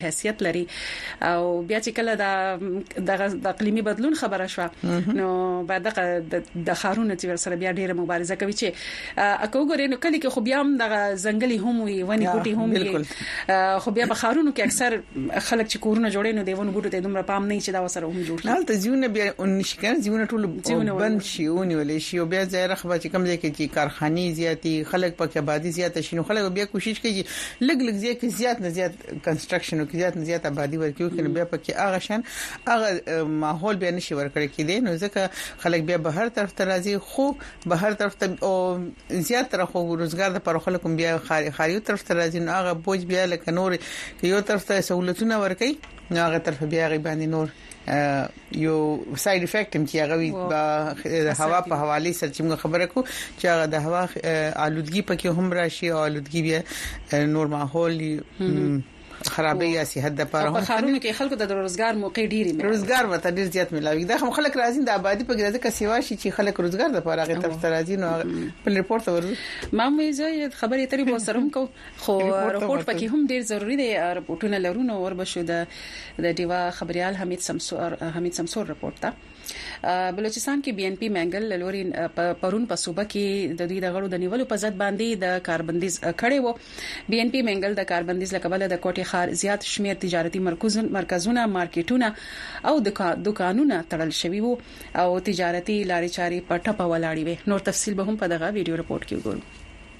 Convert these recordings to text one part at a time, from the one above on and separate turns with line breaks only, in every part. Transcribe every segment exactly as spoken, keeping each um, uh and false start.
حیثیت لري او بیا چې کله د د اقلیمي بدلون خبره شو نو بعد د خارونه چې سره بیا ډیره مبارزه کوي چې اکو ګورې نو کله کې خو بیا هم د ځنګلي هم وي ونی بوټي هم وي خو بیا په خارونو کې اکثر خلک چې کورونه جوړي نو دیونه بوټو ته دومره پام نه چې دا وسره هم جوړ
نه ته ژوند بیا نشکر ژوند ټول بند شيونی ولې شي او بیا ځای رخبه چې کم ځای کې چې کارخاني زیاتی خلک پکې آبادی زیاته شي نو خلک بیا کوشش کوي لګ لګ ځای کې زیات نه زیات کنستراکشن او زیات نه زیات آبادی ورکیو کنه بیا پکې هغه شان هغه ماحول بیا نشي ورکړي کېدی نو ځکه خلک بیا به هر طرف ته راځي خو به هر طرف ته او زیات تر خو روزګار د پر خلکو بیا خاري طرف ته راځي نو هغه بوج بیا لکه نور یو طرف ته سہولتونه ورکړي نو هغه طرف بیا غي باندې نور یو ساید افیکټ هم چې هغه د هوا په حواله سره چې موږ خبره کو چې هغه د هوا آلودګي پکې هم راشي او آلودګي بیا نور ماحول خرابې یا صحت د پاره
په خارونو کې خلکو ته د روزګار موقع ډېری ملي
روزګار ورته ډېر زیات ملاوي دا هم خلک راځي د آبادی په ګرځه کې سیوا شي چې خلک روزګار د پاره غي طرف ته راځي نو په ریپورت ورو
ما مې زه خبرې ترې به سره هم کو خو ریپورت پکې هم ډېر ضروری دی ریپورتونه لرونه ور بشو د د دیوا خبريال حمید سمسور حمید سمسور ریپورت تا بلوچستان کې بي ان پی منګل لوري پرون په صوبه کې د دوی د غړو د نیولو په ضد باندې د کاربندیز کړي وو بي ان پی منګل د کاربندیز لکبل د کوټي خار زیات شمیر تجارتي مرکزونه مرکزونه مارکیټونه او دکانونه تړل شوي وو او تجارتي لاري چاري په ټپه ولاړې وي نور تفصيل به هم په دغه ویډیو ریپورت کې وګورئ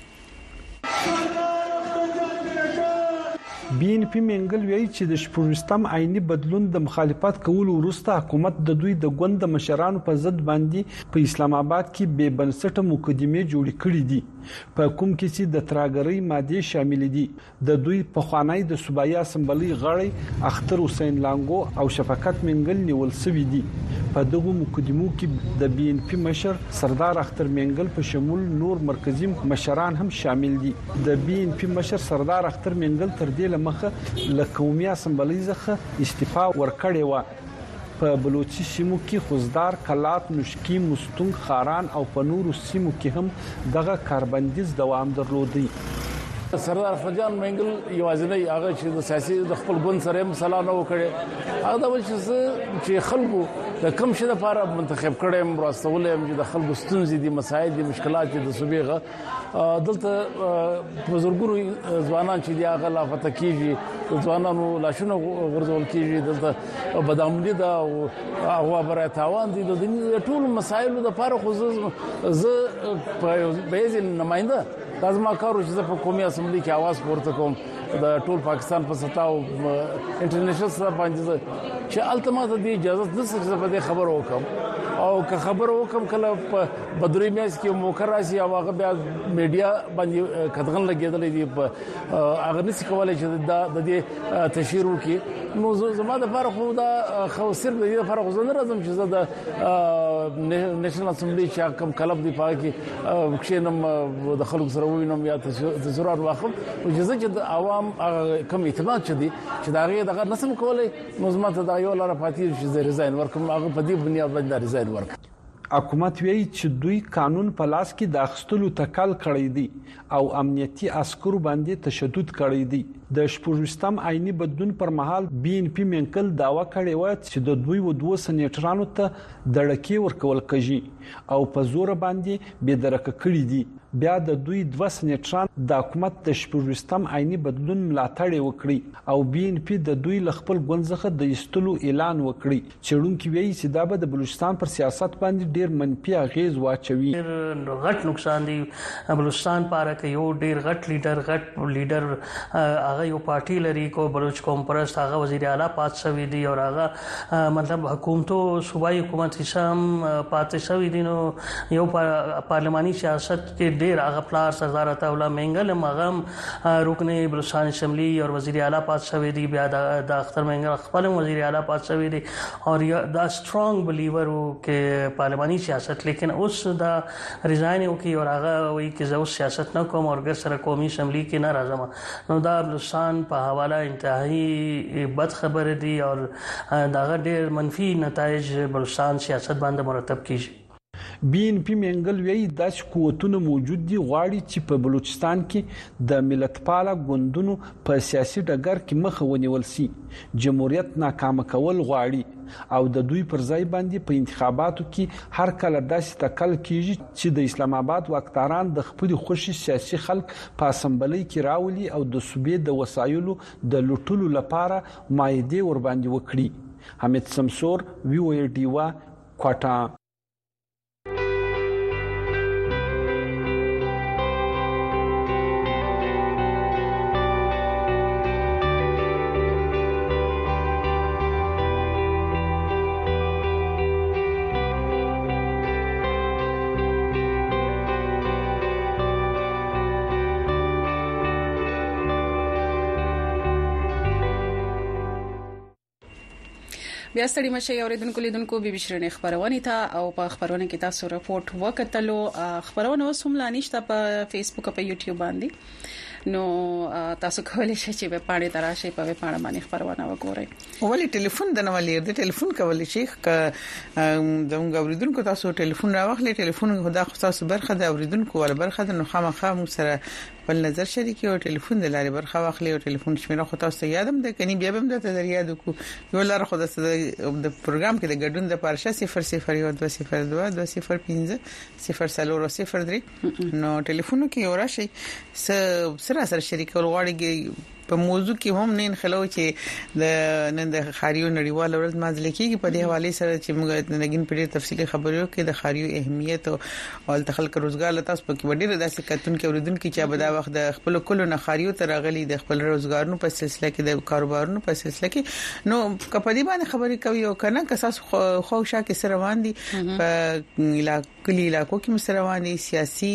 بي ان پی منګل وایي چې د شپږم آئینی بدلون د مخالفت کولو وروسته حکومت د دوی د ګوند مشرانو په ضد باندې په اسلام آباد کې بې بنسټه مقدمه جوړ کړې دي په کوم کې چې د تراګرۍ ماده شامل دي د دوی په خوانای د صوبایي اسمبلی غړي اختر حسین لانګو او شفقت منګل نیول سوي دي په دغه مقدمو کې د بي ان پی مشر سردار اختر منګل په شمول نور مرکزی مشران هم شامل دي د بي ان پی مشر سردار اختر منګل تر دې مخه له قومي اسمبلی څخه استعفا ورکړې و په بلوچي سیمو کې خوزدار کلات نشکی مستون خاران او په نورو سیمو کې هم دغه کاربندیز دوام درلودي
سردار فجان منګل یوازینی هغه چې د سیاسي د خپل ګوند سره مسله نه وکړي هغه د وجه چې خلکو د کم شه لپاره منتخب کړي مرستولې چې د خلکو ستونزې دي مسایل دي مشکلات دي د صوبېغه دلته بزرګونو ځوانان چې دی هغه لا پته کیږي ځوانانو لاشونه ورزول کیږي دلته بدامنی دا او هغه برای تاوان دي د ټول مسایلو د لپاره خو زه په بیزل نماینده لازم کارو چې په قومي اسمبلی کې आवाज پورته کوم د ټول پاکستان په سطح او انټرنیشنل سطح باندې چې التماته دی اجازه د څه په خبرو وکم او که خبرو وکم کله په بدري میاس کې موکراسي او هغه بیا میډیا باندې کتغن لګیدلې دي په هغه نس کولای چې د دې تشهیر وکي نو زما د لپاره خو دا خو صرف د دې لپاره خو نه راځم چې زه د نېشنل اسمبلی چې کوم کلب دی پاره کې کښینم د خلکو سره وینم یا تظاهرات واخم او چې د عوام کوم اعتماد چدي چې دا غي دغه نسم کولای نو زما ته دا یو لاره پاتې چې زه ریزاین ورکوم هغه په دې بنیاد باندې ریزاین ورکوم
حکومت وایي چې دوی قانون په لاس کې د اخستلو تکل کړی دي او امنیتي عسکرو باندې تشدد کړی دي د شپږم آئینی بدلون پر مهال بي ان پی منګل داوا کړی و چې د دوی و دوه سنیټرانو ته دړکې ورکول کېږي او په زور باندې به درک کړی دي بیا د دوی دوه سنیټران د حکومت د شپږم آئینی بدلون ملاتړ وکړي او بي ان پی د دوی خپل ګونځخه د استلو اعلان وکړي چېرونکو وایي چې دا به د بلوچستان پر سیاست باندې ډیر منفي اغیز واچوي
غټ نقصان دی بلوچستان پاره کې یو ډیر غټ لیډر غټ لیډر هغه یو پارټي لري کو بلوچ قوم پرست هغه وزیر اعلی پات شوی دی او هغه مطلب حکومتو صوبایي حکومت هشام پات شوی دی نو یو پارلماني سیاست کې ډیر هغه پلار سردار عطا الله منګل مغم رکن بلوچستان اسمبلی او وزیر اعلی پات شوی دی بیا د اختر منګل خپل وزیر اعلی پات شوی دی او دا سترونګ بلیور وو کې پارلماني سیاست لیکن اوس دا ریزاین او کې او هغه وایي چې زه سیاست نه کوم او ګر سره قومي اسمبلی کې نه راځم نو دا بلوچستان په حواله انتهایی بد خبر دي او داغه ډېر منفي نتایج بلوچستان سیاست باندې مرتب کیږي
بي ان پی منګل وی داس قوتونه موجود دي غواړي چې په بلوچستان کې د ملتپاله ګوندونو په سیاسي ډګر کې مخ ونیول شي جمهوریت ناکام کول غواړي او د دوی پر ځای باندې په انتخاباتو کې هر کله داسې تکل کیږي چې د اسلام آباد واکداران د خپل خوشي سیاسي خلک په اسمبلی کې راولي او د صوبې د وسایلو د لوټلو لپاره مایده ور باندې وکړي. حمید سمسور وی او ډیوا کوټا.
بیا ستړي مشه اوریدونکو لیدونکو بي بي شرنې خبرونه ته او په خبرونه کې تاسو راپورټ وکټلو خبرونه وسوم لانیشته په فیسبوک او په یوټیوب باندې نو تاسو کولای شئ چې په پاڼې تراشي په پاڼه باندې خبرونه وګورئ.
ولې ټلیفون د نوالې د ټلیفون کولای شي ک د اوریدونکو تاسو ټلیفون راوخلې ټلیفون خدا خو تاسو برخه د اوریدونکو ول برخه د نو خامخا مو سره په نظر شریکي او ټلیفون د لارې برخه واخلې او ټلیفون شمیره خو تاسو یادم ده کني بیا هم د یاد کو یو لار خو د پروګرام کې د ګډون د پارشه صفر صفر یو دوه صفر دوه دوه صفر پنځه صفر صفر صفر درې نو ټلیفون کې اورا شي سره سره شریکول غواړي په موضوع کې هم نه خلو چې د نن د خاریو نړیوال ورځ مازل کېږي په دې حواله سره چې موږ نګین په ډېر تفصیلی خبرو کې د خاریو اهمیت او د خلک روزګار لته تاسو په ډېر داسې کتون کې اوریدونکو چې به دا وخت د خپل کلو نه خاریو تر غلي د خپل روزګارونو په سلسله کې د کاروبارونو په سلسله کې نو کپدی باندې خبرې کوي او کنه که تاسو خوښه کې سره روان دي په علاقې علاقو کې سره روان دي سیاسي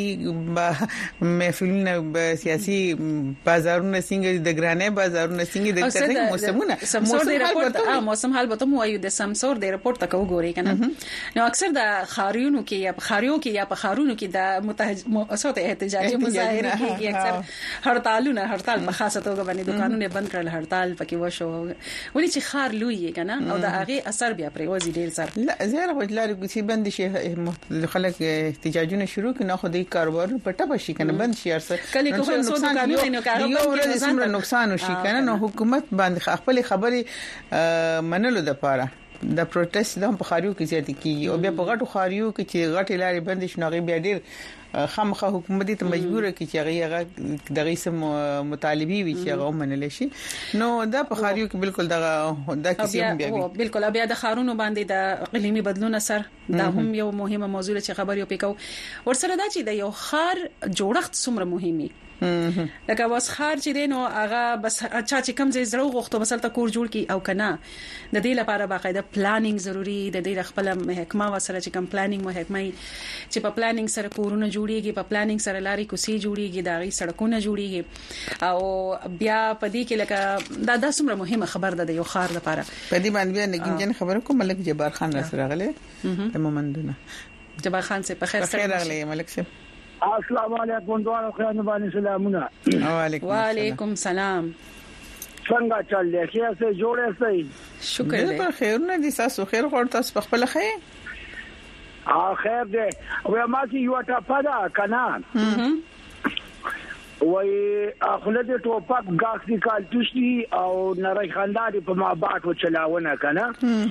محفلونه سیاسي بازارونه څنګه د ګرانه بازارونه څنګه د کتنې موسمونه
سمسور دی راپورټ اه موسم حال به ته وایو د سمسور دی راپورټ تکو ګوري کنه نو اکثر د خاریونو کې یا خاریو کې یا په خارونو کې د متحد احتجاجي مظاهره کې اکثر هړتالونه هړتال په خاصه توګه باندې دکانونه بند کړل هړتال پکې وشو ولې چې خار لوی کنه او د هغه اثر بیا پرې وځي ډیر سر
لا زیره وجلار چې بند شي خلک احتجاجونه شروع کړي خو د کاروبار په ټاپه شي کنه بند شي ارسه
کله کوم څه دکانونه نو کاروبار
نقصان وشي کنه نو حکومت باندې خپل خبري منلو د پاره د پروتست د په خاریو کې زیات کیږي او بیا په غټو خاریو کې چې غټ لارې بند شنو بیا ډیر خامخه حکومت ته مجبور کی چې هغه دغه سم مطالبي وي چې هغه منل شي نو دا په خاریو کې بالکل دغه د کیسه هم بیا
بالکل بیا د خارونو باندې د اقلیمي بدلون اثر دا هم یو مهمه موضوع چې خبر یو پکاو ورسره دا چې د یو خار جوړښت څومره مهمي لکه واس خار چې دینو هغه بس اچھا چې کم ځای زړه غوښتو مثلا تا کور جوړ کی او کنه د دې لپاره باقاعده پلانینګ ضروری د دې خپل محکمه وسره چې کم پلانینګ محکمه چې په پلانینګ سره کورونه جوړیږي په پلانینګ سره لاري کوسي جوړیږي دا غي سړکونه جوړیږي او بیا په دې کې لکه دا د څومره مهمه خبر ده د یو خار لپاره
په دې باندې نه ګنجن خبر کوم ملک جبار خان را سره غلې ته مومندونه
جبار خان سے په خیر
سره غلې ملک سے
السلام علیکم دوه خیانه باندې سلامونه
وعلیکم
وعلیکم سلام
څنګه چل دی خیر سه جوړه سي
شکر دې
په خیر نه دي تاسو خیر خور تاسو په خپل خیر
اه خیر دې و ما چې یو ټاپا دا کنه وای خپل دې ټوپک غاښ دي کال توشي او نری خانداري په ما باټ و چلاونه کنه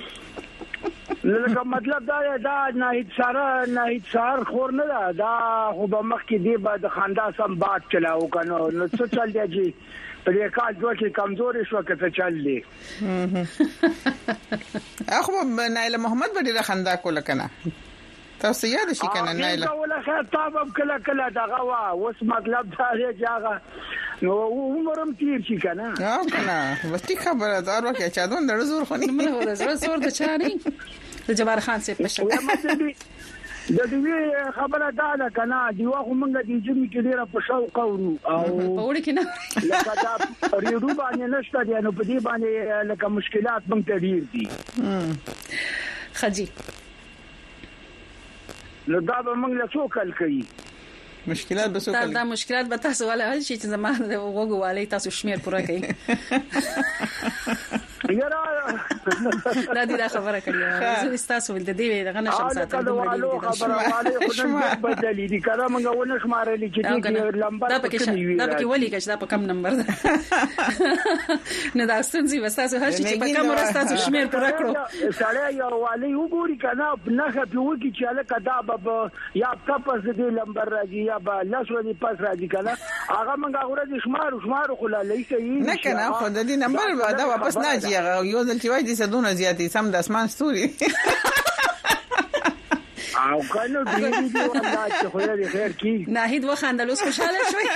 لکه مطلب دا دا نه هیڅ سره نه هیڅ سار خور نه دا دا خو به مخ کې دی بعد خندا سم باټ چلاو کنه نو څه چل دی جی په دې کال دوه کې کمزوري شو کته چل دی
اخو نایله محمد به خندا کول کنه تاسو یاد شي کنه نایله
ولا خطاب کله کله دغه وا اوس مطلب دا دی چې نو عمرم تیر شي کنه
ها کنه وستي خبره دا ورکه چا دون د زور خونی
منه د زور زور د چاري د جبار خان سے پښه
د دې خبره دا ده کنه دی واخو مونږ د جمی کې ډیره په شوق ورو او
وړي کنه
لکه دا ریډو باندې نشته دی نو په دې باندې لکه مشکلات مونږ ته ډیر دي
خجی
نو دا به مونږ له څوک حل کوي
مشکلات به څوک
دا مشکلات به تاسو ولا حل شي چې زمانه وګو والي تاسو شمیر پوره کوي
یاره
دا دې دا خبره کړې زه تاسو ول د دې دغه نشم ساتل
دومره خبره والے خو نن بدلې دي کله موږ ونه شمارلې چې دې لمبر
دا پکې دا پکې ولي کښ دا په کم نمبر ده نه دا ستونزې وستاسو هر شي چې په کم ورستاسو شمیر پوره کړو
سړی یو والي وګوري کنه نه خپل وکی چې له کدا به یا تاسو دې لمبر راځي یا به لاسو دې پاس راځي کنه هغه موږ غوړه شمار شمار خو لا لې
نه کنه خو د دې نمبر دا واپس نه جي یو ځل چې وای دي سدونه زیاتې سم د اسمان ستوري
او کنه دې دې والله چې خو دې خیر کی
ناهید وخاندل اوس خوشاله شوي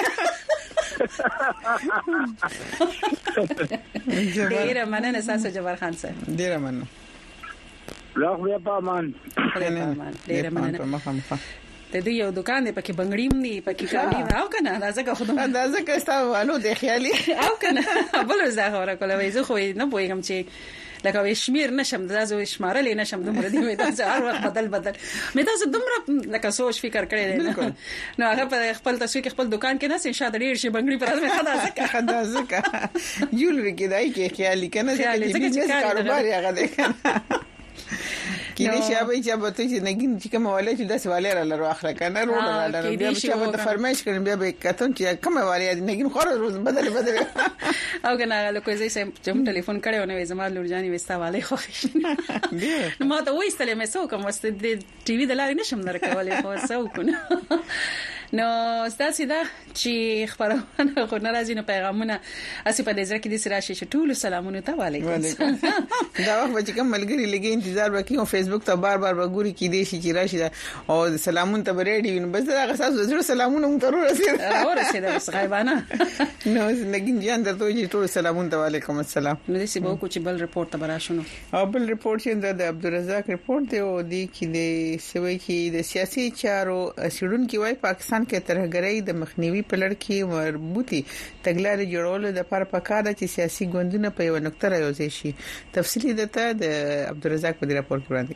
ډیر مننه تاسو جبار خان صاحب
ډیر مننه
لا خو په امان
ډیر مننه ته دې یو دکان دی پکې بنگړیم دی پکې کالی راو کنه دا ځکه خودم
دا ځکه تاسو والو د خیالي
او کنه بل زه خبره کوله زه خو نه پوهیږم چې لکه وشمیر نشم دا زو شمارل نشم دومره دی دا هر وخت بدل بدل مې تاسو دومره لکه سوچ فکر کړی نو هغه په خپل تاسو کې خپل دکان کې نه سین شاده ډیر شي بنگړي پر مې خدا ځکه
خدا ځکه جولري کې دای کې خیالي کنه چې کاروبار یې هغه ده کله چې ابي چې به ته نګین چې کوم والي چې داس والي را لرو اخره کنه رو را لرو بیا چې به فرمایش کړم بیا به کتون چې کوم والي نګین خور روز بدل بدل
او کنه له کوی زې سم ټلیفون کړو نو زما لور جاني وستا والي خو نو ما ته وېستلې مې سو کوم واست د ټي وي د لارې نشم درکولې خو سو کنه نو ستاسو دا چې خبرونه خو ناراضي نه پیغامونه اسی په دې ځکه کې د سراشي ټول سلامونه ته وعلیکم
دا وخت چې کوم ملګری لګي انتظار وکړي او فیسبوک ته بار بار وګوري کې دي چې راشي او سلامونه ته ریډي وین بس دا غساس زړه سلامونه مو ته ورسېد
ورسېد بس غیبانه
نو لګین جان درته چې ټول سلامونه ته وعلیکم السلام
نو دې سبو کو چې بل رپورت ته براشونو
او بل رپورت چې د عبدالرزاق رپورت دی او دی کې د سوي کې د سیاسي چارو سړونکو وای پاکستان کې ترهګرۍ د مخنیوي په لړ کې مربوطي تګلارې جوړول د پر پکاره چې سیاسي ګوندونه په یو نقطه راوځي شي تفصیلی دته د عبدالرزاق په راپور کې وړاندې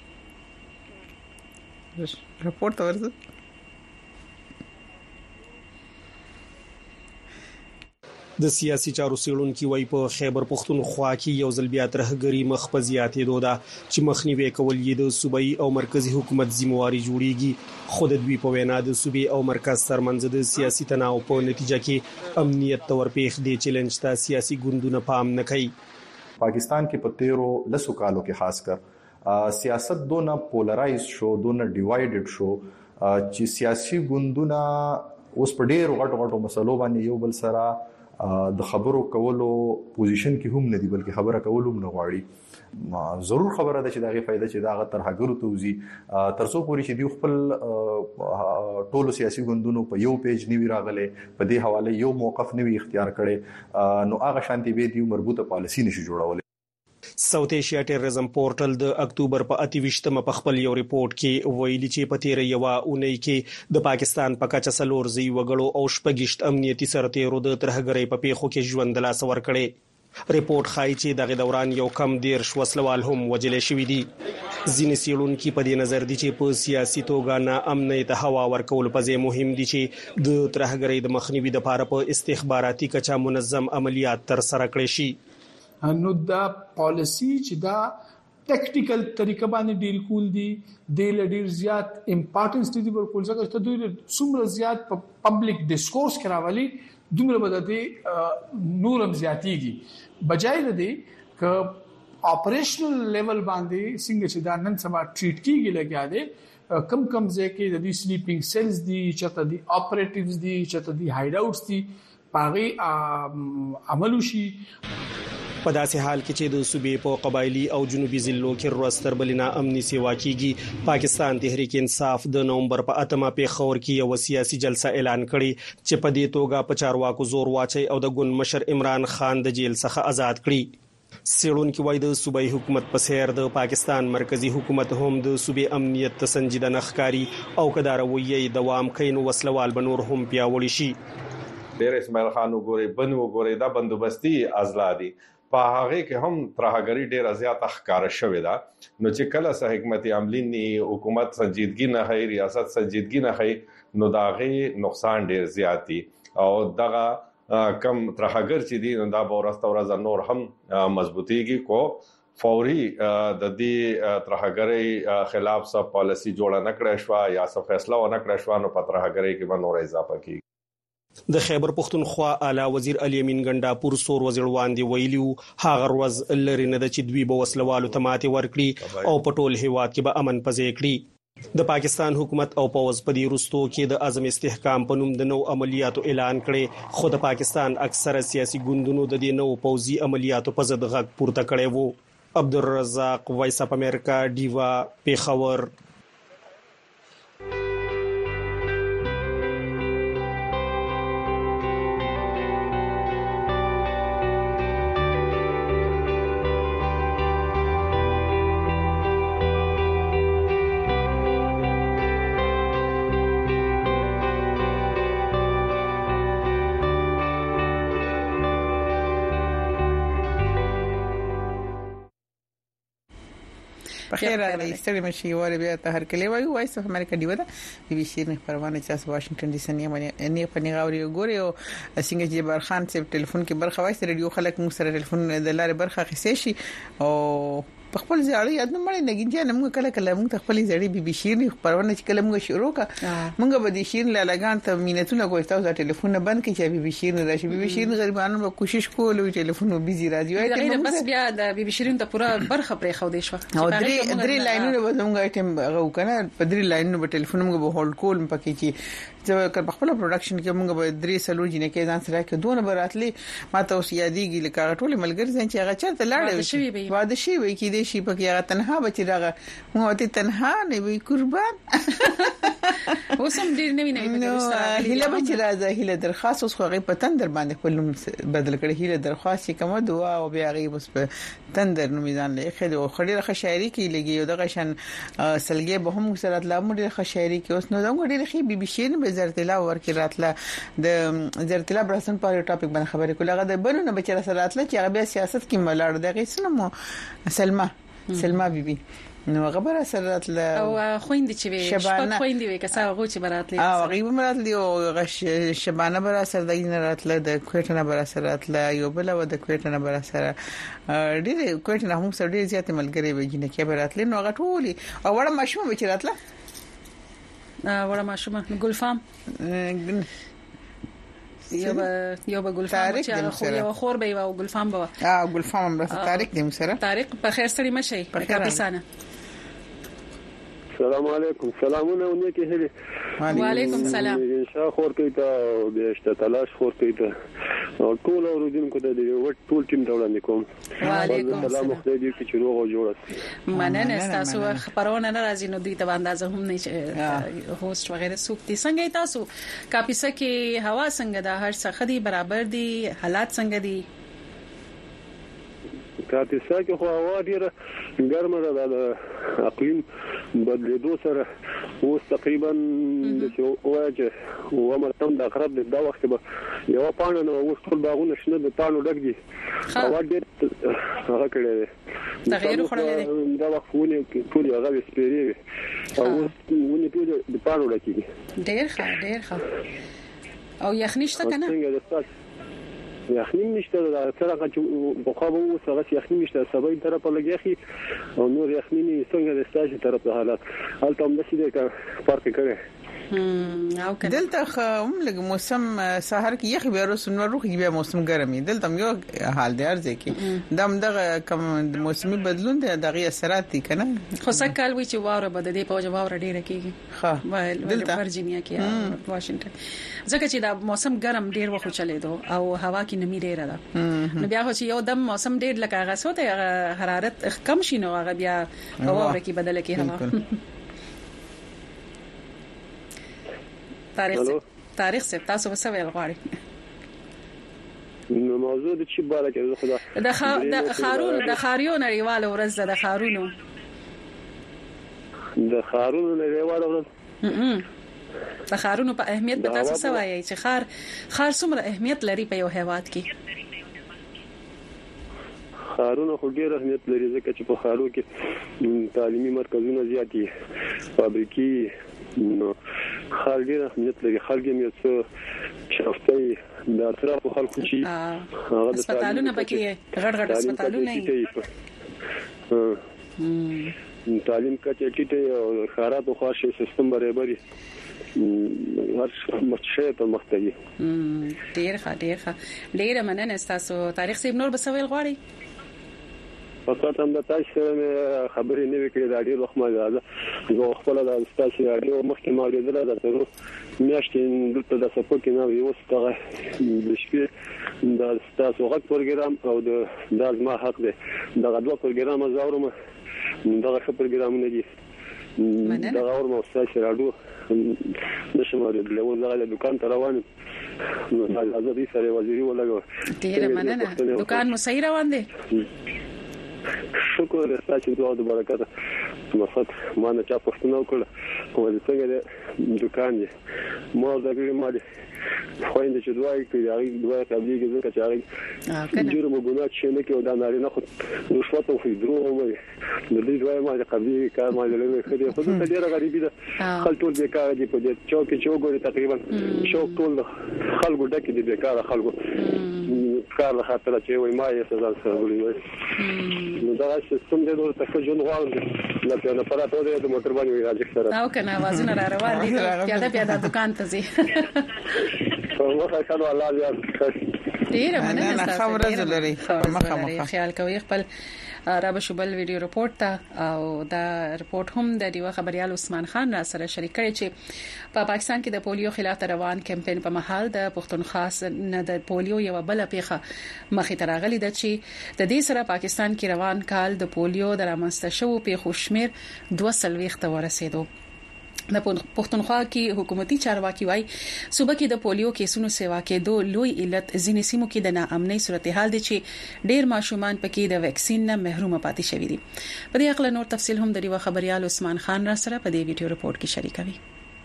کوم راپور ورته
د سیاسي چارو سیړونکو وای په خیبر پختونخوا کې یو ځل بیا ترهګری مخ په زیاتې دوده چې مخنیوي کول یې د صوبایي او مرکزی حکومت ذمہواری جوړیږي خود د دوی په وینا د صوبې او مرکز ترمنځ د سیاسي تناو په نتیجه کې امنیت تور پیښ دی چیلنج ته سیاسي ګوندونه پام نه کوي
پاکستان کې په تیرو لسو کالو کې خاص کر سیاست دونه پولرایز شو دونه ډیوایډډ شو چې سیاسي ګوندونه اوس په ډېر غټ غټو مسلو باندې یو بل سره د خبرو کولو پوزیشن کې هم نه دی بلکې خبره کول هم نه غواړي ضرور خبره ده چې دغه فائدہ چې دغه تر هغه توزي ترڅو پوری چې دی خپل ټولو سیاسي ګوندونو په یو پیج نیوی راغله په دې حواله یو موقف نیوی اختیار کړي نو هغه شانتي به دی مربوطه پالیسی نشي جوړول
ساوث ایشیا ټیرریزم پورټل د اکتوبر په اتیوشتمه په خپل یو ریپورت کې ویلي چې په تیر یو اونۍ کې د پاکستان په کچه سلور زی وګړو او شپږشت امنیتي سرتیرو د ترهګرۍ په پیښو کې ژوند لا سور کړي ریپورت ښایي چې دغه دوران یو کم دیر وسلوال هم وجلې شوې دي ځینې سیړونکو په دې نظر دي چې په سیاسي توګه نه امنیت ته هوا ورکول په ځای مهم دي چې د ترهګرۍ د مخنیوي لپاره په استخباراتي کچه منظم عملیات تر سره کړي شي
نو دا پالیسی چې دا ټیکټیکل طریقه باندې ډیل کول دي د لډیر زیات امپورټنس دي ورکول ځکه چې دوی څومره زیات په پبلک ډیسکورس کراولي دومره بده نورم زیاتیږي بجای د دې ک اپریشنل لیول باندې څنګه چې دا نن سبا ټریټ کیږي لګیا دي کم کم ځکه د دې سلیپینګ سیلز دي چته دي اپریټیوز دي چته دي هاید اوټس دي پاغي عملو شي
په داسې حال کې چې د صوبې په قبایلی او جنوبي ضلعو کې روستر بلنا امني سیوا کیږي پاکستان تحریک انصاف د نومبر په اتمه پیښور کې یو سیاسي جلسه اعلان کړي چې په دې توګه په چارواکو زور واچي او د ګوند مشر عمران خان د جیل څخه آزاد کړي سیړونکو وایي د صوبایي حکومت په سیر د پاکستان مرکزی حکومت هم د صوبې امنیت ته سنجیده نخکاری او کداروي دوام کین وسلوال بنور هم پیاوړي شي
ډېر اسماعیل خان وګوري بن وګوري دا بندوبستي ازلادي په هغه کې هم ترهګری ډېر زیات ښکار شوې ده نو چې کله سه حکمت عملی ني حکومت سنجیدګي نه هي ریاست سنجیدګي نه هي نو داغه نقصان ډېر زیات دي او دغه کم ترهګر چې دي نو دا ورسته ورځ نور هم مضبوطيږي کو فوري د دې ترهګرۍ خلاف څه پالیسی جوړه نکړې شو یا څه فیصله و نکړې شو نو پترهګرۍ کې به نور اضافه کیږي.
د خیبر پختونخوا اعلی وزیر علي امین ګنڈاپور سور وزیر وړاندې ویلیو هغه ورځ لري نه د چې دوی به وسلوالو ته ماتي ورکړي او په ټول هیواد کې به امن پځې کړي. د پاکستان حکومت او پوز په دې وروستو کې د اعظم استحکام په نوم د نو عملیاتو اعلان کړي خو د پاکستان اکثره سیاسي ګوندونو د دې نو پوزي عملیاتو په ضد غږ پورته کړي وو. عبدالرزاق وایس اپ امریکا دیوا پیښور.
بخیر راغلی ستړي مشي واره بیا ته هر کله وایو وایس اف امریکا دی ودا بي بي سي نه پروانه چې واشنگټن ډي سي نه باندې نه په نیغوري ګوري او څنګه چې برخان سره ټلیفون کې برخه وایي رادیو خلک مو سره ټلیفون د لارې برخه خسې شي او په خپل ځاړي یاد نه مړ نه ګنجه نه موږ کله کله موږ خپل ځاړي بي بي شیر نه پروانه چې کله موږ شروع کا موږ به د شیر لا لګان ته مينتونه کوي تاسو ټلیفون بند کړئ چې بي بي شیر نه راشي بي بي شیر غریبانو به کوشش کولو ټلیفون بيزي راځي
وایي بس بیا د بي بي شیرین ته پورا برخه پرې خو دې شو
او درې درې لاینونه به موږ ټیم غو کنه په درې لاینونه په ټلیفون موږ به هولډ کول پکې چې چې په خپل پروډکشن کې موږ به درې سلو جنې کې ځان سره کې دوه براتلي ما ته اوس یادېږي لکه ټول ملګری ځان چې هغه چرته لاړې واده شي وي کې دې شي پکې هغه تنها بچی راغه مو ته تنها نه وي قربان
اوسم ډیر نه ویني په
هله بچی راځه هله درخواست اوس خو غي په تندر باندې خپل بدل کړي هله درخواست چې کومه دعا او بیا غي بس په تندر نو میزان لې خېد او خړې رخه شاعري کې لګي او دغه شان سلګي به هم سره لا مو ډېر خشاعري کې اوس نو دغه ډېر خې بي بي شي نه زرتلا ورکې راتله د زرتلا برسن په ټاپک باندې خبرې کوله هغه د بنونه بچره سره راتله چې هغه بیا سیاست کې ملاړ دغه سنمو سلمہ سلمہ بیبي نو خبره سره راتله
او خويندې چې وي شپه خويندې وي کسا هغه چې براتله
او هغه براتله او غش شبانه بر سره دغه راتله د کوټنه بر سره راتله یو بل و د کوټنه بر سره ډېر کوټنه هم سره ډېر زیات ملګری وي چې نه کې براتله نو هغه ټولي او وړه ماشوم به چې راتله
وړه ماشومه ګلفام یو به یو به ګلفام چې خو یو خور به یو ګلفام به
اه ګلفام هم راځي طارق دې مسره
طارق په خیر سره مشي کاپیسانه
السلام علیکم سلامونه ونیکه هلي
وعلیکم السلام
ان شاء خور کوي ته به تلاش خور کوي ته ټول اوردونکو ته د وټ ټول ټیم ته وړاندې کوم
وعلیکم
السلام خدای دې چې روغ او جوړ
مننه تاسو خبرونه ناراضي نو دوی ته اندازه هم نه هوست وغیرہ سوکتي څنګه تاسو کاپیسه کې هوا څنګه ده هر څه خدي برابر دي حالات څنګه دي
کاپیسه کې خو هوا ډیره ګرمه ده د اقلیم بدلیدو سره اوس تقریبا د شوواجه او مرتم د اخرب د وخت به یو پانه نو اوس ټول باغونه شنه د پانو ډک دي هوا ډیر هغه کړي
تغیر خورلې دي
دا وختونه ټول هغه سپيري او ونی ټول د پانو ډک دي
ډیر ښه ډیر ښه او یخنیشته کنه
یخنی نشته دا څنګه چې په خو به وسغه یخنی نشته سبا طرف لګیخي او نور یخنی نه څنګه د ستاسو طرف ته حالات هلته هم نشي د فرق کوي
او کنه
دلته هم لګ موسم سحر کې یخ بیا روس نو روخ بیا موسم ګرمي دلته یو حال دی ارزه کې دم دغه کوم موسمي بدلون دی دغه اثرات دي کنه
خو سکهال وی چې واوره بد دی په جواب ډیره کیږي
ها
دلته ورجینیا کې واشنگټن ځکه چې دا موسم ګرم ډیر وخت چلی دو او هوا کې نمی ډیره ده نو بیا خو چې یو دم موسم ډیر لکه هغه سوته حرارت کم شي نو هغه بیا واوره کې بدل کی هوا تاریخ تاریخ څه تاسو وسوي غواړي
نو موضوع د چی بالا کې خدا
د خا د خارون د خاریو نړیوال ورځ د خارونو
د خارونو نړیوال ورځ
د خارونو په اهمیت به تاسو څه وایي چې خار خار څومره اهمیت لري په یو هیواد کې
خارونه خو ډېر اهمیت لري ځکه چې په خارو کې تعلیمي مرکزونه زیات دي فابریکې نو خار ډېر اهمیت لري خلک یې څه شافتي د اطرافو خلکو چې
هغه د هسپتالونو پکې غړ غړ هسپتالونه
تعلیم کچې ټیټه او خارات او خاصه سیستم برابرۍ هر څه په مختلفي
ډیر ښه ډیر ښه ډیر مننه تاسو تاریخ سیب نور بسویل غواړي
فقط هم د تاسو سره خبرې نه وکړې دا ډیر وخت ما زه زه خپل د تاسو راډیو مخکې ما ورېدل دا تر میاشتې دلته د سپورت نه یو ستغه د شپې د تاسو غږ پروګرام او د دازما حق دی دا غوډه پروګرام زاورم دا ښه پروګرام نه دی دا اور مو تاسو راډیو نشم ورېدل او زه له دکان ته روان نو ازادي سره وزیري ولګو
ډیر مننه دکان مو صحیح روان دی
شکر تاسو دعا د برکت مفت ما نه چا پښتنه وکړه او د څنګه د دکان دی ما د غیر مالي خويند چې دوی کوي هغه دوی تبلیغ زکه چې هغه جرم ګناه چې نه کوي دا نه نه خو رشوت او درو او د دې دوی ما د قبلي کار ما له خدي خو څه ډیره غریبي ده خپل ټول به کار دی په دې چوک چې وګوري تقریبا شو ټول خلکو ډکه دي به کار خلکو کار خاطر چې وای ما یې سزا سره ولې نو دا سیستم دې دوه تاسو جون غواړم دا په اپراتور دې د موټر باندې راځي سره
او کنه وازونه را روان دي پیاده پیاده دکان ته ځي
والله خلو الله دې
ډیر مننه تاسو
خبره زلري مخه مخه
خیال کوي خپل را بشبل ویډیو رپورت ته او دا رپورت هم د دیو خبريال عثمان خان را سره شریک کړي چې په پا پاکستان کې د پولیو خلاف روان کمپاین په محل د پښتونخوا نه د پولیو یو بل پیخه مخې ته راغلي د چې د دې سره پاکستان کې روان کال د پولیو د رامنځته شوو پیښو شمیر دوه سلويخ ته ورسېدو د پښتونخوا کې حکومتي چارواکي وای صوبه کې د پولیو کیسونو سیوا کې دوه لوی علت ځینې سیمو کې د ناامنۍ صورتحال دي چې ډېر ماشومان پکې د ویکسین نه محروم پاتې شوي دي په دې اړه نور تفصيل هم د ریوا خبريال عثمان خان را سره په دې ویډیو رپورت کې شریکوي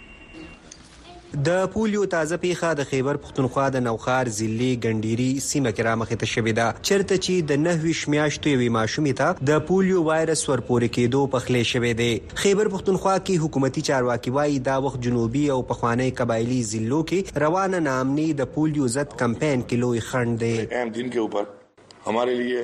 د پولیو تازه پیخه د خیبر پختونخوا د نوخار ضلع ګنډيري سیمه کې رامخې ته شوې ده چرته چې د نهوي میاشتو یوې ماشومې ته د پولیو وایرس ورپورې کېدو په خلې شوې ده خیبر پختونخوا کې حکومتي چارواکي وايي دا وخت جنوبي او پخوانی قبایلی ضلعو کې روانه نامني د پولیو ضد کمپاین کې لوی خنډ ده
اهم دن के ऊपर हमारे लिए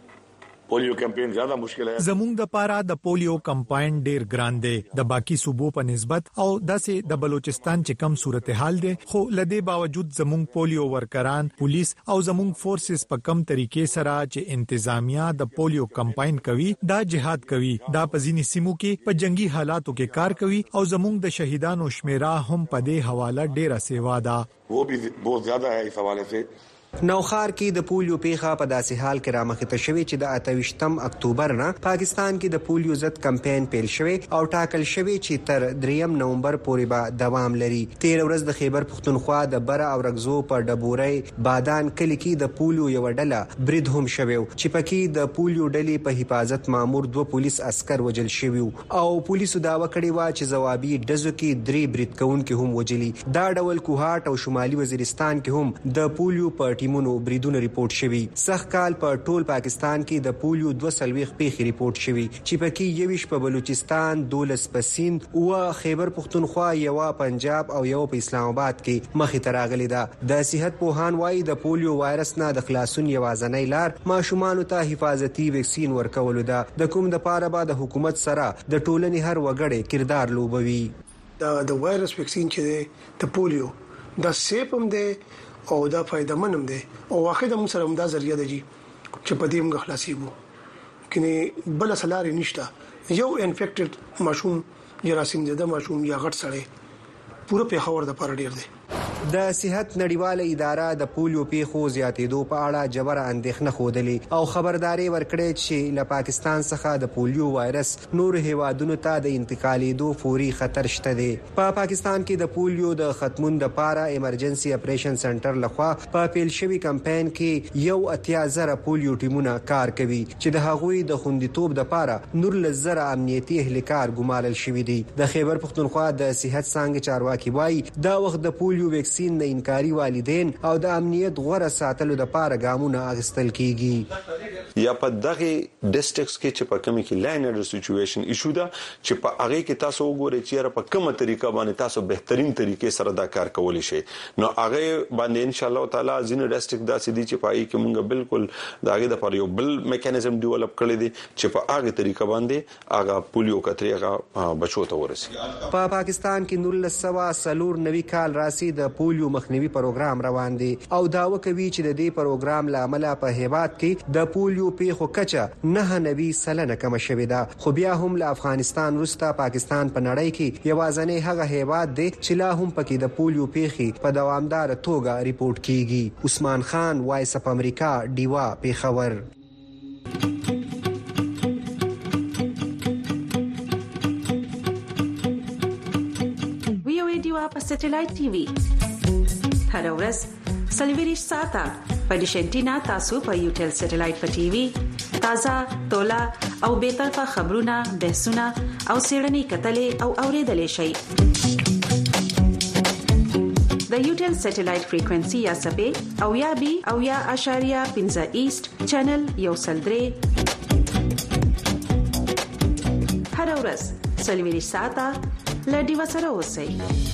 پولیو کمپاین زیاده مشکل ہے
زموږ د پاره د پولیو کمپاین ډیر ګران دی د باقی صوبو په نسبت او داسې د بلوچستان چې کم صورتحال دی خو لدې باوجود زموږ پولیو ورکران پولیس او زموږ فورسز په کم طریقې سره چې انتظامیه د پولیو کمپاین کوي دا جهاد کوي دا په ځینې سیمو کې په جنگي حالاتو کې کار کوي او زموږ د شهیدانو شمیره هم په دې حواله ډیره سیوا ده
وہ بھی بہت زیادہ ہے اس حوالے سے
نوخار کې د پولیو پیخه په داسې حال کې رامخې ته شوې چې د اتهشتم اکتوبر نه پاکستان کې د پولیو ضد کمپاین پیل شوی او ټاکل شوی چې تر دریم نومبر پورې به دوام لري تیر ورځ د خیبر پختونخوا د بره او رغزو په ډبوري بادان کلی کې د پولیو یو ډله برید هم شوی چې پکې د پولیو ډلې په حفاظت مامور دوه پولیس عسكر وجل شوی او پولیسو داوا کړی و چې جوابي دزو کې درې برید کوونکي هم وجلي دا ډول کوهات او شمالي وزیرستان کې هم د پولیو په ټیمونو بریدونه ریپورت شوی سخت کال په ټول پاکستان کې د پولیو دوه سلويخ پیښې ریپورت شوی چې پکې یوش په بلوچستان دولس په سیند او خیبر پختونخوا یو پنجاب او یو په اسلام آباد کې مخې ته راغلي ده د صحت پوهان وايي د پولیو وایرس نه د خلاصون یوازنۍ لار ماشومان ته حفاظتي ویکسین ورکول ده د کوم د پاره به د حکومت سره د ټولنې هر وګړي کردار لوبوي
د د وایرس ویکسین چې د پولیو د سیپم ده او دا فائدہ منم دي او واخد هم سره هم دا ذریعہ دی چې په دې موږ خلاصيږو کله بل سلاري نشته یو انفیکټډ ماشوم جراثیم زده ماشوم یا غټ سړی پوره په خبر د پر ډیر دی
د صحت نړیواله اداره د پولیو پیښو زیاتېدو په اړه جبر اندېښنه خوده او خبرداري ورکړې چې له پاکستان څخه د پولیو وایرس نور هیوادونو ته د انتقالېدو فوري خطر شته دی په پا پاکستان کې د پولیو د ختمون د پاره ایمرجنسي اپریشن سنټر لخوا په پیل شوی کمپاین کې یو اتیا زره پولیو ټیمونه کار کوي چې د هغوی د خوندیتوب د پاره نور لزر امنیتي اهلکار ګمارل شوی دی د خیبر پختونخوا د صحت څنګه چارواکي وایي دا وخت د پولیو ویکسین ویکسین د انکاري والدین او د امنیت غوړه ساتلو د پاره ګامونه اخیستل کیږي.
یا په دغه ډیسټریکټس کې چې په کومه کې لاینر سچويشن ایشو ده چې په هغه کې تاسو وګورئ چې په کومه طریقه باندې تاسو بهترین طریقې سره دا کار کولی شئ. نو هغه باندې ان شاء الله تعالی ځینې ډیسټریکټ داسې دي چې په هغه کې موږ بالکل داغه د پر یو بل میکانیزم ډیولپ کړی دی چې په هغه طریقه باندې هغه پولیو کتري هغه بچو ته ورسي.
په پاکستان کې نولس سوه سلور نوي کال راسي د پولیو مخنیوي پروګرام روان دی او داوا کوي چې د دې پروګرام لامل په هیواد کې د پولیو پیښو کچه نه نوي سلنه کم شوې ده. خو بیا هم له افغانستان وروسته پاکستان په نړۍ کې یوازینی هغه هیواد دی چې لا هم پکې د پولیو پیښې په دوامدار توګه ریپورت کیږي. عثمان خان، وایس اف امریکا، ډیوا، پیښور.
په سټلایټ ټي وي هر ورځ سلویریش ساته په ډیشنټینا تاسو په یوټل سټلایټ په ټي وي تازه تولا او به طرفه خبرونه بحثونه او سیړنی کتلې او اوریدلې شي. د یوټل سټلایټ فریکوئنسي یا سبې او یا بي او یا اشاریه پنځه ایست چینل یو سلدري هر ورځ سلویریش ساته لډي وسره اوسئ.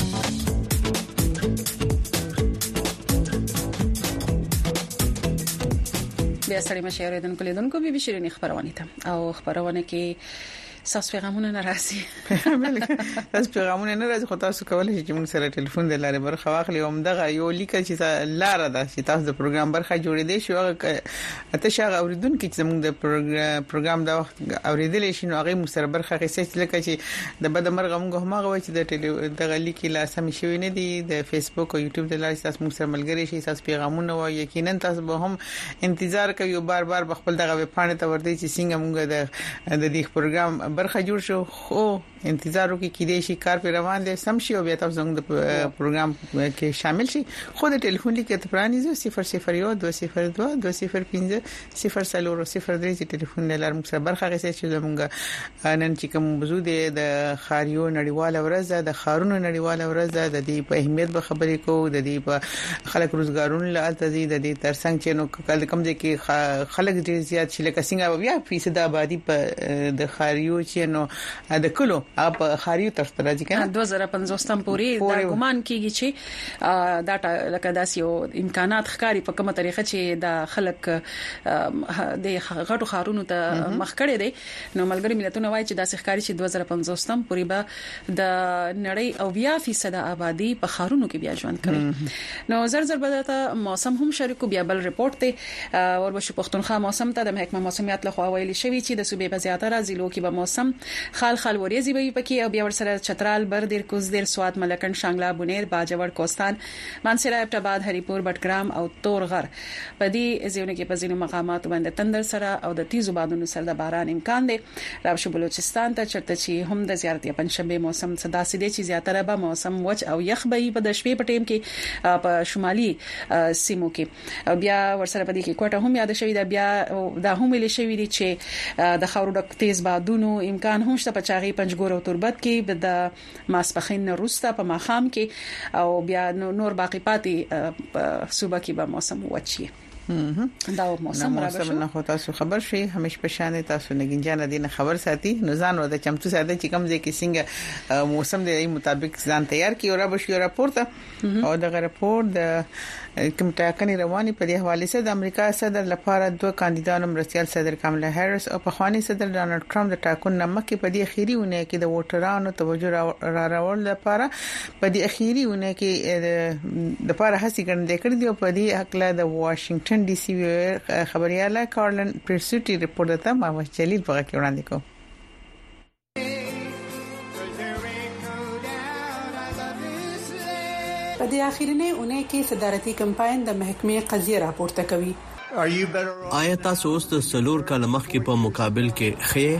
بیا سړی مشاورې دونکو لیدونکو به بشرینی خبرونه ته او خبرونه کې ساس پیغامونه ناراضي
تاسو پیغامونه ناراضي خو تاسو کولای شئ چې موږ سره ټلیفون د لارې برخه واخلي او موږ یو لیکل چې لار ده چې تاسو د پروګرام برخه جوړې دي شو هغه اته شغه اوریدونکو چې موږ د پروګرام دا وخت اوریدلې شي نو هغه موږ سره برخه غوښتي لکه چې د بد مرغ موږ هم هغه وایي چې د دغه لیکي لا سم شوی نه دي د فیسبوک او یوټیوب د لارې تاسو موږ سره ملګری شي تاسو پیغامونه وایي یقینا تاسو به هم انتظار کوي او بار بار خپل دغه ویب پاڼه ته ورته چې څنګه موږ د د دې پروګرام برخه جوړ شو خو انتظار وکړئ کې دې شي کار پر روان دي سم شي او بیا تاسو زموږ د پروګرام کې شامل شي. خو د ټلیفون لیک ته پرانیزو صفر صفر یو دوه صفر دوه دوه صفر پنځه صفر صفر صفر درې چې ټلیفون لار موږ سره برخه غوښتي چې موږ نن چې کوم موضوع دی د خاریو نړیواله ورځ د خارونو نړیواله ورځ د دې په اهمیت به خبرې کوو د دې په خلک روزګارونه لالته دي د دې ترڅنګ چې نو کله کوم ځای کې خلک ډیر زیات شي لکه څنګه بیا فیصد آبادی په د خاریو چې نو د کلو اپ خاریو تر راځي کنه
دوه زره پنځوس تم پورې دا ګمان کیږي چې دا لکه داسې امکانات ښکاری په کومه طریقه چې د خلک د غټو خارونو ته مخ کړي دي نو ملګری ملتونه وایي چې داسې ښکاری چې دوه زره پنځوس تم پورې به د نړۍ او بیا فیصد آبادی په خارونو کې بیا ژوند کوي. نو زر زر بداته موسم هم شریکو بیا بل ریپورت ته وربشو پښتونخوا موسم ته د محکمه موسمیات له خوا ویلي شوی چې د صوبې په زیاتره ضلعو کې به موسم خال خال وریځي وي پکې او بیا ورسره چترال بردیر کوزدیر سوات ملکن شانګلا بونیر باجوړ کوستان مانسیرا ابټاباد هریپور بټګرام او تورغر په دې ځایونو کې په ځینو مقاماتو باندې تندر سره او د تیزو بادونو سره د باران امکان دی. راوشو بلوچستان ته چرته چې هم د زیارت یا پنځشنبه موسم صدا سي دي چې زیاتره به موسم وچ او یخ به په د شپې په ټیم کې په شمالي سیمو کې بیا ورسره په دې کې کوټه هم یاد شوی دا بیا دا هم ویل شوی دي چې د خاورو د تیز بادونو امکان هم شته په چاغي پنځګور او تربت کې د ماسپخین روستا په ماخام کې او بیا نور باقی پاتې صوبه کې به موسم وچی دا موسم را بشو
نه خو تاسو خبر شي همیش په شان تاسو نګینجان دي نه خبر ساتي نو ځان ور د چمتو ساده چې کوم ځای کې څنګه موسم دی مطابق ځان تیار کی او را بشو راپورټ او د راپورټ د کوم ټاکنې رواني په دې حواله سره د امریکا صدر لپاره دوه کاندیدانو مرستيال صدر کاملا هریس او په خواني صدر ډانلډ ټرمپ د ټاکنو مخکې په دې اخیری ونه کې د ووټرانو توجه را راوړل لپاره په دې اخیری ونه کې د لپاره هڅې کړې کړې دی په دې حق له د واشنگټن ډي سي خبرياله کارلن پرسوټي ریپورت ته ما جلیل په کې وړاندې کوم.
په دې اخیرنه اونۍ کې صدارتي کمپاین د محکمې قضیه راپورته کوي.
آیا تاسو اوس د سلور کال مخکې په مقابل کې خې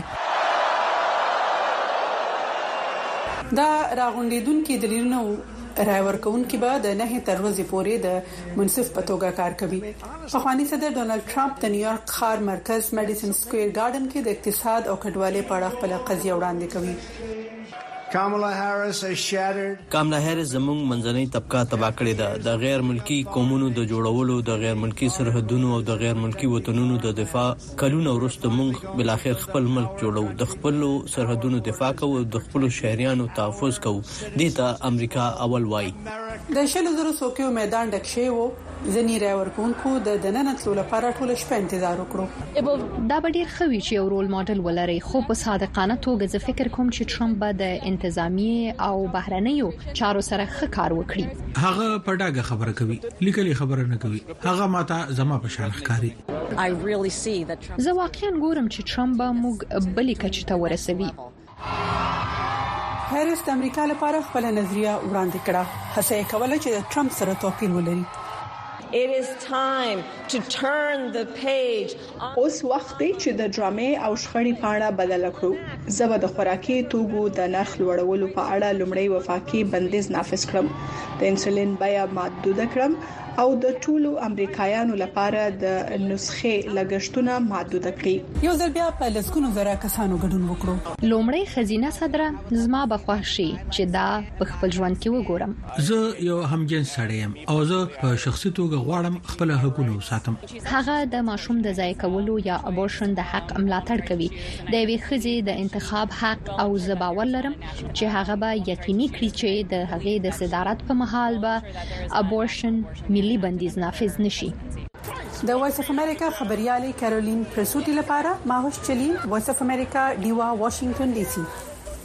دا راغونډیدونکو دلیلونه رای ورکوونکي به د نه تر ورځې پورې د منصف په توګه کار کوي. خواني صدر ډونالد ټرمپ د نیویارک ښار مرکز میډیسن سکوير ګارډن کې د اقتصاد او کډوالۍ په اړه خپل قضیه وړاندې کوي.
Kamala Harris has shattered
کاملا هریس زموږ منځنۍ طبقه تباہ کړې ده. د غیر ملکی قومونو د جوړولو، د غیر ملکی سرحدونو او د غیر ملکی وطنونو د دفاع کلونه وروسته موږ بل اخر خپل ملک جوړو، د خپل سرحدونو دفاع کوو، د خپل شهريانو تحفظ کوو. دته امریکا اول وای.
د شلو زرو سوکیو میدان ډک شوی وو. ځنی راورکونکو د دننتلو لپاره ټول شپه انتظار وکړو.
دا به ډیر خوي چې یو رول ماډل ولري، خو په صادقانه توګه زه فکر کوم چې ټرمپ به د انتظامی او بهرنیو چارو سره ښه کار وکړي.
هغه په ډاګه خبره کوي، لیکلي خبره نه کوي. هغه ماته زما په شان ښکاري.
زه واقعا ګورم چې ټرمپ به موږ بلې کچې ته ورسوي.
هریس د امریکا لپاره خپل نظریه وړاندې کړه، هڅه یې کوله چې د ټرمپ سره توپیر ولري.
It is time to turn the page.
اوس وخت دی چې د ډرامې او شخړې پاڼه بدل کړو. زه به د خوراکي توکو د نرخ لوړولو په اړه لومړی وفاقي بندیز نافذ کړم، د انسولین بیه محدود کړم او د ټولو امریکایانو لپاره د نسخې لګښتونه محدود کړي. یو ځل بیا په لسګونو زره کسانو ګډون وکړو.
لومړی خزینه صدره زما بخښي چې دا په خپل ژوند کې وګورم.
زه یو همجنس سړی یم او زه په شخصي توګه غواړم خپل حقوق وساتم.
هغه د ماشوم د ځای کولو یا ابورشن د حق ملاتړ کوي، د یوې ښځې د انتخاب حق، او زه باور لرم چې هغه به یقیني کړي چې د هغې د صدارت په مهال به ابورشن ملي بندیز نافذ نشي.
د وایس اف امریکا خبريالي کارولین پرسوتی لپاره ماهوش چلی، وایس اف امریکا دیوا، واشنگټن ډي سي.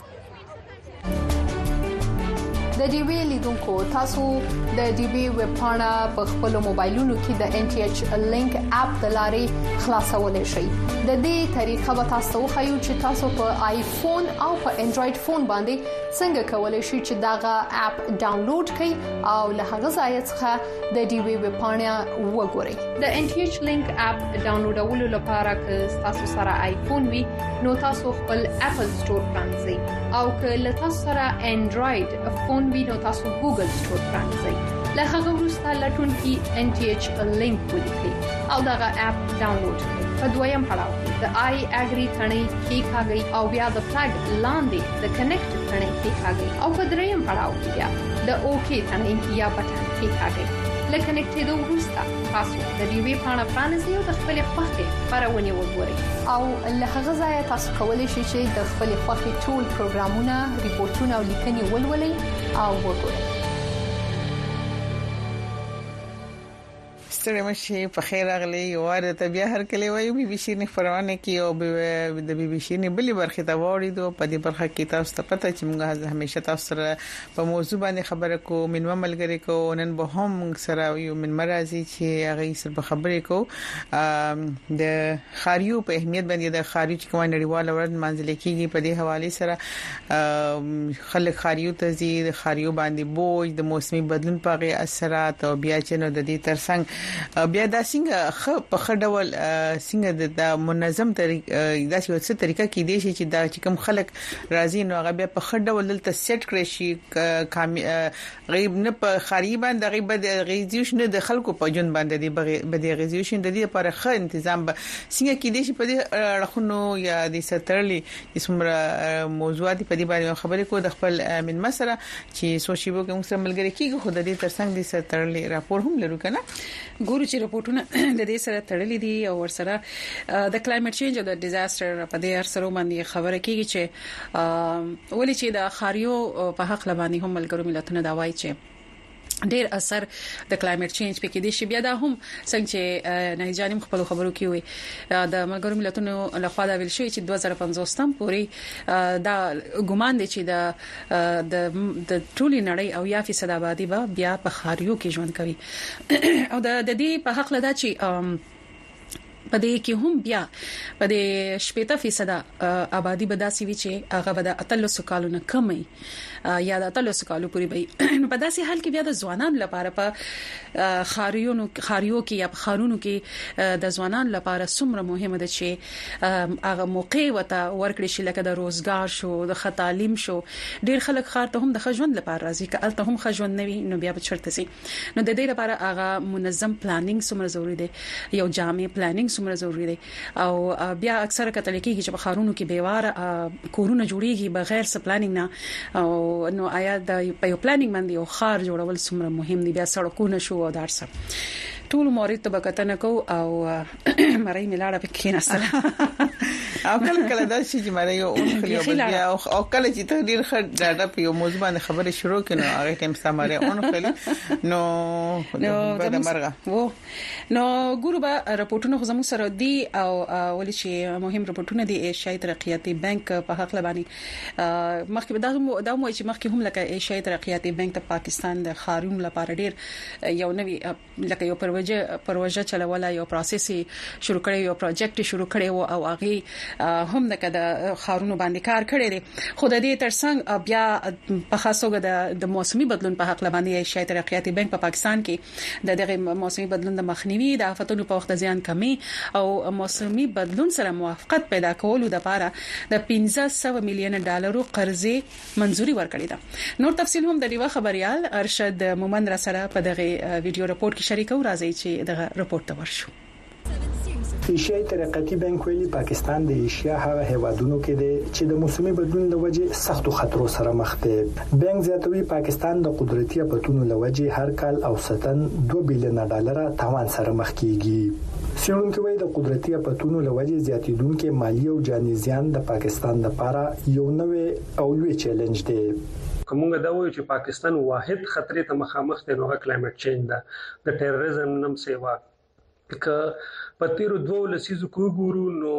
د ډي وی لیدونکو تاسو د ډي وی ویب پاڼه په خپل موبایلونو کې د ان ټي ایچ لینک اپ د لارې خلاصولای شئ. د دې طریقه به تاسو خو چې تاسو په آیفون او په انډراید فون باندې څنګه کولای شئ چې داغه اپ ډاونلوډ کړئ او له هغه ځای څخه د ډي وی ویب پاڼه وګورئ. د ان ټي ایچ لینک اپ ډاونلوډولو لپاره که تاسو سره آیفون وي نو تاسو خپل اپل سٹور پرانځئ، او که له تاسو سره انډراید فون وي نو تاسو ګوګل سٹور پرانځئ. له هغه وروسته لټون کې ان ټي ایچ لینک ولیکئ او دغه اپ ډاونلوډ کړئ. په دویم پړاو کې د آی اګری ثنې کې کاږئ او بیا د فلګ لاندې د کنیکټ ثنې کې کاږئ او په دریم پړاو کې بیا د اوکی ثنې یا بټن کې کاږئ. لکه کنیکټېدو وروسته تاسو د ډي وی پاڼه پرانیزئ او د خپل خوښې خبرونه وګورئ، او له هغه ځای تاسو کولی شئ چې د خپل خوښې ټول پروګرامونه، ریپورتونه او لیکنې ولولئ او وګورئ.
ستړي مشي په خیر راغلي. یو واره ته بیا هر کله وایو بي بي سي نه خبرونه کوي او د بي بي سي نه بلی برخه ته وړي دو په دې برخه کې تاسو ته پته چې موږ همیشه تاسو سره په موضوع باندې خبره کو منو ملګری کو نن به هم سره یو من مرزي چې هغه سره خبرې کو د خاریو په اهمیت باندې د خاري چې کومه نړیواله ورځ منځل کېږي په دې حواله سره خلک خاریو ته زی د خاریو باندې بوج د موسمي بدلون په اثرات او بیا چې نو د دې ترڅنګ بیا دا څنګه په خډول څنګه د منظم طریقه دا څه طریقه کې دی چې دا چې کوم خلک راځي نو هغه بیا په خډول دلته سیټ کړی شي غیب نه په خریبان د غیب د ریزیوشن د خلکو په جون باندې دی به د ریزیوشن د دې لپاره ښه تنظیم به څنګه کې دی چې په دې رخونو یا د سترلي اسمره موضوعات په دې باندې خبرې کو د خپل من مسره چې سوشي وو کوم سره ملګری کیږي خو د دې ترڅنګ د سترلي راپور هم لرو کنه
ګورو چې راپورټونه د دې سره تړلې دي او ورسره د کلایمټ چینج او د ډیزاستر په دې اثر باندې خبره کیږي چې ولې چې د خاریو په حق لبانی هم ملګرو ملتونو دا وایي چې ډیر اثر د کلایمټ چینج په کې دي چې بیا دا هم څنګه چې نه جانم خپل خبرو کې وي د ملګرو ملتونو لخوا دا ویل شوی چې دوه زره پنځوس تم پورې دا ګومان دي چې د د ټولي نړۍ او یا فیصد آبادی به بیا په خاریو کې ژوند کوي او د دې په حق لدا چې په دې کې هم بیا په دې شپږ فیصد آبادی به داسي وي چې هغه به د اتلس کالونو کمي یا د اتلس کالو پورې به نو په داسې حال کې بیا د ځوانانو لپاره په خاریونو خاریو کې یا په خارونو کې د ځوانانو لپاره څومره مهمه ده چې هغه موقع وته ورکړي شي لکه د روزګار شو د تعلیم شو. ډیر خلک خار ته هم د خژوند لپاره راځي که الته هم خژوند نوي نو بیا به چرته سي نو د دې لپاره هغه منظم پلانینګ څومره ضروری دی، یو جامع پلانینګ څومره ضروری دی او بیا اکثره کتل کېږي چې په خارونو کې بیواره کورونه جوړيږي بغیر س پلانینګ نه او نو آیا د یو پلانینګ باندې یو خار جوړول څومره مهم دی بیا سړکونه شو او دارسه ټول مورید ته بکتنه کو او مړی ملاړه پکې نسل
او کله کله دا چې مړی یو اون خلیو بیا او کله چې تقدیر خړ ډاډه په یو موضوع باندې خبره شروع کینو هغه ټیم سماره اون خلی نو نو د مرغه وو
نو ګورو به راپورټونه خو زموږ سره دي او ولې چې مهم راپورټونه دي ایشیايي ترقیاتي بانک په حق لبانی مخکې دا دا مو چې مخکې هم لکه ایشیايي ترقیاتي بانک د پاکستان د خارون لپاره ډیر یو نوی لکه یو پروژه پروژه چلوله یو پروسس شروع کړی یو پروجیکټ شروع کړی او هغه هم د خارونو باندې کار کړی دی خو د دې ترڅنګ بیا په خاصه د موسمي بدلون په حق لبانی ایشیايي ترقیاتي بانک په پاکستان کې د دغه موسمي بدلون د مخنیوي د آفتونو په وخت زیان کمی او موسمي بدلون سره موافقت پیدا کولو لپاره د پنځه سوه میلیون ډالرو قرضې منزوري ورکړې ده نور تفصیل هم د ریوا خبريال ارشد مومند را سره په دغه ویډیو رپورت کې شریکو راځي چې دغه رپورت ته ورشو
ایشیايي ترقیاتي بانک ویلي پاکستان د ایشیا هغه هیوادونو کې دی چې د موسمي بدلون له وجې سختو خطرو سره مخ دی بانک زیاتوي پاکستان د قدرتي اپتونو له وجې هر کال اوسطن دوه بیلیون ډالر تاوان سره مخ کیږي څېړونکو وايي د قدرتي اپتونو له وجې زیاتیدونکو مالی او جاني زیان د پاکستان لپاره یو نوې او لوی چیلنج دی
کومه دا وایي چې پاکستان واحد خطرې ته مخامخ دی نو کلایمټ چینج ده د ټیرریزم نم سیوا که په تیرو دوه لسیزو کې ګورو نو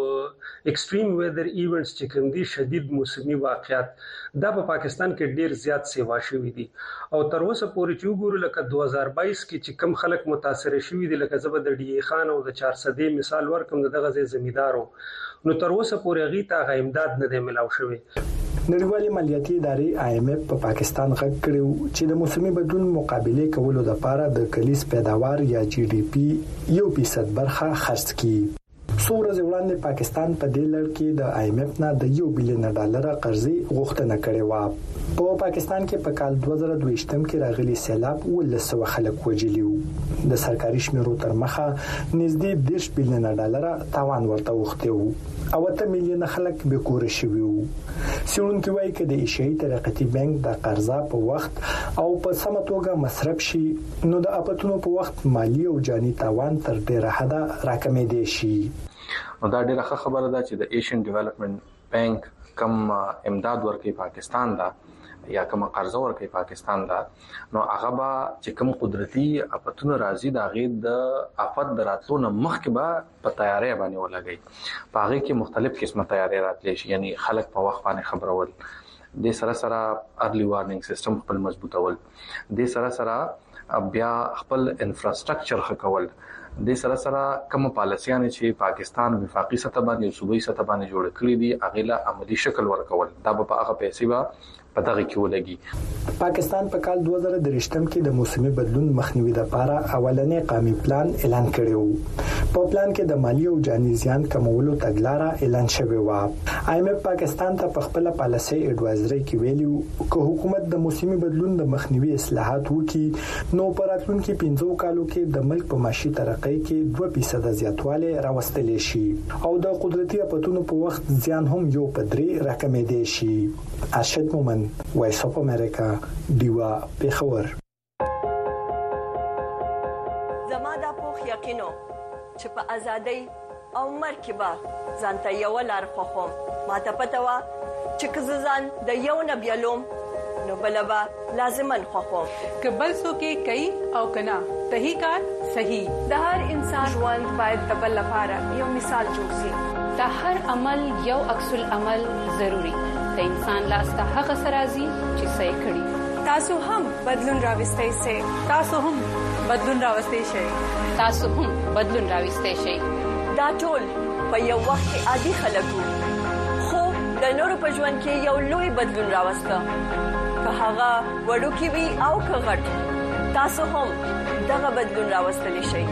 ایکستریم ویدر ایونټس چې کوم دي شدید موسمي واقعیت دا په پاکستان کې ډیر زیات سیوا شوي دي او تر اوسه پورې چې ګورو لکه دوه هزار بایس کې چې کم خلک متاثر شوي دي لکه زبر د ډي خان او د چار سدې مثال ورکم دغه زمیندارو نو تر اوسه پورې غي ته غیمداد نه دی ملاو شوی
نړیوالې مالیاتي ادارې آی ایم ایف په پاکستان غږ کړو چې د موسمي بدلون مقابله کولو لپاره د کلیس پیداوار یا جی ډي پی یو فیصد برخه خرڅ کړي څو ورځې وړاندې پاکستان په دې لړ کې د آی ایم ایف نه د یو بلیون ډالر قرضې غوښتنه کړې و په پاکستان کې په کال دوه زره دوه یم کې راغلي سیلاب ولسو خلک وجلیو د سرکاري شمیرو تر مخه نږدې دیرش بلیون ډالر تاوان ورته وختیو او ته میلیونه خلک به کور شوي وو څېړونکو وايي چې د ایشیايي ترقیاتي بانک د قرضا په وخت او په سم توګه مصرف شي نو د اپتونو په وخت مالی او جاني تاوان تر ډیره حده راکمېدي شي
نو دا ډیره خبره ده چې د ایشین ډیولپمنٹ بانک کم امداد ورکړي پاکستان دا یا کوم قرض ورکړي پاکستان دا نو هغه با چې کوم قدرتي اپتون راځي دا غي د افت دراتلو مخکې به په تیاری باندې ولګي په هغه کې مختلف قسمه تیاری راتلی شي یعنی خلک په وخت باندې خبرول د سره سره ارلی وارنینګ سیستم خپل مضبوطول د سره سره بیا خپل انفراستراکچر خکول د سره سره کوم پالیسیانه چې پاکستان وفاقي سطح باندې او صوبایي سطح باندې جوړ کړی دي هغه لا عملی شکل ورکول دا په هغه پیسې به په دغه کې ولګي
پاکستان په کال دوه زره درې کې د موسمي بدلون مخنیوي لپاره اولنې قومي پلان اعلان کړی و په پلان کې د مالی او جاني زیان کمولو تګلارې اعلان شوی و آی ایم ایف پاکستان ته په خپل پالیسي اډوایزري کې ویلو چې حکومت د موسمي بدلون د مخنیوي اصلاحات وکړي نو پراتلونکو پنځو کالو کې د ملک په معاشي ترقۍ کې دوه فیصد زیاتوالی راوستل شي او د قدرتي اپتونو په وخت زیان هم یو پدري راکمېدي شي ارشد مومند وایس اف امریکا دیوا پیښور
زما د پوخ یقینو چې په ازادۍ او مرکبه ځانته یو لار خوخم ماته پته و چې کززان د یو نبیلوم نو بلبا لازمن خوخم
کبل سو کې کوي او کنا صحیح کار صحیح د هر انسان ژوند باید د بل لپاره یو مثال جوړ شي د هر عمل یو عکس العمل ضروری د انسان لاس ته هغه سرازي چې صحیح کړي
تاسو هم بدلون راوستئ سي
تاسو هم بدلون راوستئ شئ تاسو هم بدلون راوستئ شئ
دا ټول په یو وخت کې عادي خلکو خو د نورو په ژوند کې یو لوی بدلون راوسته که هغه وړوکی وي او که غټ تاسو هم دغه بدلون راوستلی شئ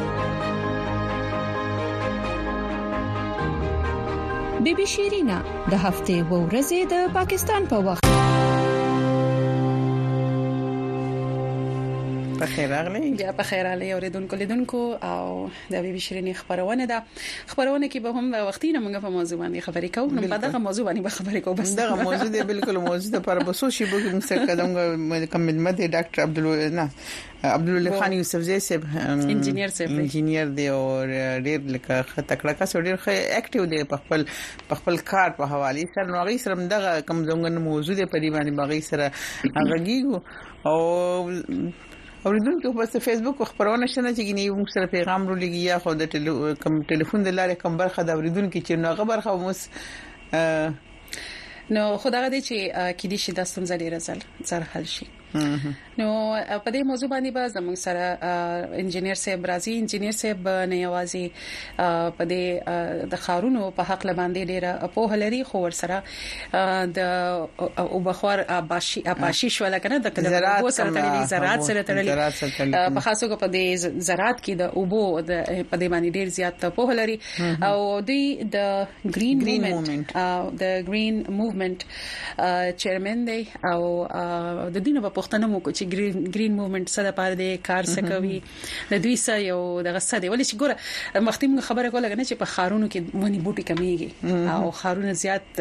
بی بی شیرینا د هفته و ورځې د پاکستان په وخت
په خیر راغلی
بیا په خیر راغلی اوریدونکو لیدونکو او د بي بي شيرين خبرونه ده خبرونه کې به هم وختي نه موږ په موضوع باندې خبرې کوو نو په دغه موضوع باندې به خبرې کوو بس
دغه موضوع دی بالکل موضوع ده پر بسو شی به موږ سره کوم کوم مده ډاکټر عبدل نه عبدالله خان یوسف زئی صاحب
انجینیر صاحب
انجینیر دی او ډیر لکه تکړه کا سو ډیر اکټیو دی په خپل په خپل کار په حواله سره نو غي سره دغه کوم څنګه موضوع دی په دې باندې باغی سره غږیږو او اوریدونکو په فیسبوک خبرونه شنه چې ګنې موږ سره پیغام ورولېږي یا خو د کوم ټلیفون د لارې کوم برخه د اوریدونکو چې نو خبر خو موس نو خدای دې چې کې دې شي د ستونزې ډیر زل زر حل شي نو په دې موضوع باندې به زموږ سره انجینیر صاحب راځي انجینیر صاحب نه یوازې په دې د خارونو په حق باندې ډیره په هلري خو ور سره د او بخور اباشي اباشي شو لکه د زراعت سره تړلې زراعت سره تړلې په خاصو په دې زراعت کې د اوبو د په دې باندې ډیر زیات په هلري او د د گرین موومنت د گرین موومنت چیرمن دی او د دینه پښتنه مو کو چې گرین گرین موومنت سره پاره د کار سکوي د دوی سره یو دغه سره ولې چې ګوره مختیم خبره کوله نه چې په خارونو کې ونی بوټي کمیږي او خارونه زیات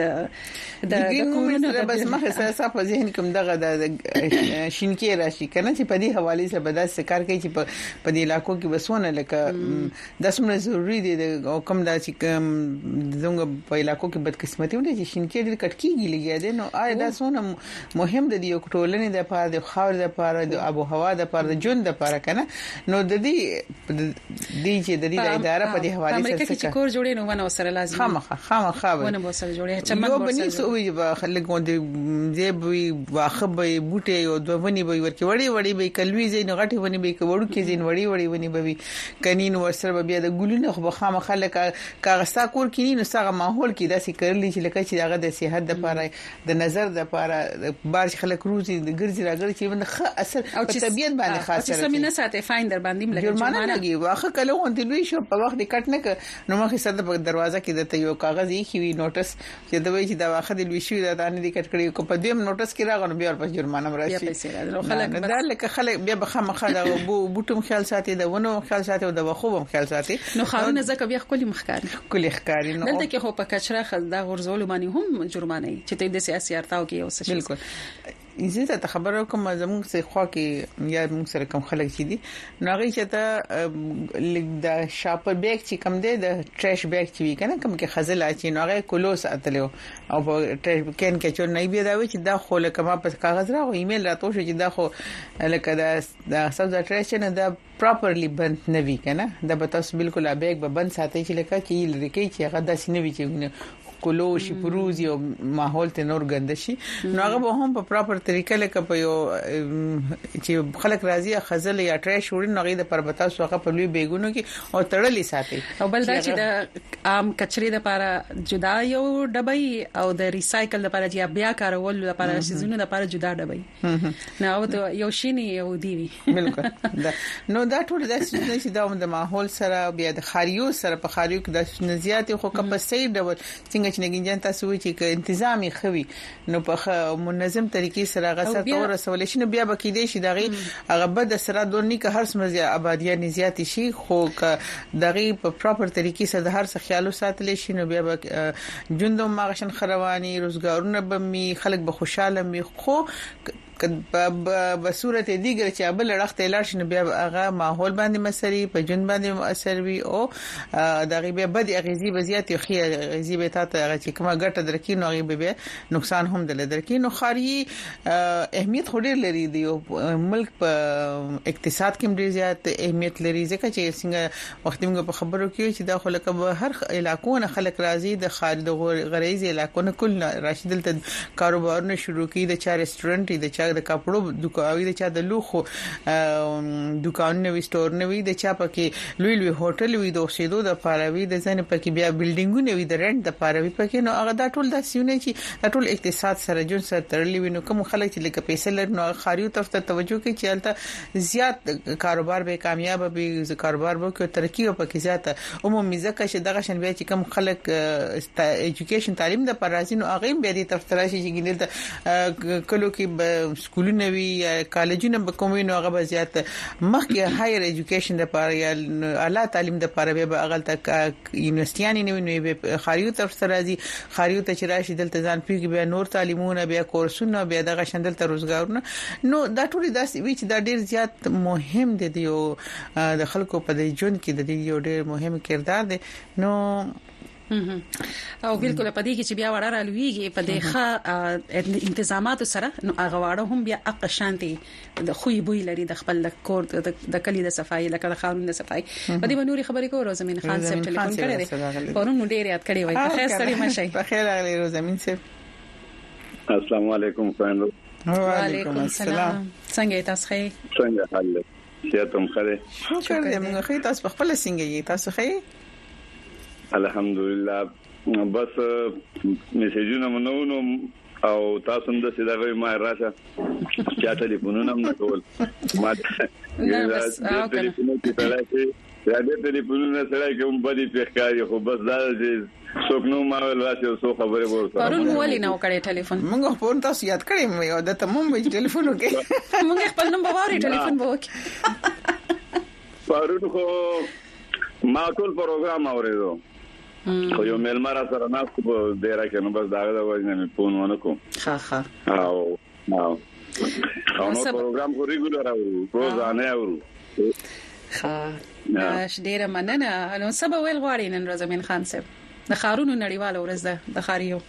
د کورونه بس مخه سره صاحب ذهن کوم دغه د شینکې راشي کنه چې په دې حواله سره به داسې کار کوي چې په دې علاقو کې بسونه لکه د سمره ضروری دي او کوم داسې زموږ په علاقو کې بدقسمتي ونی چې شینکې ډېر کټکیږي لګیا دي نو آیا دا سونه مهم دي یو ټولنې د د خاور د پاره د ابو هوا د پاره د جون د پاره کنه نو د دې د دې چې د دې اداره په دې حواله سره امریکا کې کور جوړې نو ونه سره لازم خامخ خامخ ونه به سره جوړې چې موږ بنې سو وي خلک غوندې زیبوي واخبې بوټي او دوونی به ورکی وړي وړي به کلوي زین غټي ونی به وړو کې زین وړي وړي ونی به کنین ورسره بیا د ګلونو خو خامخ خلک کاغستا کور کې نو سغه ماحول کې داسې کړلی چې لکه چې هغه د صحت د پاره د نظر د پاره بار خلک روزي د ګرځي راګر چې باندې ښه اثر په طبيعت باندې خاص سره چې سمینه ساتي فایندر باندې ملګری جرمانه لګي واخه کله وانت لوي شو په وخت کټ نه ک نو مخه سره په دروازه کې د یو کاغذ یې خوي نوټس چې دوی چې دا واخه د لوي شو دا باندې د کټ کړی کو په دیم نوټس کې راغنو بیا په جرمانه راشي بیا پیسې راځي خلک دا لکه خلک بیا بخه مخه دا بوټم خیال ساتي د ونه خیال ساتي او د وخوبم خیال ساتي نو خارونه زکه بیا خپل مخکاري خپل ښکاری نو دلته کې خو په کچره خزدا غرزول باندې هم جرمانه چې ته د سیاسي ارتاو کې اوس بالکل زه ته خبرو کوم زموږ څخه خو کې یا موږ سره کوم خلک چې دي نو هغه چې ته د شاپر بیگ چې کوم دی د ټریش بیگ چې وی کنه کوم کې خزل اچي نو هغه کلوس اتلو او په ټریش کین کې چور نه بیا دا و چې دا خو لکه ما په کاغذ راغو ایمیل راتو شو چې دا خو لکه دا سبز ټریش نه دا پراپرلی بند نه وی کنه دا به تاسو بالکل بیگ به بند ساتي چې لکه کې لري کې چې هغه داسې نه وی چې کلوشي پروزي او ماحول ته نور ګند شي نو هغه به هم په پراپر طریقه لکه په یو چې خلک راضي خزل یا ټریش وړي نو غي د پربتا سوغه په لوی بیګونو کې او تړلې ساتي او بل دا چې د عام کچري د لپاره جدا یو ډبای او د ریسایکل لپاره چې بیا کارول لپاره شیزونه لپاره جدا ډبای نو او یو شینی یو دی بالکل نو دا ټول د چې دا د ماحول سره بیا د خاریو سره په خاریو کې د نزيات خو کپسې ډول څنګه چې نګینجن تاسو وی چې انتظامی خوي نو په منظم طریقې سره غسر تور رسول شي نو بیا بکې دي شي دغه هغه بد سره دونی که هر سمزه آبادیان زیات شي خو که دغه په پراپر طریقې سره د هر څه خیالو ساتل شي نو بیا جوندو ماغشن خروانی روزګارونه به می خلک به خوشاله می خو په صورت دیګر چې ابل رخت لاړ شنه بیا هغه ماحول باندې مسري په جون باندې مؤثر وي او دغه بیا بد اغیزي به زیات خي اغیزي به تاسو هغه چې کومه ګټه درکې نو هغه به نقصان هم دل درکې نو خاري اهمیت خوري لري دی ملک په اقتصاد کې ډیر زیات اهمیت لري ځکه چې څنګه وخت موږ په خبرو کې چې داخله کې هر علاقو نه خلک راځي د خارج غریزي علاقو نه کل راشدل ته کاروبارونه شروع کړي د چا ریسټورانټ د چا د کپړو دکانوي د چا د لوخو دکانونه وي سٹور نه وي د چا پکې لوی لوی هوټل وي د اوسېدو د پاروي د ځنه پکې بیا بلډینګونه وي د رنٹ د پاروي پکې نو هغه دا ټول د سیونه چې دا ټول اقتصاد سره جون سره تړلې وي نو کوم خلک چې لکه پیسې لري نو خاريو طرف ته توجه کوي چې البته زیات کاروبار به کامیاب به کاروبار به کې ترقی او پکې زیاته عمومي ځکه چې دغه شن بیا چې کوم خلک ایجوکیشن تعلیم د پر راځي نو هغه بیا دې طرف ته راشي چې ګینل کلو کې سکولونه وي یا کالجونه به کومې نو هغه زیات مخکې هایر ایجوکیشن لپاره یا اعلی تعلیم لپاره به اغل تک یونیورسيټیان نه وي نو خاريو تر سره راځي خاريو ته چې راشي دلته ځان پیږي بیا نور تعلیمونه بیا کورسونه بیا دغه شندل ته روزګارونه نو دا ټول داسې وی چې دا ډیر زیات مهم دي یو د خلکو په دې ژوند کې د دې یو ډیر مهم کردار دی نو
او بالکل په دې کې چې بیا وړه رالويږي په دې ښه انتظامات سره نو هغه واړه هم بیا اق شانتي د خوې بوی لري د خپل کور د کلی د صفای لکه د خارون د صفای په دې باندې خبرې کوو روزمین خان صاحب ټلیفون کړی دی پرون ډیر یاد کړی وای په خیر سړی مشي
په خیر راغلی روزمین صاحب
السلام علیکم فاینل
وعلیکم السلام څنګه تاسو ښه
څنګه حال یا تم خره
شکر دې موږ خې تاسو په خپل څنګه یې تاسو ښه
الحمدلله بس میسجونه منونو او تاسو هم د سیدغه ما راشه چا ټلیفونونه هم کول ما
نه بس او
ټلیفونونه چې راځي دا د ټلیفونونه سره کوم بدی پیښکاري خو بس دا چې څوک نو ما ول واسه سو خبره ورته
پرون ولې نو کړی ټلیفون
موږ په تاسو یاد کړی مې یو د تمام به ټلیفون وکړي
موږ خپل نوم باوري ټلیفون به وکړي
پرون خو ما ټول پروګرام اوریدو خو یو ملمر سره ناس په ډیره کې نو بس داغه د وژنې مې فون ونه کوم
ها ها
او او نو پروګرام کو ریګولر او روزانه او
ها ډیره مننه نو سبا ویل غواړي نن روزمین خان صاحب د خارونو نړیوال ورځ ده د خاریو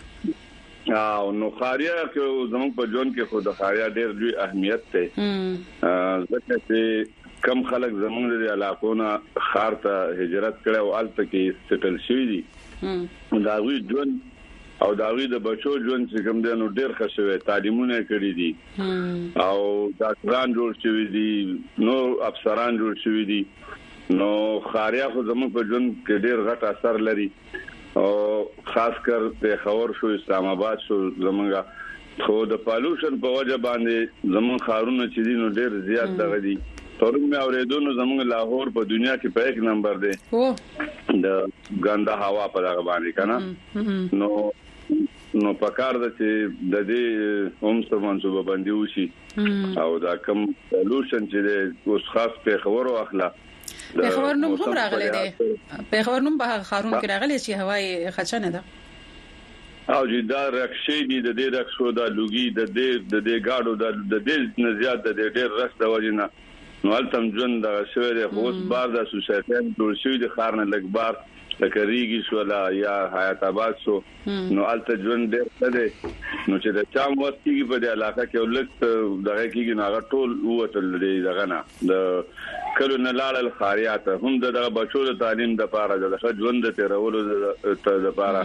او نو خاریا کې زموږ په ژوند کې خو د خاریا ډیر لوی اهمیت ته ځکه چې کم خلک زمونږ د علاقونو خار ته هجرت کړي او الته کې سټل شوي دي دا وی ژوند او دا وی د بچو ژوند چې کوم دی نو ډیر ښه تعلیمونه کړی دي او ډاکټران جوړ شوي دي نو افسران جوړ شوي دي نو خاریا خو زموږ په ژوند کې ډیر غټ اثر لري او خاص کر په خبر شو اسلام آباد شو زمونږه خو د پالوشن په وجه باندې زمون خارونه چې دي نو ډیر زیات دغه دي تورم مې اوریدونو زموږ لاهور په دنیا کې په یک نمبر دی او د ګنده هوا په دغه باندې کنه نو نو پکار د چې د دې هم څه منصوبه باندې وشي او دا کوم سولوشن چې د اوس خاص په خبرو اخلا
په خبر نوم هم راغلی دی په خبر نوم به خارون کې راغلی چې هواي خچنه ده
او چې دا رکشي دي د دې رکشو د لوګي د دې د دې گاډو د دې نه زیات د ډېر رس د وجنه نو التم ژوند د شوی د اوس بار د سوسایټي ټول شوی د خارنه لګ بار تکریږي شو لا یا حیات آباد شو نو الته ژوند ډېر څه دی نو چې د چام وخت کې په دې علاقه کې ولک دغه کې نه ټول وته لري دغه نه د کلو نه لاړل خاریات هم د بچو د تعلیم د پاره د ژوند د تیرولو د لپاره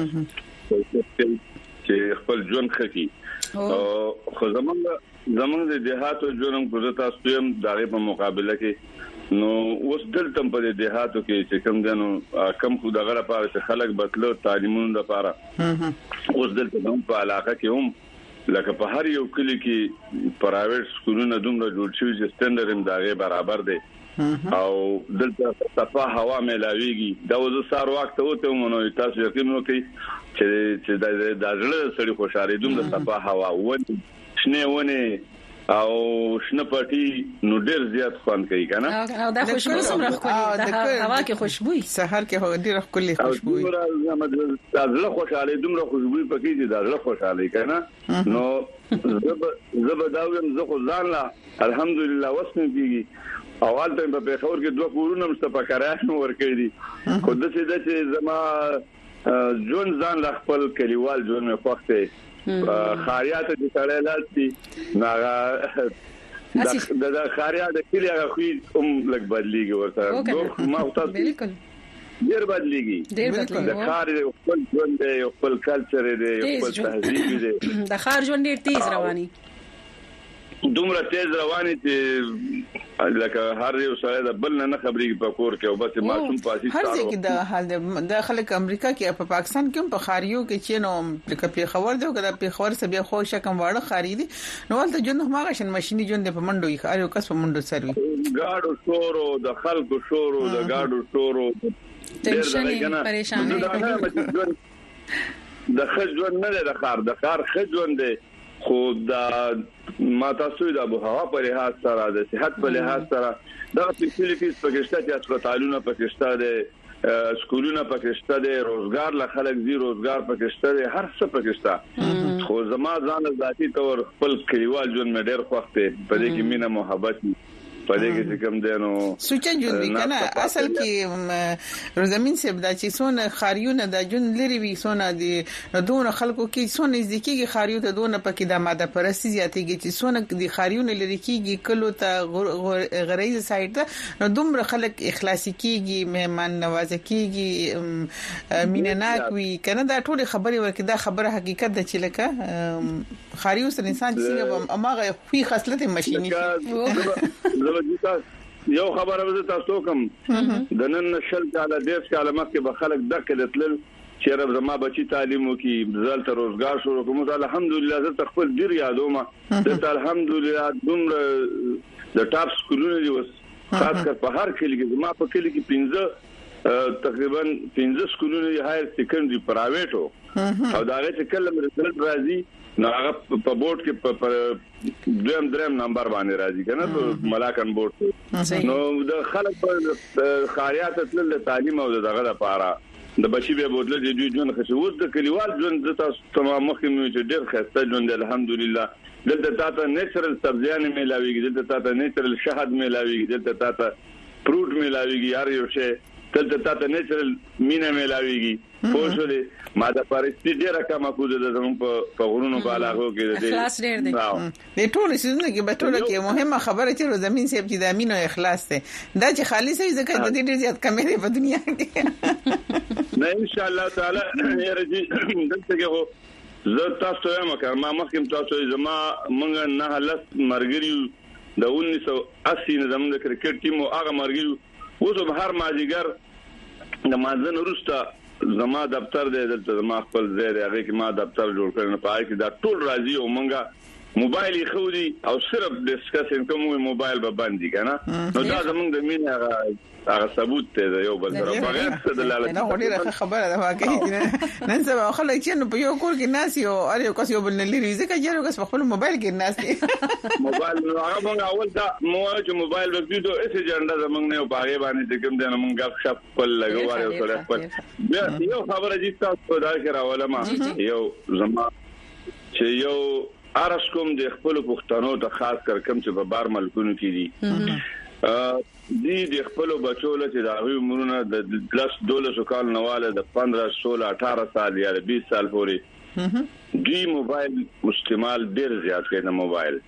چې خپل ژوند خکې او خو زمونږ زمونږ د دیهاتو ژوند په تاسو هم دغه په مقابله کې نو اوس دلته په دیهاتو کې چې کوم دنو کم خو دغه لپاره چې خلک بتلو تعلیمونو لپاره اوس دلته هم په علاقه کې هم لکه په هر یو کلی کې پرایویټ سکولونه دومره جوړ شوي چې سټانډرډ هم دغه برابر دی او دلته صفه هوا ملاويږي دا وځ سار وخت وته مونږ تاسو یقین وکړئ چې چې د داړه سړي خوشاله دومره صفه هوا ونه شنه ونه او شنه پټي نو ډیر زیات خوان کوي کنه
او دا خوشبو سره کوي دا هوا کې خوشبوئی
سحر کې هو ډیر خولي خوشبوئی
دا زړه خوشاله دومره خوشبوئی پکې دي دا زړه خوشاله کنه نو زب زب داویم زه خو ځان لا الحمدلله وسم کیږي اول ته په پیښور کې دوه کورونه مستفا کرایه ورکړي دي خو د څه د چې زما جون ځان لا خپل کلیوال جون مې خوښته خاریات د سړی لاسي ناغه د خاریات د کلی هغه خو هم لګ بدلیږي ورته ما تاسو بالکل ډیر بدلیږي
ډیر بدلیږي
د خار د خپل ژوند دی خپل کلچر دی خپل تهذیب دی
د خار ژوند ډیر تیز رواني
دومره تیز رواني چې لکه هر یو سره د بل نه خبرې په کور کې او بس معصوم پاسي
هر ځای کې د حال د خلک امریکا کې په پاکستان کې په خاریو کې چې نو لکه په خبر دی کده په خبر سره به خو شکم واړه خاري دي نو ولته جون هغه شن ماشيني جون په منډو یې خاريو کس په منډو سروي
گاډو شورو د خلکو شورو د گاډو شورو
ټینشن پریشانی
د خځ ژوند نه د خار د خار خځ ژوند دی خو دا ما تاسو د ابو هوا په لحاظ سره د صحت په لحاظ سره دا فیسیلیټیز پکشته چې هسپتالونه پکشته ده سکولونه پکشته ده روزګار له خلک زی روزګار پکشته ده هر څه پکشته خو زما ځان ذاتی تور خپل کلیوال جون مې ډېر خوښ دی په دې کې مینه محبت پدې کې کوم دینو
سوچ جون دي کنه اصل کې روزمین سب دا چې سونه خاریونه د جون لري وي سونه دي دونه خلکو کې سونه ځکیږي خاریو ته دونه پکې د ماده پرستی زیاتېږي چې سونه د خاریونه لري کېږي کلو ته غریزه سایت نو دومره خلک اخلاصي کېږي مهمان نوازه کېږي مینناک وي کنه دا ټول خبري ورکې دا خبره حقیقت ده چې لکه خاریو سره انسان چې اماغه خوې خاصلت ماشيني
یو خبره وزه تاسو کوم د نن نشل کاله دیش کاله مخکې به خلک دغه دتل چې رب زما بچی تعلیم وکي ځل ته روزګار شروع کوم الحمدلله زه تخپل ډیر یادوم د الحمدلله دومره د ټاپ سکولونو دی وس خاص کر په هر کلی کې زما په کلی کې پنځه تقریبا پنځه سکولونو دی هایر سیکنډري پرایویټ او دا چې کله رزلټ راځي نو هغه په بورډ کې په دویم دریم نمبر باندې راځي کنه په ملاکن بورډ نو د خلک په خاریات تل تعلیم او دغه لپاره د بچي به بوتل دي دوی جون خو اوس د کلیوال جون د تاسو تمام مخکې مې چې ډېر خسته جون د الحمدلله دلته تاسو نېچرل سبزیان ملاويږي دلته تاسو نېچرل شهد ملاويږي دلته تاسو فروټ ملاويږي هر یو شی دلته تاسو نېچرل مینا ملاويږي پوښولې ما د پارستی ډیره کمه کوزه د زمون په غرونو بالاغو کې د
اخلاص ډیر دی
د ټول سيزونه کې به ټول کې مهمه خبره چې زمين سیب چې د امین او اخلاص ته دا چې خالص وي ځکه د دې ډیر زیات کمې دی په دنیا کې
نه ان شاء الله تعالی یې رجی دلته کې هو زه تاسو یم کار ما مخکې تاسو زما مونږ نه لس مرګري د انیس سو اسی نه زموږ د کرکټ ټیم او هغه مرګري اوس به هر ماجیګر د مازن وروسته زما دفتر دی دلته زما خپل ځای دی هغه کې ما دفتر جوړ کړی نه پای کې دا ټول راځي او مونږه موبایل خو دی او صرف ډسکشن کوم موبایل به باندې کنه نو دا زمونږ د مين هغه هغه ثبوت دی یو بل سره بغیر څه دلاله
نه وړي خبره ده واقعي نن سبا خلک چې په یو کور کې ناس یو ار یو کس یو بل نه لري ځکه چې یو کس په خپل موبایل کې ناس دی
موبایل نو هغه مونږ اول دا مو چې موبایل وکړو اسی جنډه زمونږ نه باغې باندې کوم دی مونږ غف شپ کول لګواره سره خپل بیا یو خبره چې تاسو دا کړه ولما یو زما چې یو ارس کوم د خپل پښتنو ته خاص کر کوم چې په بار ملکونو کې دي ا دي د خپل بچو له چې دا وی عمرونه د دولس دولس کال نواله د پندرہ سولہ اٹھارہ سال یا بیس سال پورې دی موبایل استعمال ډیر زیات کوي د موبایل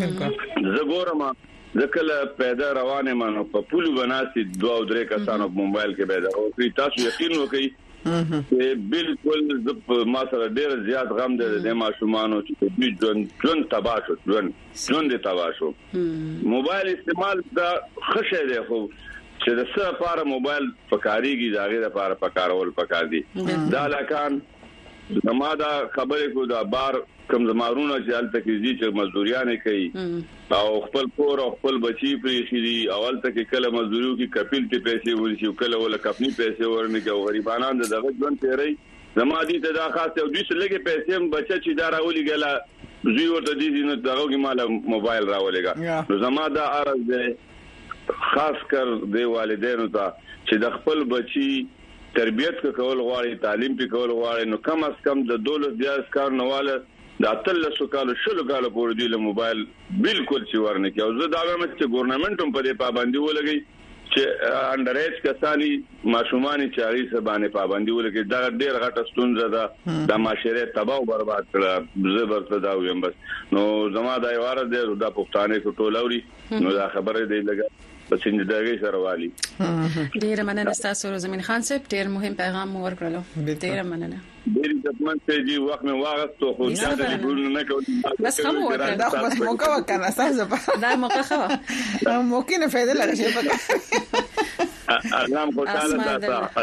زګورما ځکه پیدا روانه مانو په پولو بناسي دوه او درې کسانو په موبایل کې پیدا او کی تاسو یقین وکړئ چې بالکل ما سره ډیر زیات غم دی د ماشومانو چې دوی ژوند ژوند تباہ شو ژوند ژوند تباہ شو موبایل استعمال دا خشه دی خو چې د څه لپاره موبایل پکاريږي دا غیر لپاره پکارول پکار دي دا لکان زما دا خبره کو دا بار کم زمارونه چې حالت کې دي چې مزدوریان کوي او خپل کور او خپل بچي پرې شي اول ته کې کله مزدوریو کې کپیل ته پیسې ورشي کله ولا کپنی پیسې ورنه کې غریبانان د دغه ژوند تیری زما دي ته دا خاصه او دوی څه لګي پیسې بچا چې دا راولي ګلا زوی ورته دي نه دغه کې مال موبایل راولېګا نو زما دا عرض ده خاص کر دی والدینو ته چې د خپل بچي تربيت کول غواړي تعلیم په کول غواړي نو کم از کم د دولت دیاس کار نواله د اتلسو کالو شلو کالو پورې دی له موبایل بالکل چې ورنه کې او زه دا وایم چې ګورنمنت هم په دې پابندي ولګي چې انډر ایج کسانی ماشومان چې هغه څه باندې پابندي ولګي دا ډېر غټه ستونزه ده د معاشره تباہ او برباد کړه زبر دا ویم بس نو زما دا یو واره دی دا پښتانه کو ټولوري نو دا خبره دی لګا پسند دغه سره والی
ډیر مننه تاسو زمين خان صاحب ډیر مهم پیغام ورکړلو ډیر مننه
ډیر ځمن ته دی وخت مې واغستو خو دا د ګورنه نه کوم
بس خمو دا بس موقع وکنه تاسو
دا موقع خو
ممکن فائدہ لږ شي پکې
الله مو تعالی تاسو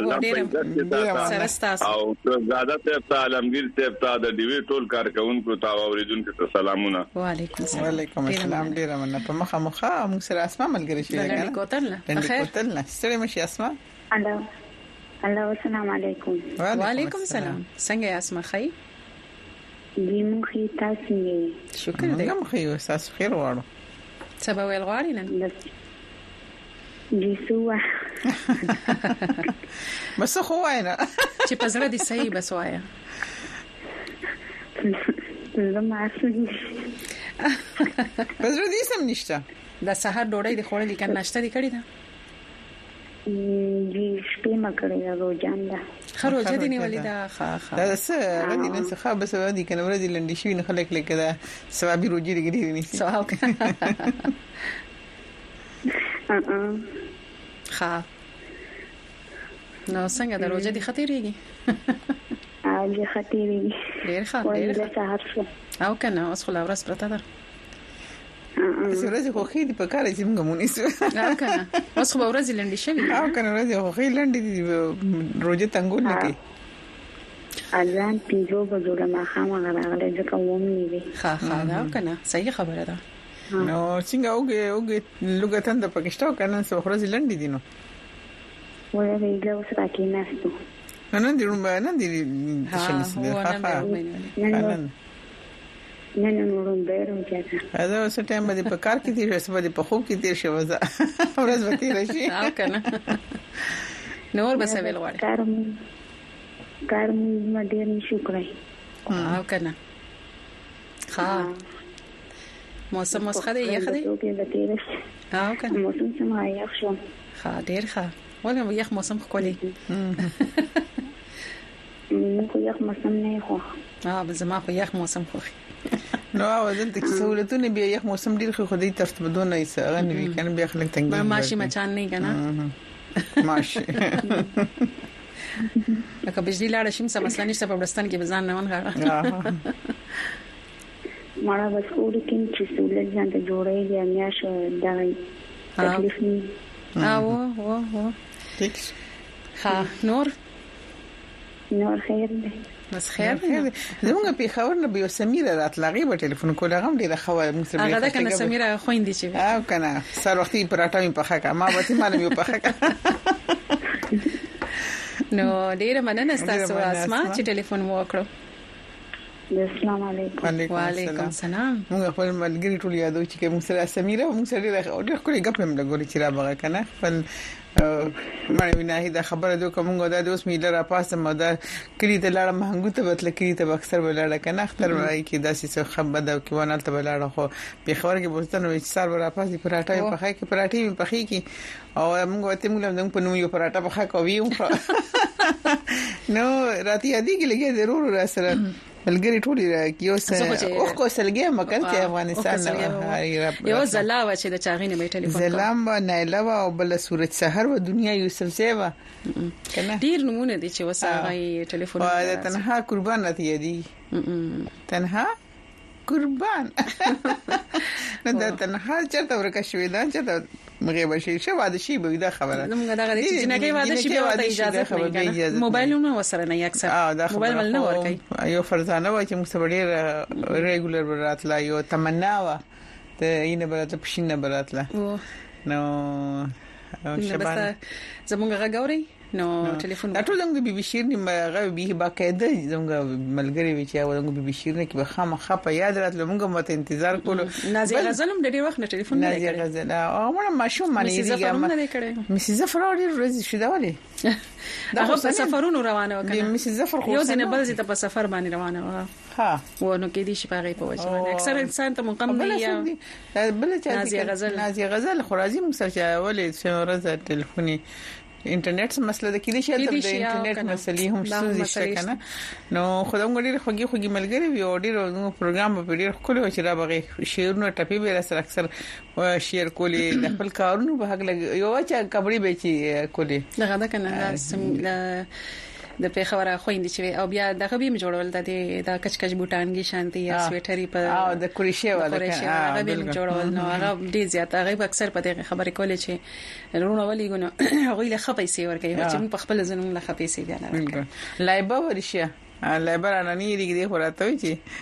الله تاسو او زیاده ته عالمگیر ته د دیوی ټول کارکونکو ته اوریدونکو ته سلامونه
وعلیکم السلام
وعلیکم السلام ډیر مننه په مخه مخه موږ سره اسماء ملګری شي
لګا کوتل
خیر کوتل سره مشي اسماء
الو الو السلام علیکم
وعلیکم السلام څنګه اسماء خی
دې مخې تاسو یې
شکر دې
موږ خو یو تاسو خیر وړو
سبا ویل غواړي نن
جیسو
بس خو وای نه
چې پزړه دې صحیح بس وایا
زما اصلي
پزړه دې سم نشته
د سحر ډوډۍ د خوړلې کنه ناشته دې کړې ده
جی شپې ما کړې ده روزان ده
خروجه دې نیولې ده خا خا
دا څه غدي نن څه خا بس ودی کنه ورته لنډی شي نه خلک لیکه دا ثوابي روزي دې ګډې نه
ثواب خا نو څنګه د روزه دې خطرېږي
اجي خطرېږي
ډېر ښه ډېر
ښه
او کنه اوس خو لا ورځ پرته ده
ورځ خو خې دې په کار چې موږ مونږ
او کنه اوس خو ورځ لنډي شوی
او کنه ورځ خو خې لنډي دي روزه تنګول نه کی
اذان پیجو بجوړه ما خامه غراغله ځکه ووم نیوي
ها ها دا کنه صحیح خبره ده
نو څنګه اوګه اوګه لګتن د پاکستان کنه څو ورځ لنډي دي نو
ولا ویګه اوس راکې نهستو
نن دې روم نن دې شنس ده ها ها
نه نه نورم بیرو جاته
دا اوس ټایم باندې په کار کې تیر شي باندې په خوب کې تیر شي وځه ورځ به تیر شي
او کنه نور به څه ویل غواړي
کارم کارم ما ډیر نشو کړی
او کنه ها موسم مسخه دی یخ دی او کنه
موسم سم یخ شو
ها ډیر ښه ولې یخ موسم خولي
نو خو یخ موسم نه خو
اه به زما په یخ موسم خو
نو او دلته کې سہولتونه بیا یخ موسم ډیر خو خدای ترتیبونه یې سره نه وی کنه بیا خلک تنګي
ما ماشي مچان نه کنه
ماشي
لکه بجلی لاړ شم سم مثلا نشته په بلستان کې بزان نه ونغه
مړه بس اوري کې چې سولې ځان ته جوړې دی میاش دا تکلیف نه
او او او ها نور
نور خیر دی
بس خیر
زموږ په خبر نه به سميره راتلغي په ټلیفون کول هغه ډیره خو موږ سره
هغه دا کنه سميره خويندې چې
او کنه سر وختي پراټا می په خکه ما به معلوم یو په خکه
نو ډیره مننه تاسو اسما چې ټلیفون مو وکړو
السلام علیکم
وعلیکم السلام
موږ خپل ملګری ټول یادو چې موږ سره سميره موږ سره ډېر خوري غپ هم لګول چې را بغه کنه خپل مړ وینه دا خبره دوه کومه دا د اوس میله را پاسه مده کلی ته لاړه مهنګو ته بتل کلی ته اکثر ولاړه کنه اختر وای کی داسې څه خبره دا کې ونه ته ولاړه خو په خبره کې بوستنه وې سر ورا پاسه پراټه په خای کې پراټي په خای کې او موږ ته موږ هم په نو یو پراټه په خای کوي نو راتی ادي کې لګي ضرور را سره ملګری ټولې راکیو سره او کو سلګي مکان کې افغانستان نه
یو زلاوه چې د چاغینه می ټلیفون
زلام با نایلا او بل صورت سحر و دنیا یوسف زیبا
کنه ډیر نمونه دي چې وساغي ټلیفون
او تنها قربان راته دي تنها قربان نه دا تنها چرته ورکه شوې دا چې مغه بشي شو واده شي به دا خبره
موږ دا غواړي چې نه کې واده شي به اجازه خبره موبایلونه وسره نه اکثر موبایل ول نه ورکي
یو فرزانه وای چې مستبډیر ریګولر براتلا یو تمنا وا ته اینه براتله پښینه براتله نو
شبانه زمونږ غاوري نو ټلیفون
دا ټول زموږ بي بي شیر نیمه غو به باقاعده زموږ ملګری وی چې او زموږ بي بي شیر نه کې به خامخا په یاد راتله موږ مت انتظار کولو
نازیه غزلم د ډېر وخت نه ټلیفون نه
نازیه غزل او مړه ماشوم باندې دیګه مس زفر اوري ورځ شو دا ولې
دا خو په سفرونو روانه وکړه
مس زفر خو
یو ځنه بل ځای ته په سفر باندې روانه و
ها
ونه کې دي چې پاره په وجه باندې اکثر انسان ته مقام نه یا
بل چې
نازیه غزل
نازیه غزل خو راځي موږ سره ولې څومره ټلیفوني انټرنیټ مسله د کلی شي د انټرنیټ مسلې هم څه شي کنه نو خدای مګړي خوږي خوږي ملګری وي او ډیر نو پروګرام په ډیر خپل چې را بغي شیرونو ټپي به سره اکثر شیر کولی د خپل کارونو په حق لګ یو چې کبړي به چې کولی
دغه دا کنه سم د پیښور خويندې چې او بیا دغه به جوړول د د کچکچ بوټانګي شانتي یا سویټري په
او د کریشه ولا
هغه به جوړول نو هغه ډیر زیات هغه اکثر په دغه خبرې کولې چې رونه ولي ګنو هغه له خپې سي ورکه چې په خپل ځنوم له خپې سي بیا نه
لایبا ورشه لایبا نه نه لري دې خوراتوي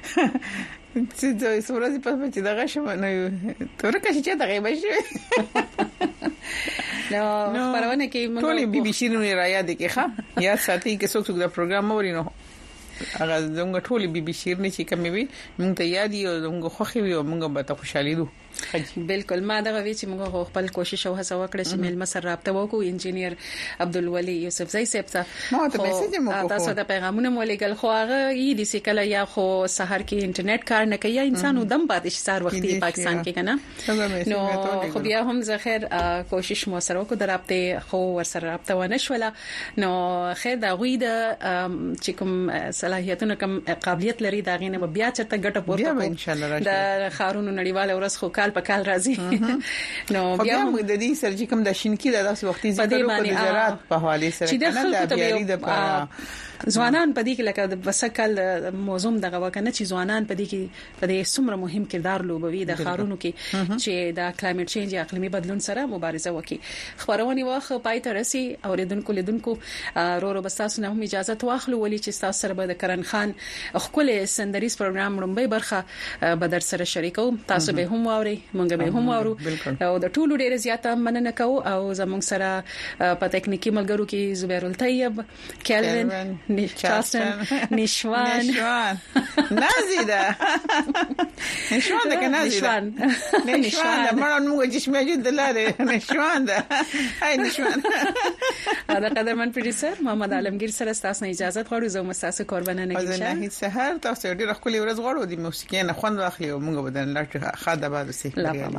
چې چې د سورازي په چې دغه شمه نو ترکه چې دغه بشي
نو خبرونه کې
موږ ټول بي بي سي نو را یاد کې ښه یا ساتي کې څوک څوک دا پروګرام موري نو هغه زموږ ټولي بي بي شیرنی چې کومې وي موږ ته یاد یو زموږ خوخي وي او موږ به ته خوشالي دو.
بالکل ما دا وی چې موږ خپل کوشش او هڅه وکړه چې مل مسر رابطه وکړو انجینیر عبدالولي یوسف زئی صاحب ته
نو ته میسج مو کوو
تاسو د پیغامونه مولېګل خو هغه یی د سکل یا خو سحر کې انټرنیټ کار نه کوي انسانو دم پاتې سار وخت په پاکستان کې کنه نو خو بیا هم زخیر کوشش مو سره وکړو د رابطه خو ور سره رابطه ونه شوله نو خیر دا غوي د چې کوم صلاحیتونو کوم قابلیت لري دا غینه بیا چرته ګټه پورته کوو
ان شاء الله
د خارونو نړیواله ورځ خو کال په کال راځي
نو بیا موږ د دې سر چې کوم د شینکی د داسې وختي ذکر وکړو د زراعت په حواله سره کنه د بیاري د ځوانان په دې کې لکه د وسکل موضوع دغه وکنه چې ځوانان په دې کې په دې سمره مهم کردار لوبوي د خارونو کې چې د کلایمټ چینج یا اقلیمي بدلون سره مبارزه وکړي خبرونه واخه پای ته رسي او ردونکو لیدونکو رو رو بستاسو نه هم اجازه واخلو ولې چې تاسو سره به د کرن خان خپل سندریز پروګرام رومبي برخه به در سره شریکو تاسو به هم واوري مونږ به هم واورو او د ټولو ډیره زیاته مننه کوو او زموږ سره په تکنیکی ملګرو کې زبیر الطیب کلوین نشان نشوان نشوان نازیده نشوان ده که نازیده نشوان ده مرا نموگه چشمه جد دلاره نشوان ده های نشوان
دا قدرمن پروډوسر محمد عالمگیر سره تاسو نه اجازه غواړو زموږ تاسو قربانه نه کیږي
نه هیڅ سحر تاسو ډیر خپل ورځ غواړو د موسیقي نه خوند واخلي او موږ بدن لاټ خاده بعد سي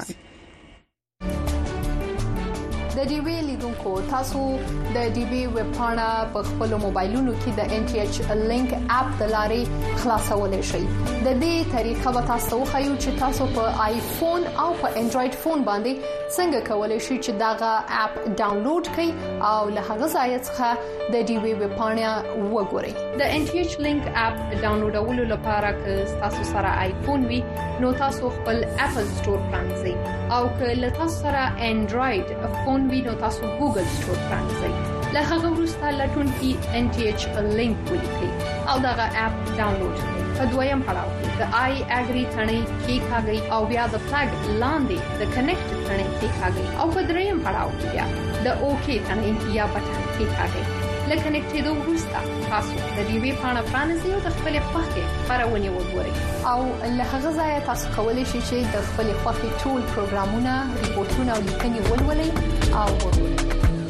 د ډي وی لیدونکو تاسو د ډي وی ویب پاڼه په خپل موبایلونو کې د ان ټي ایچ لینک اپ د لارې خلاصولای شئ د دې طریقه به تاسو خو چې تاسو په آیفون او په انډراید فون باندې څنګه کولای شئ چې داغه اپ ډاونلوډ کړئ او له هغه ځای څخه د ډي وی ویب پاڼه وګورئ د ان ټي ایچ لینک اپ ډاونلوډولو لپاره که تاسو سره آیفون وي نو تاسو خپل اپل سٹور پرانځئ او که له تاسو سره انډراید فون وي نو تاسو ګوګل سٹور پرانځئ له هغه وروسته لټون کې ان ټي ایچ لینک ولیکئ او دغه اپ ډاونلوډ کړئ په دویم پړاو کې د آی اګری ثنې کې کاږي او بیا د فلګ لاندې د کنیکټ ثنې کې کاږي او په دریم پړاو کې بیا د اوکی ثنې یا بټن کې کاږي لکه کنیکټ د وروسته تاسو د دې وی پاڼه پرانځئ او د خپل خوښه خبرونه وګورئ او له هغه ځای تاسو کولی شئ چې د خپل خوښه ټول پروګرامونه ریپورتونه او لیکنې ولولئ او وګورئ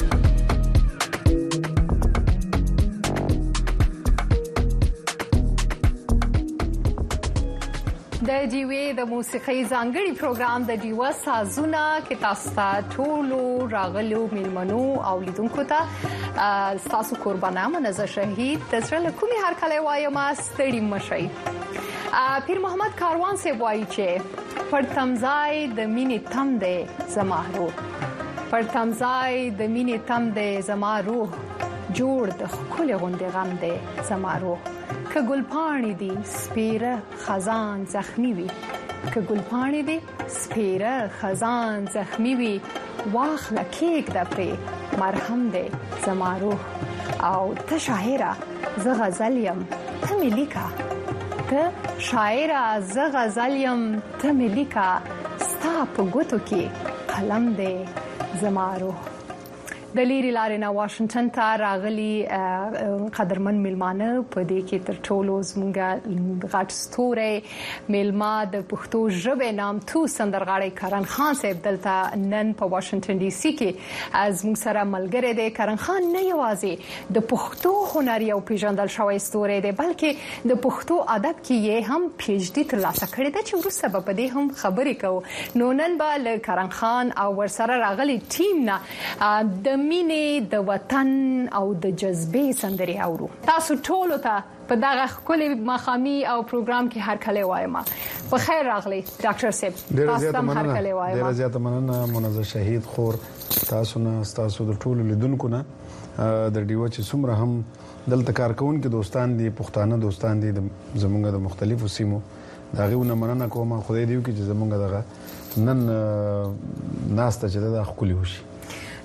د ډیوی د موسیقي ځانګړي پروګرام د ډیوا سازونه کې تاسو ته ټول راغلو میلمنو او لیدونکو ته تاسو قربانه منزه شهید تسره کومي هر کله وایم ستړي مشي پیر محمد کاروان سی وایي چې پر تمزای د مینې تم ده زمارو پر تمزای د مینې تم ده زمارو جوړ د خپل غوندې غم ده زمارو که ګلپاڼې دي سپیره خزان زخمی وي که ګلپاڼې دي سپیره خزان زخمی وي واخله کېک د پرې مرهم دی زما روح او ته شاعره زه غزل یم ته مې لیکه ته شاعره زه غزل یم ته مې لیکه ستا په ګوتو کې قلم دی زما روح د لیری لارې نه واشنگټن ته راغلي قدرمن میلمانه په دې کې تر ټولو زموږ غټ ستوري میلما د پښتو ژبې نامتو سندرغاړی کرن خان صاحب دلته نن په واشنگټن ډي سي کې از موږ سره ملګری دی. کرن خان نه یوازې د پښتو هنر یو پیژندل شوی ستوری دی بلکې د پښتو ادب کې یې هم پی ایچ ډي ترلاسه کړی دی چې وروسته به په دې هم خبرې کوو. نو نن به له کرن خان او ورسره راغلي ټیم نه د مینې د وطن او د جذبې سندري اورو. تاسو ټول ته په دغه خولي مخامي او پروګرام کې هر کله وایم په خیر راغلی ډاکټر صاحب. تاسو هم هر کله وایم.
ډیر زیات مننه منزه شهید خور تاسو نه تاسو د ټولو لیدونکو نه د ډیو چې څومره هم دلته کارکون کې دوستان دي پښتانه دوستان دي زمونږ د مختلفو سیمو داغه نه مننه کوم. خدای دې وکړي چې زمونږ دغه نن ناسته چې د خولي وشي.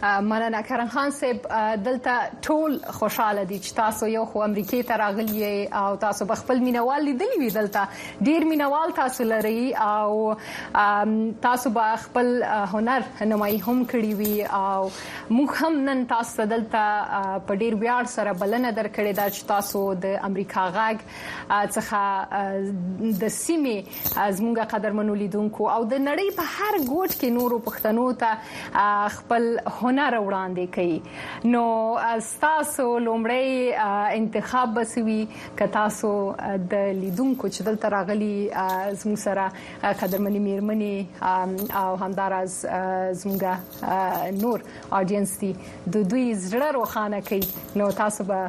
مننه کرن خان صاحب دلته ټول خوشاله دي چې تاسو یو خو امریکای ته راغلی او تاسو بخپل مینوال لیدلی وی دلته ډیر مینوال تاسو لري او تاسو به خپل هنر نمایي هم کړی وی او موږ هم نن تاسو دلته په ډیر ویاړ سره بلنه درکړې ده چې تاسو د امریکا غاګ څخه د سیمې زموږه قدرمنو لیدونکو او د نړۍ په هر ګوټ کې نورو پښتنو ته خپل هنر وړاندې کوي نو تاسو لومړی انتخاب بسوي ک تاسو د لیدونکو چې دلته راغلي زموږ سره قدرمنې میرمنې او همدارز زموږه نور اډینس دي د دوی زړه روښانه کوي نو تاسو به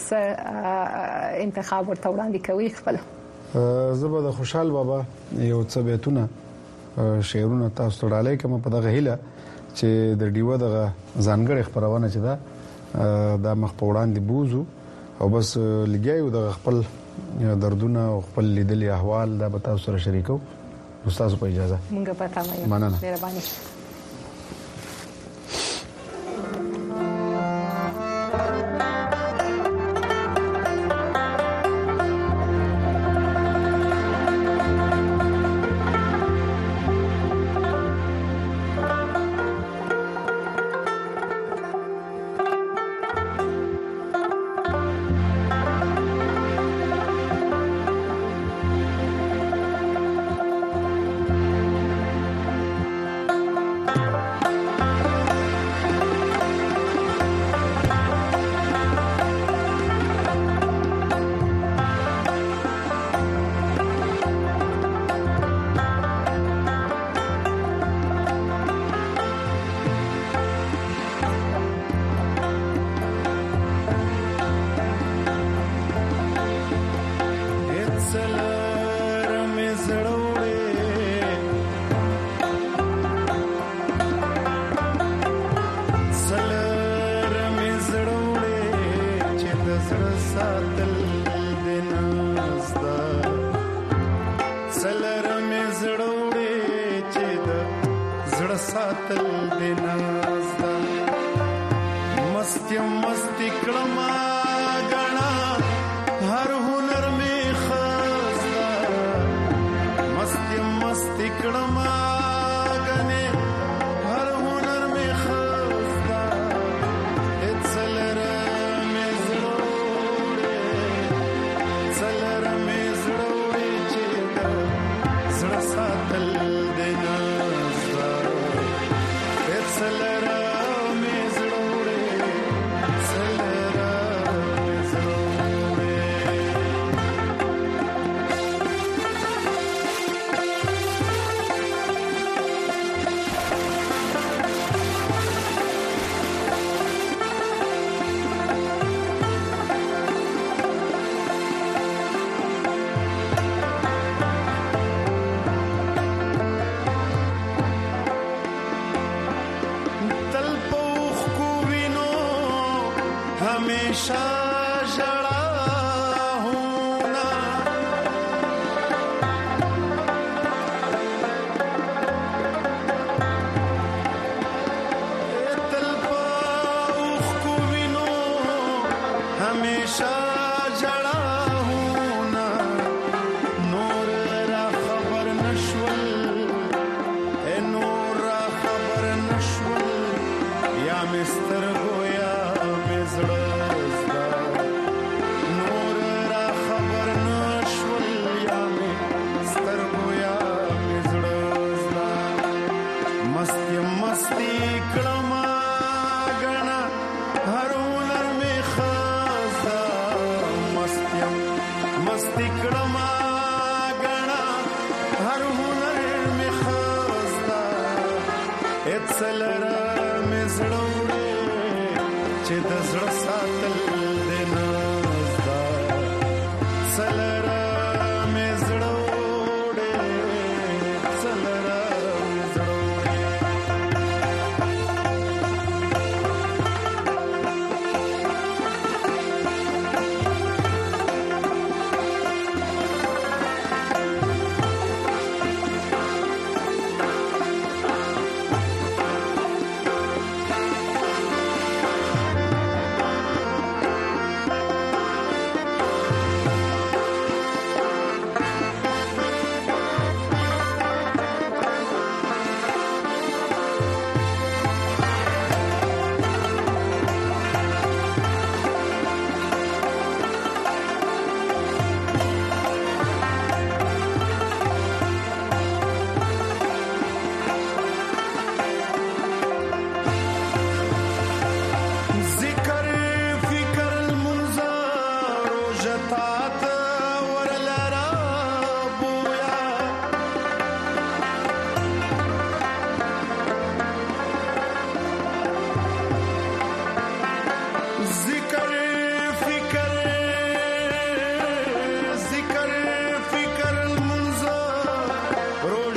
انتخاب ورته وړاندې کوي خپل
زبر د خوشحال بابا یو څه بیتونه شعرونه تاسو ته ډالۍ کوم په دغه هیله چې د ډیو دغه ځانګړي خبرونه چې دا د مخ په وړاندې بوزو او بس لګیاو د خپل دردونه او خپل لیدلي احوال دا به تاسو سره شریکو استاد په اجازه
مونږ پتا وایو مهرباني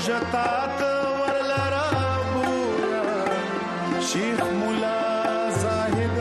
روجتات ورلرا بورا شیخ مولا زاهد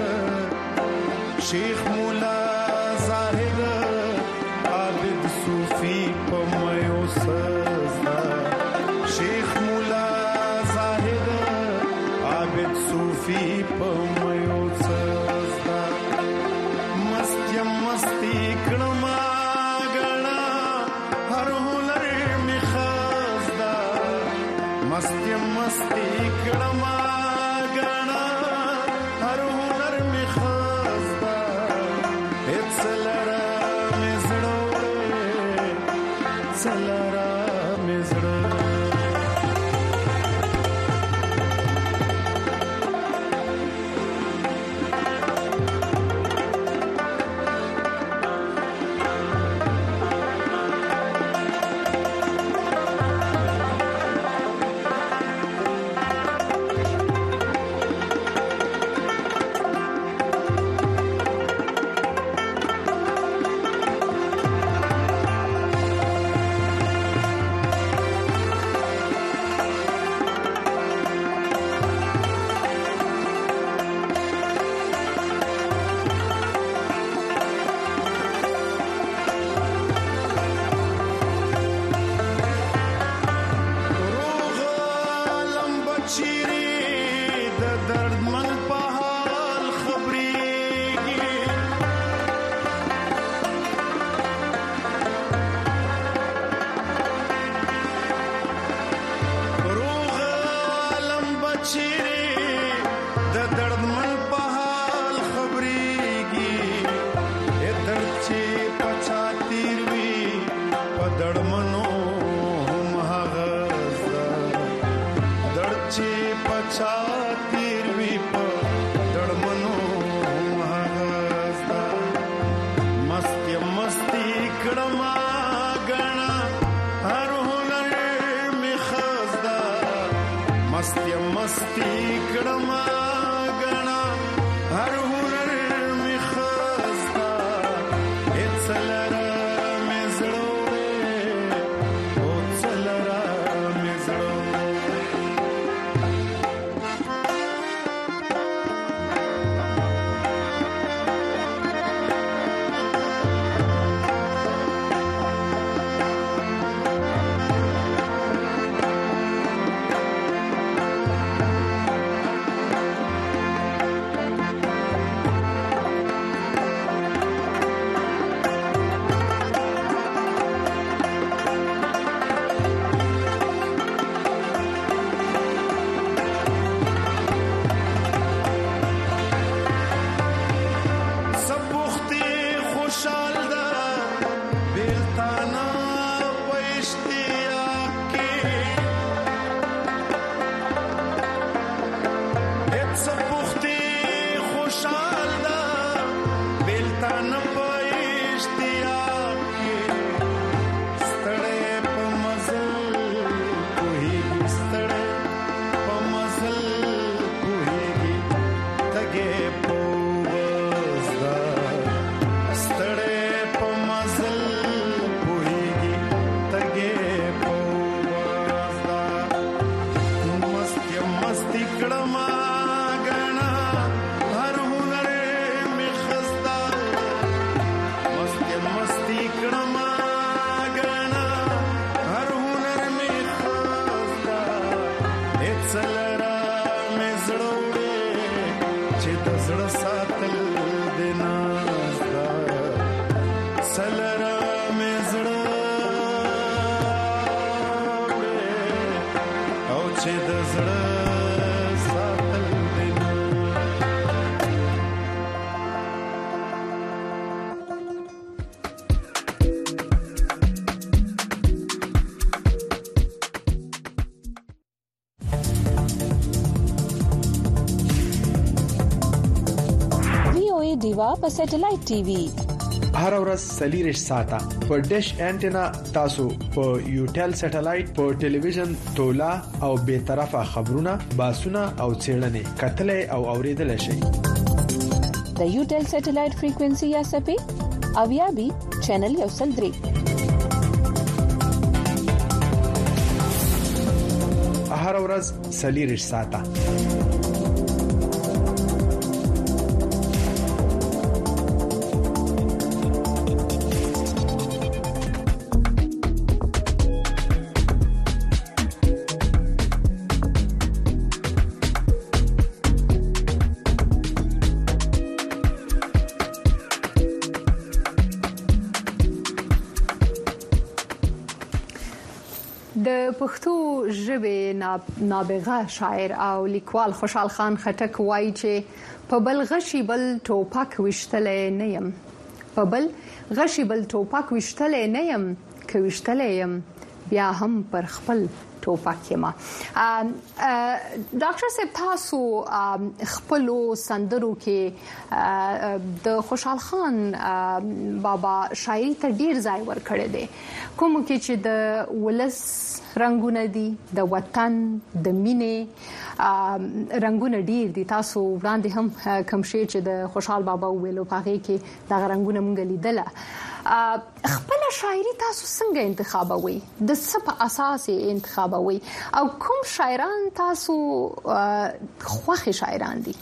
شیخ مولا زاهد عابد صوفی پمایو سزدا شیخ مولا زاهد عابد صوفی پمایو سزدا مستی مستی کړما غنا هر هنر می خزدا مستی مستی کړما غنا هر هنر می خزدا اڅلرا می زړه څلرا می زړه
دیوا په سټلایټ ټي وي
هر ورځ سلیریش ساته په ډیش انټینا تاسو په یوټل سټلایټ په ټلویزیون تولا او به طرفه خبرونه باسونه او چیرنې کتلې او اوریدل شي
د یوټل سټلایټ فریکوئنسي یا سپې اویا بي چینل یو سل درې
هر ورځ سلیریش ساته.
د پښتو ژبې نابغه شاعر او لیکوال خوشحال خان خټک وایي چې په بل غشي بل ټوپک وشتلې نه يم په بل غشي بل ټوپک وشتلې نه يم که وشتلې يم بیا هم پر خپل ټوپک یم. ډاکټر صاحب تاسو خپل سندرو کې د خوشحال خان بابا شاعري ته ډیر ځای ورکړی دی، کوم کې چې د ولس رنگونه دي، د وطن د مینې رنگونه ډیر دي. تاسو وړاندې هم کوم شی چې د خوشحال بابا ویلو پاغي کې د رنگونه مونږ لیدله. خپل شاعري تاسو څنګه انتخابوي؟ د څه په اساس انتخابوي او کوم شاعران تاسو خوښ شاعران دي؟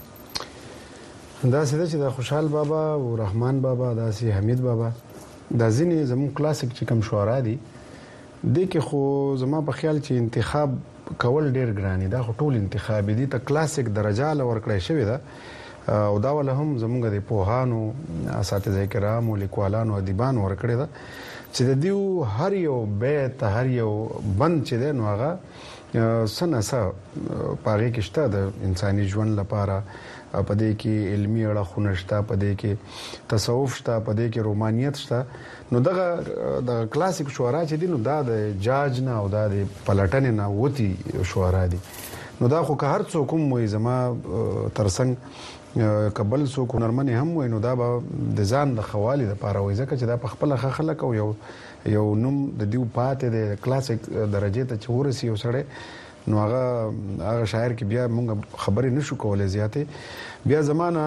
دا څه چې د خوشحال بابا او رحمان بابا، دا سي حمید بابا، دا ځینې زموږ کلاسیک چې کوم شعرا دي د کې خو زما په خیال چې انتخاب کول ډیر ګران دي. دا خو ټول انتخاب دي ته کلاسیک درجه لورکړی شوی ده او دا ول هم زمونږ د پوهانو اساتذه کرام او لیکوالانو ادیبان ورکړی ده چې د دیو هر یو بیت هر یو بند چې ده نو هغه سنسه پاره کې شته د انساني ژوند لپاره، په دې کې علمي اړخونه شته، په دې کې تصوف شته، په دې کې رومانیت شته. نو دغه د کلاسیک شعرا چې دي نو دا د جاج نه او دا د پلټن نه وتی شعرا دي. نو دا خو که هر څوک کوم وي زما ترڅنګ قبل سو کو نرمنه هم وای نو دا به د ځان د خوالي د پاره وای ځکه چې دا په خپل خلک او یو یو نوم د دیو پاتې د کلاسیک درجه ته چورسي او سره نو هغه هغه شاعر کې بیا موږ خبرې نشو کولای زیاته. بیا زمانہ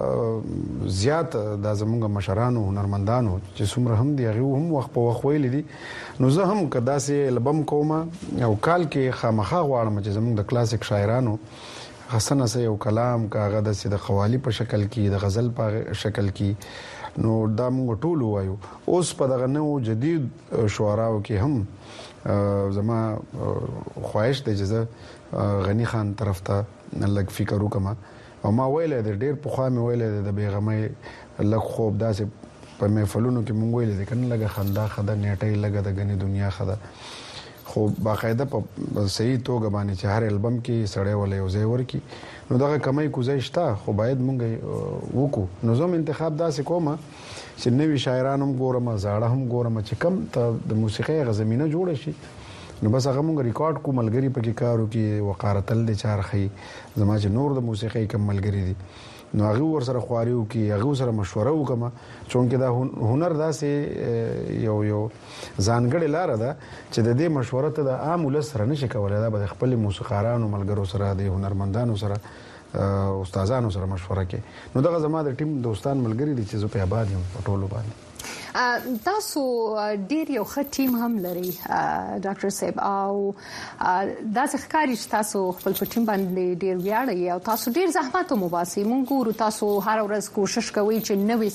زیات د زموږ مشرانو هنرمندانو چې څومره هم دی هغه هم وخت په وخت ویل دي. نو زه هم کدا سي البم کوم او کال کې خامخا غواړم چې زموږ د کلاسیک شاعرانو حسنه سه یو کلام کاغه د سید قوالی په شکل کې د غزل په شکل کې نو دا موږ ټول وایو. اوس په دغه نو جدید شعراو کې هم زما خواهش دی چې غنی خان طرف ته لږ فکر وکم او ما ویل د ډیر په خوا مې ویل د بیغمه لږ خوب داسې په محفلونو کې مونږ ویل د کنه لږه خندا خده نیټه لږه د غنی دنیا خده خو باقاعده په صحیح توګه باندې چې هر البم کې سړی ولې یو ځای ورکی نو دغه کمای کوزای شته خو باید مونږ وکړو. نو زم انتخاب داسې کومه چې نوی شاعران هم ګورم، زاړه هم ګورم چې کم ته د موسیقۍ غزمینه جوړ شي. نو بس هغه مونږ ریکارډ کو ملګری پکې کارو کې وقارتل د چارخي زما چې نور د موسیقۍ کم ملګری دي نو هغه ور سره خواریو کې هغه سره مشوره وکم چونکه دا هنر داسې یو یو ځانګړی لار ده چې د دې مشوره ته د عام ولس سره نشي کولای، دا به خپل موسیقارانو ملګرو سره د هنرمندانو سره استادانو سره مشوره کې. نو دغه زما د ټیم دوستان ملګری دي چې زه په آباد یم په ټولو باندې.
تاسو ډیر یو ښه ټیم هم لري ډاکټر صاحب او دا ښکاری چې تاسو خپل په ټیم باندې ډیر ویاړئ او تاسو ډیر زحمت مو باسي. مونږ ګورو تاسو هر ورځ کوشش کوئ چې نوې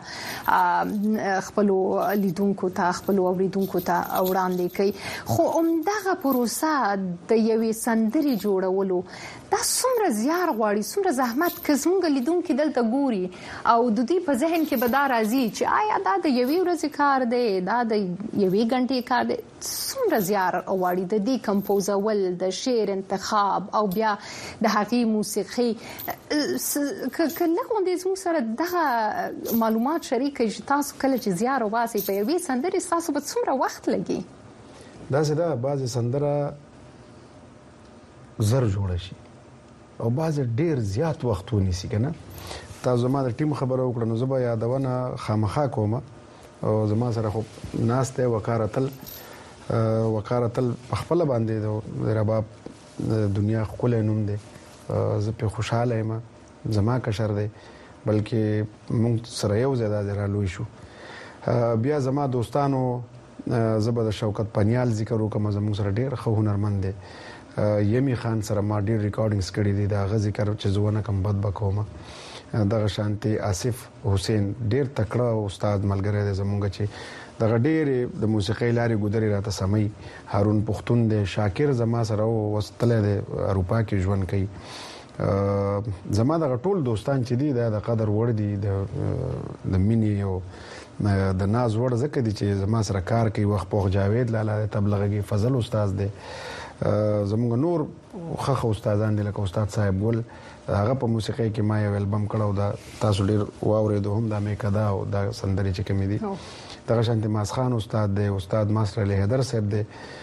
سندره خپل لیدونکو ته خپل اوریدونکو ته وړاندې کړئ، خو همدغه پروسه د یوې سندرې جوړولو دا څومره زیار غواړي، څومره زحمت که زموږ لیدونکو دلته ګوري او د دې په ذهن کې به دا راځي چې آیا دا د یوې ورځې کار دی، دا د یوې غنټې کار دی، څومره زیار غواړي د دې کمپوزول، د شعر انتخاب او بیا د هغې موسیقي. که نه غوندې زموږ سره دغه معلومات شریک کړئ چې تاسو کله چې زیار وباسئ په یوې سندرې تاسو به څومره وخت لګي؟
داسې ده بعضې سندره زر جوړه شي او بعض ډیر زیات وخت ونیسي کنه. تاسو زما د ټیم خبره وکړه نو زه به یادونه خامخا کوم او زما سره خو ناسته وکارتل وکارتل په خپل باندې د رباب دنیا خپل نوم دی، زه په خوشاله یم، زما کشر دی بلکې موږ سره یو ځای د رالوي شو. بیا زما دوستانو زبر د شوکت پنیال ذکر وکم، زموږ سره ډیر خو هنرمند دی یمی خان سره ما ډیر ریکارډینګز کړی دي دا غزي کار چې زونه کم بد بکومه دغه شانتي آصف حسین ډیر تکړه استاد ملګری دی زمونږ چې دغه ډیر د موسیقۍ لارې ګودري راته سمي هارون پختون دی شاکر زما سره وستله دی اروپا کې ژوند کوي زما دغه ټول دوستان چې دي د قدر وړ دي د مینی او د ناز وړ زکه دي چې زما سره کار کوي وخت پوخ جاوید لاله تبلیغي فضل استاد دی زموږ نور خخ استادان دي لکه استاد صاحب ګل هغه په موسیقۍ کې ما یو البم کړو دا تاسو ډیر واورېدو هم دا مې کدا او دا سندري چې کوم دي دغه شانتي ماسخان استاد دی استاد ماستر علي حیدر صاحب دی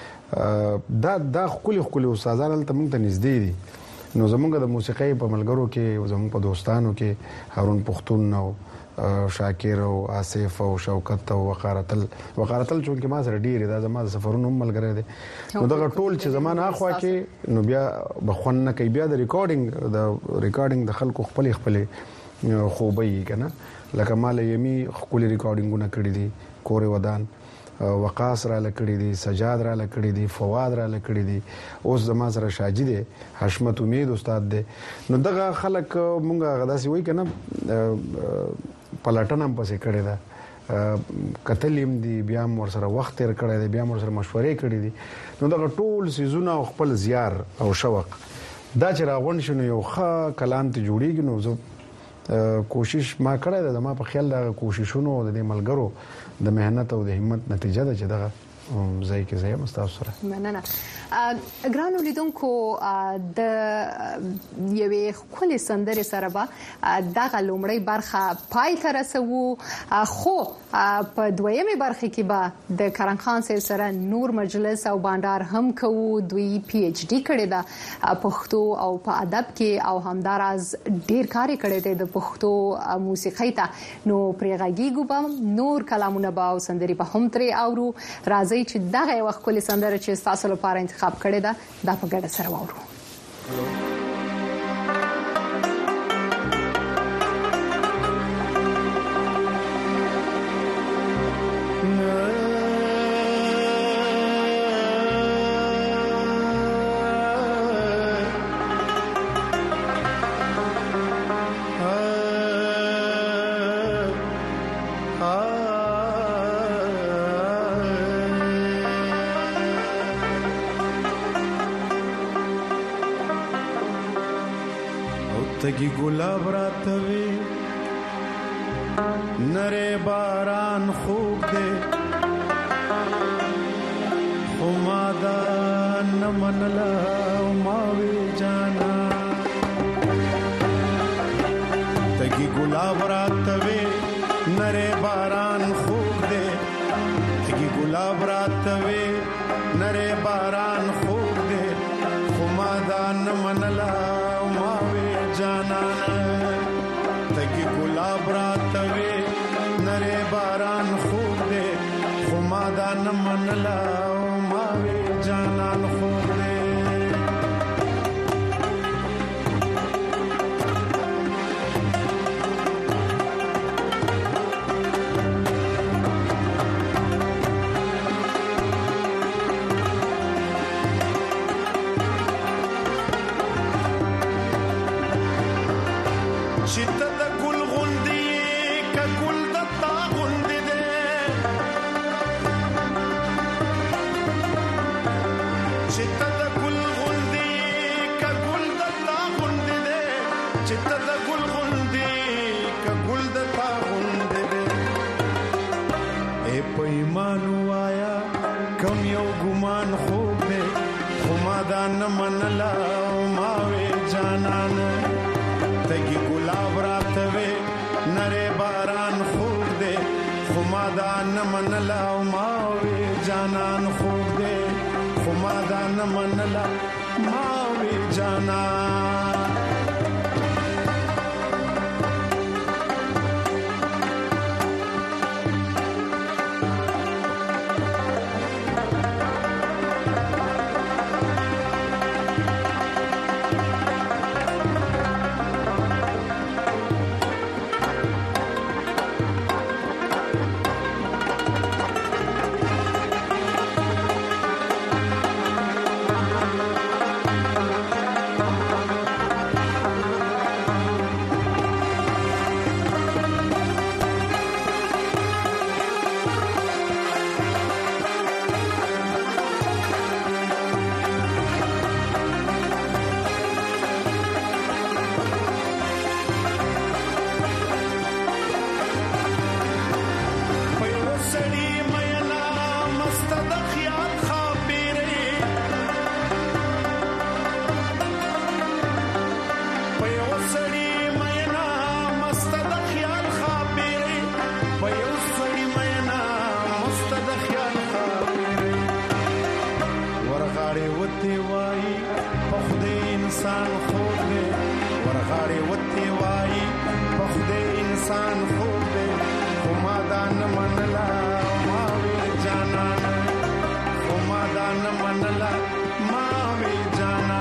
دا دا خولي خولي استادان تل موږ ته نږدې دي نو زموږ د موسیقۍ په ملګرو کې زموږ په دوستانو کې هارون پختون او شاکر او آصف او شوکت او وقارتل وقارتل چې ما سره ډیر دا زما د سفرونو ملګری دي نو دغه ټول چې زمانه اخوا کې نو بیا بخونه کوي بیا د ریکارډینګ د ریکارډینګ د خلکو خپل خپل خوبي کنه لکه مال یمي خپل ریکارډینګونه کړی دي کورې ودان وقاص را لکړی دي سجاد را لکړی دي فواد را لکړی دي اوس زما سره شاجد دي حشمت امید استاد دي نو دغه خلک مونږه غداسي وای کنه پلاتنم پسې کړی دا کتلیم دي بیا مور سره وخت تیر کړی دی بیا مور سره مشورې کړی دي نو دغه ټول سيزونه خپل زیار او شوق دا چې راغون شنو یو ښه کلام ته جوړیږي نو زه کوشش ما کړی دا ما په خیال دا کوششونو د ملګرو د مهنت او د همت نتیجه ده چې دغه ځای کې ځای مستاسو سره
مننه ګرانو لیدونکو د یوې خولي سندرې سره به دغه لومړی برخه پای ته رسو خو په دویمه برخه کې به د کرن خان سره نور مجلس او بانډار هم کوو دوی پی ایچ ډی کړی دا پښتو او په ادب کې او همدارز ډیر کار کړی دی د پښتو موسیقۍ ته نو پرېغاګیګو به نور کلامونه به او سندري به هم ترې اورو راځي چې دغه وخت کولې سندره چې تاسو لپاره انتخاب کړی دا د په ګډه سره وورو
تگی گلاب راتوی نره باران خوب دے خمادا نمنلا ماوی جانا تگی گلاب راتوی نره باران خوب دے تگی گلاب راتوی نره باران خوب دے خمادا نمنلا جانا تگی گلاب راتوی نرے باران خوب دے خمادان منلا ماوی جانان خوب دے منلا ماوی جانان تگی گلاب راتوی نرے باران خوب دے خمادان منلا ماوی جانان خوب دے خمادان منلا ماوی جانان منلا ما وی جانا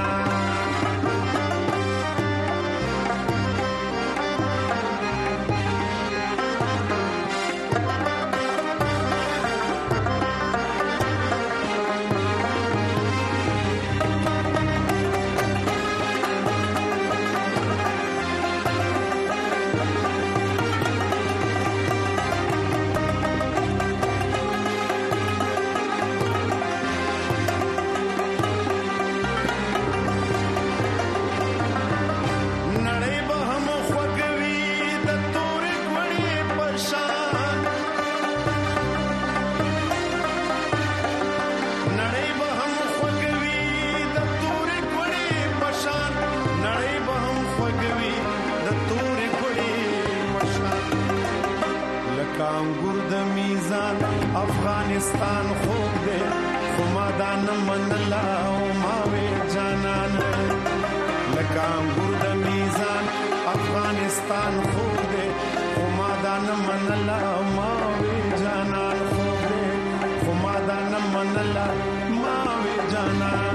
افغانستان خوب دے خمادان منلا او ماوی جانان لکام ګرد میزان افغانستان خوب دے خمادان منلا او ماوی جانان خوب دے خمادان منلا ماوی جانان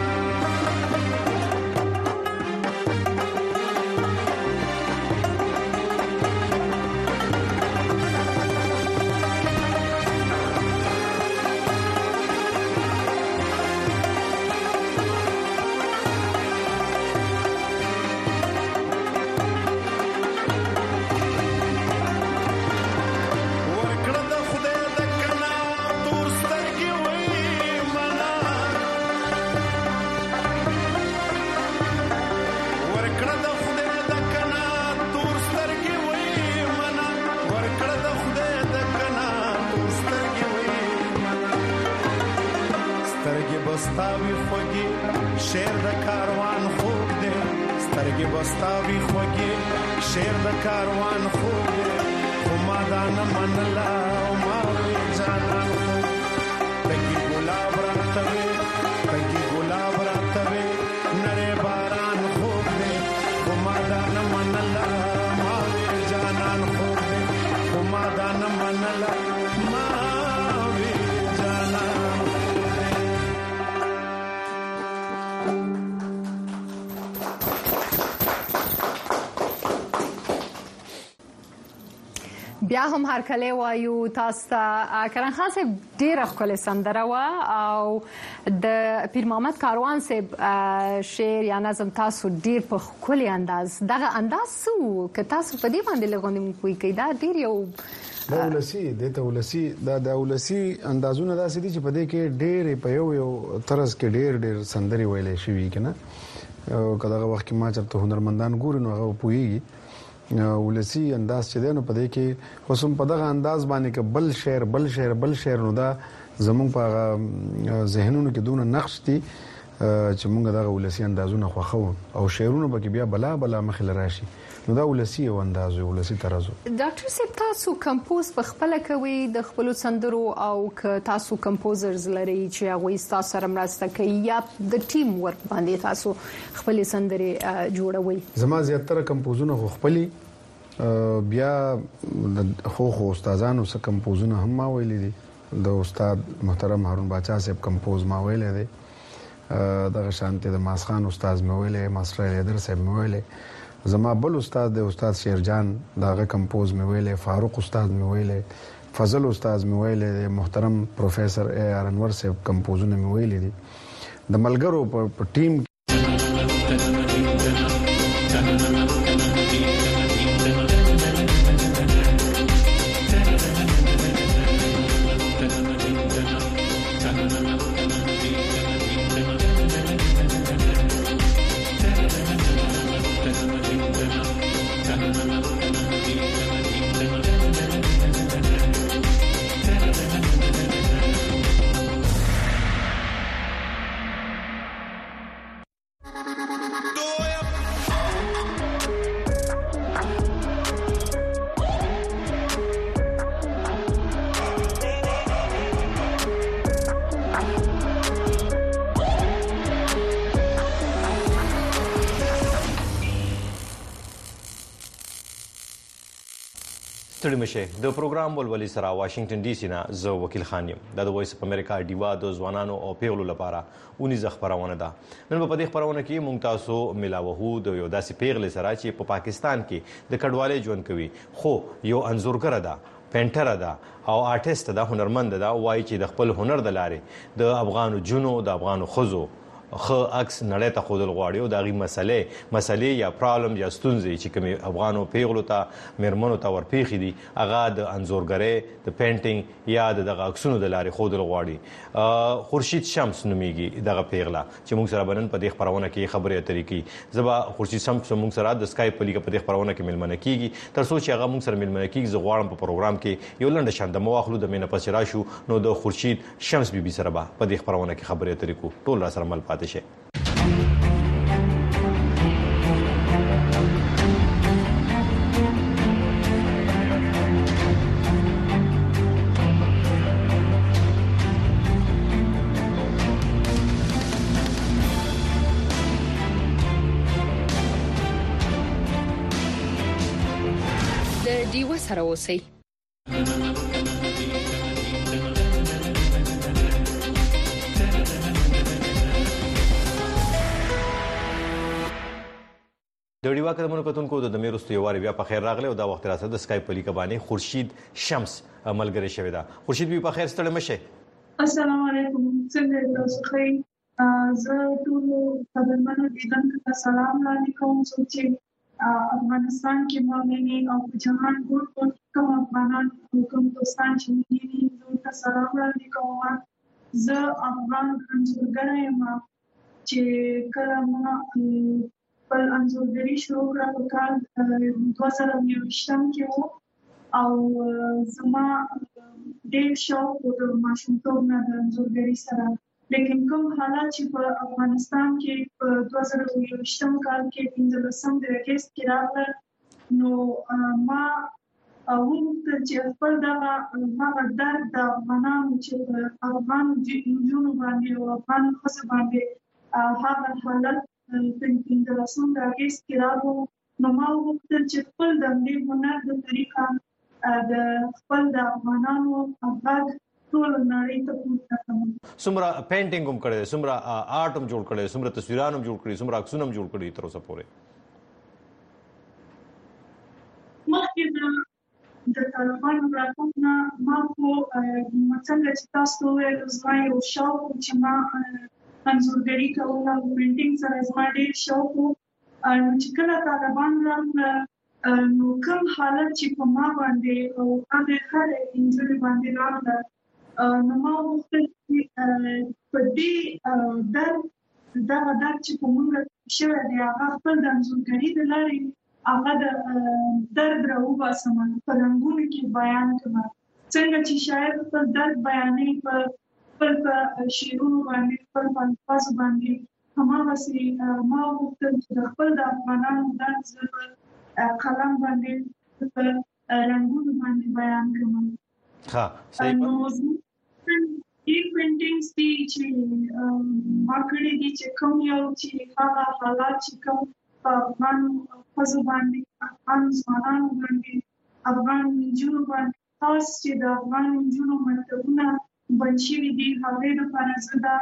بستاوی خوږی شعر د کاروان خوږ دی سترګې بستاوی خوږی شعر د کاروان خوږ دی خو ما دا نه منله او ما وی جانان خوږ تګي ګلاب راته وی تګي ګلاب راته وی نری باران خوږ دی خو ما دا نه منله ما وی جانان خوږ دی خو ما دا نه منله ما وی جانان
بیا هم هر کله وایو تاسو ته کرن خان صاحب ډیره ښکلې سندره وه او د پیر محمد کاروان صاحب شعر یا نظم تاسو ډیر په ښکلي انداز دغه انداز څه که تاسو په دې باندې لږ پوه کړئ دا ډیر یو
دا ولسی دته ولسی دا د ولسی اندازونه داسې دي چې په دې کې ډېر په یو یو طرز کې ډېر ډېر سندري ویلې شوی کنه او کله وخت کې ما چرته هنرمندان ګوري نو هغه پوېږي ولسی انداز چې دی نو په دې کې اوسم په دغه انداز باندې کې بل شعر بل شعر بل شعر نو دا زمونږ په ذهنونو کې دونه نقش دي چې موږ دغه ولسی اندازونه خوښو او شعرونه به بیا بلا بلا مخله راشي نو دا ولسی او انداز ولسی طرزو
ډاکټر صاحب تاسو کمپوز په خپل کوي د خپل سندرو او ک تاسو کمپوزرز لري چې هغه تاسو سره مرسته کوي یا د ټیم ورک باندې تاسو خپل سندري جوړوي
زما زیاتره کمپوزونه خو خپل بیا خو خو استادانو سره کمپوزونه هم ما ویلي دي د استاد محترم هارون باچا صاحب کمپوز ما ویلي دي دغه شانته د ماسخان استاد مې ویلي ماستر لیدر صاحب مې ویلي زما بل استاد د استاد شیرجان داغه کمپوز مې ویلې فاروق استاد مې ویلې فضل استاد مې ویلې محترم پروفیسور اے آر انور صاحب کمپوزونه مې ویلې دي د ملګرو په ټیم
ستړي مشه د پروګرام ولولي سره واشنگټن ډي سي نه زه وکیل خان یم د وایس اف امریکا ډیوا د ځوانانو او پیغلو لپاره اونیزه خبرونه ده. نن په دې خبرونه کې موږ تاسو ملاوهو د یو داسې پیغلې سره چې په پاکستان کې د کډوالۍ ژوند کوي خو یو انځورګره ده، پینټر ده او آرټیست ده، هنرمند ده، وایي چې د خپل هنر د لارې د افغانو جنو د افغانو خزو خو عکس نړۍ ته خودل غواړي او دغه مسلې مسلې یا پرابلم یا ستونزې چې کوم افغانو پیغلو ته مرمنو ته ورپیخي دي هغه د انځورګرۍ د پینټینګ یا دغه عکسونو د لارې خودل غواړي. خورشید شمس نوميږي دغه پیغله چې موږ سره بنن په دې خبرونه کې خبرې اترې کوي. زبا خورشید شمس موږ سره د اسکایپ په لیګه په دې خبرونه کې ملمنه کیږي تر څو چې هغه موږ سره ملمنه کیږي. زه غواړم په پروګرام کې یو لنډه شاند مواخلو د مینه پس راشو نو د خورشید شمس بیبي سره به په دې خبرونه کې خبرې اترې کو. ټول را سره مل پاتې شي.
د ډیوه سره اوسئ.
د ډیوا کډمنو کتونکو د دمیرستو یو واری بیا په خیر راغله او دا وخت راځه د اسکایپ په لیکه باندې خورشید شمس ملګری شوی دا. خورشید بي په خیر ستړي مشه.
السلام علیکم. څنګه تاسو ښه؟ زه ټول کډمنو لیدونکو سلام علیکم. چې افغانستان کې مومنین او جهان ټول کوم افغانان کوم دوستان چې موږ ټول سلام علیکم. زه افغان انځورګر یم چې کله ما پر انځورګري شروع کړه په کال دوه زره یوویشتم کې وو او زما ډېر شوق و د ماشومتوب نه د انځورګري سره. لیکن کوم حالات چې په افغانستان کې په دوه زره یوویشتم کال کې پنځلسم د اګست کې راغله نو ما وغوښتل چې خپل دغه هغه درد د افغانانو چې په افغان نجونو باندې او افغان ښځو باندې هغه حالت پنځلسم د اګست کې راغلو نو ما وغوښتل چې خپل د همدې هنر د طریقه د خپل د افغانانو غږ ټول نړۍ ته پورته کړم.
څومره پینټینګ هم کړی، څومره آرټ هم جوړ کړی، څومره تصویران هم جوړ کړي، څومره عکسونه هم جوړ کړي تر اوسه پورې؟
مخکې د طالبانو راتګ نه ما خو څنګه چې تاسو وویل زما یو شوق و چې ما انځورګري کوله او پینټینګ سره زما ډېر شوق و. نو چې کله طالبان راغله نو کوم حالت چې په ما باندې او هغې هرې نجونې باندې راغله نو ما وغوښتل چې په دې درد دغه درد چې په موږ شوی دی هغه خپل د انځورګري د لارې هغه د درد راوباسم، په رنګونو کې بیان کړم. څنګه چې شاعر خپل درد بیانوي په خپل په شعرونو باندې، خپل په الفاظو باندې، هماغسې ما وغوښتل چې د خپل د افغانانو درد زه په قلم باندې په رنګونو باندې بیان کړم.
ها صحیح.
نو ډېر پینټینګز دي چې ما کړي دي چې کوم یو چې هغه حالات چې کوم په افغانو ښځو باندې، افغان ځوانانو باندې، افغان نجونو باندې، خاص چې د افغان نجونو مکتبونه بند شوي دي هغې لپاره زه دا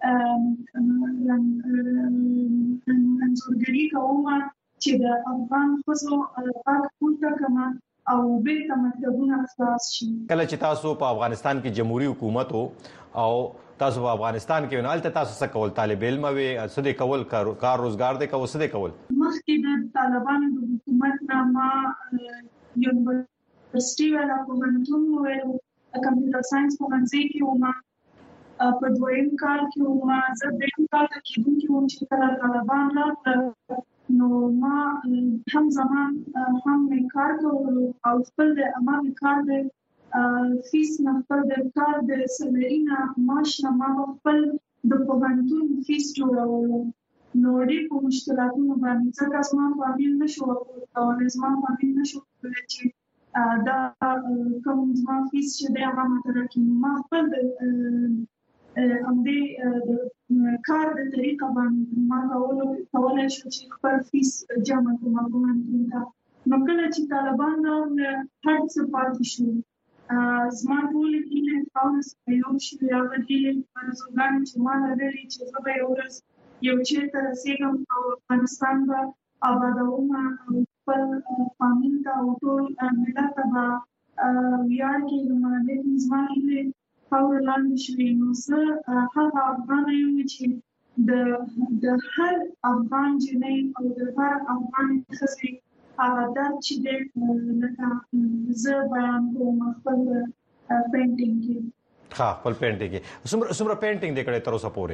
انځورګري کوم چې د افغان ښځو غږ پورته کړم او بیرته مکتبونه خلاص شي.
کله چې تاسو په افغانستان کې جمهوریت حکومت او تاسو په افغانستان کې ونالته تاسو څه کول؟ طالب علم وي، څه دې کول؟ کار روزګار دې کول؟ څه دې کول؟
مخکې د طالبانو د حکومت نه ما یونیورسټي والا پوهنتون وویل، کمپیوټر ساينس پوهنځي کې وم، په دویم کال کې وم. زه دریم کال ته کېدونکې وم چې کله طالبان راغله نو ما هم زمان هم مې کار کولو او خپل د هماغې کار د فیس نه، خپل د کار د سلري نه، معاش نه ما خپل د پوهنتون فیس جوړولو. نو ډېر په مشکلاتونو باندې ځکه زما فامیل نه شو کولی، زما فامیل نه شو کولی چې دا کوم زما فیس چې دی هغه ماته راکړي. ما خپل د همدې د کار د طریقه باندې ما کولی شو چې خپل فیس جمع کړم پوهنتون ته. نو کله چې طالبان راغله هر څه پاتې شو. زما ټول هیله خاورې سره یو شي، هغه هیلې ارزوګانې چې ما لرلې چې زه به یو ورځ یو چېرته رسېږم او افغانستان به آبادوم او خپل فامیل ته او ټول ملت ته به ویاړ کېږم. لیکن زما هیلې خاورې لاندې شوې. نو زه هغه افغانه یم چې د د هر افغان جنۍ او د هر افغان ښځې هغه درد چې دی لکه زه بیان کوم خپل پینټینګ کې.
ها خپل پینټینګ کې څومره څومره پینټینګ دې کړې تر اوسه پورې؟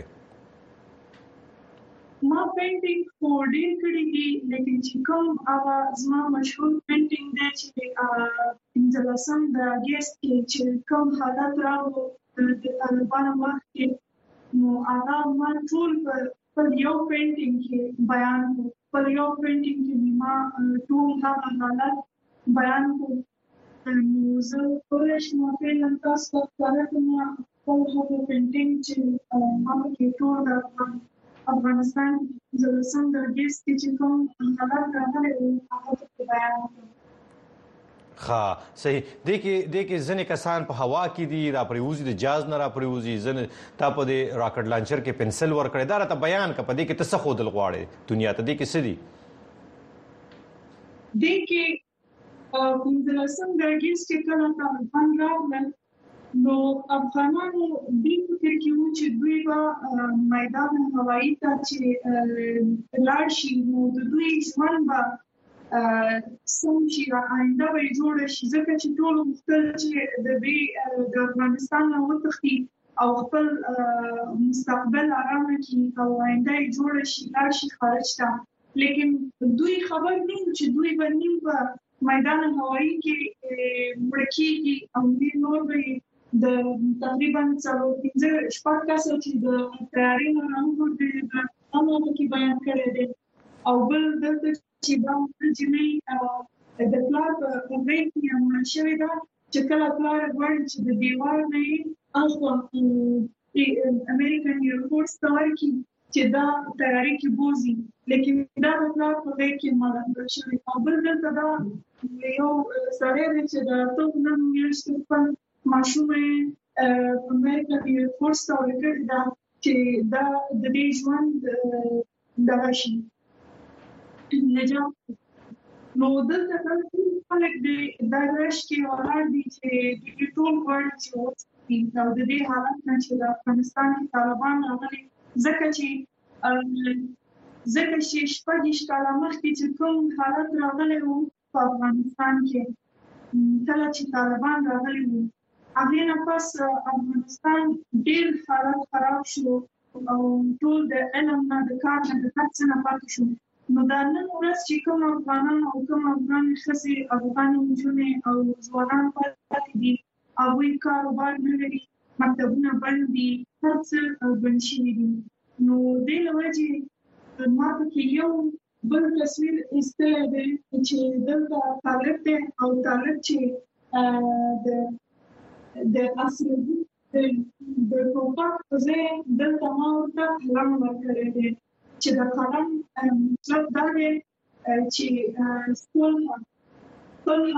ما پینټینګ خو ډېر کړي دي، لیکن چې کوم هغه زما مشهور پینټینګ دی چې پنځلسم د اګست کې چې کوم حالت راغلو د طالبانو وخت کې، نو هغه ما ټول په یو پینټینګ کې بیان کړو. په یو پینټینګ کې ما ټول هغه حالت بیان کړو. نو زه کولی شم فعلا تاسو ته ښکاره کړم خپل هغه پینټینګ چې ما پکې ټول د افغانستان پنځلسم د اګست کې چې کوم حالت راغلی و هغه پکې بیان کړم.
ها صحیح. دې کې دې کې ځنې کسان په هوا کې دي را پریوزي، د جاز نه را پریوزي، ځنې تا په دې راکټ لانچر کې پنسل ورکړی. دا راته بیان که په دې کې ته څه ښودل غواړې دنیا ته؟ دې کې څه دي؟
دې کې پنځلسم د اګست چې کله طالبان راغلل نو افغانانو دې فکر کې وو چې دوی به میدان هوایي ته چې لاړ شي نو د دوی ژوند به سم شي، آینده به یې جوړه شي، ځکه چې ټول غوښتل چې د دوی د افغانستان نه وتښتي او خپل مستقبل آرامه کړي او آینده یې جوړه شي، لاړ شي خارج ته. لیکن دوی خبر نه وو چې دوی به نیم په میدان هوایي کې مړه کېږي او دوی نور به د تقریبا څلور پنځه شپږ کسه چې د تیاري نه راوغورځېدل د هغه پکې بیان کړی دی. او بل دلته چې دا جنۍ د پلار په غېږ کې مړه شوې ده چې کله پلار غواړي چې د دیوال نه یې اخوا امریکن ایرفورس ته ورکړي چې دا تیاري کې بوځي، لیکن دا د پلار په غېږ کې مړه شوې. او بل دلته دا یو سړی دی چې د اته نهه میاشتو خپل ماشوم یې امریکن ایرفورس ته ورکړې ده چې دا د دې ژوند دغه شي نجات. نو دلته خلک دا رش کې ولاړ دي چې دوی ټول غواړي چې وڅښي او د دې حالت نه چې د افغانستان کې طالبان راغلي، ځکه چې ځکه چې شپږ کاله مخکې چې کوم حالت راغلی و په افغانستان کې کله چې طالبان راغلي وو، هغې نه پس افغانستان ډېر حالت خراب شو او ټول د علم نه د کار نه د هر څه نه پاتې شو. نو دا نن ورځ چې کوم افغانان او کوم افغان ښځې افغان نجونې او ځوانان پاتې دي هغوی کاروبار نه لري، مکتبونه بند دي، هر څه بند شوي دي. نو دې له وجې ما پکې یو بل تصویر ایستلی دی چې دلته طالب دی او طالب چې د د اسرائیل د ټوپک په ځای دلته ما ورته قلم ورکړی دی چې د قلم مطلب دا دی چې صلح صلح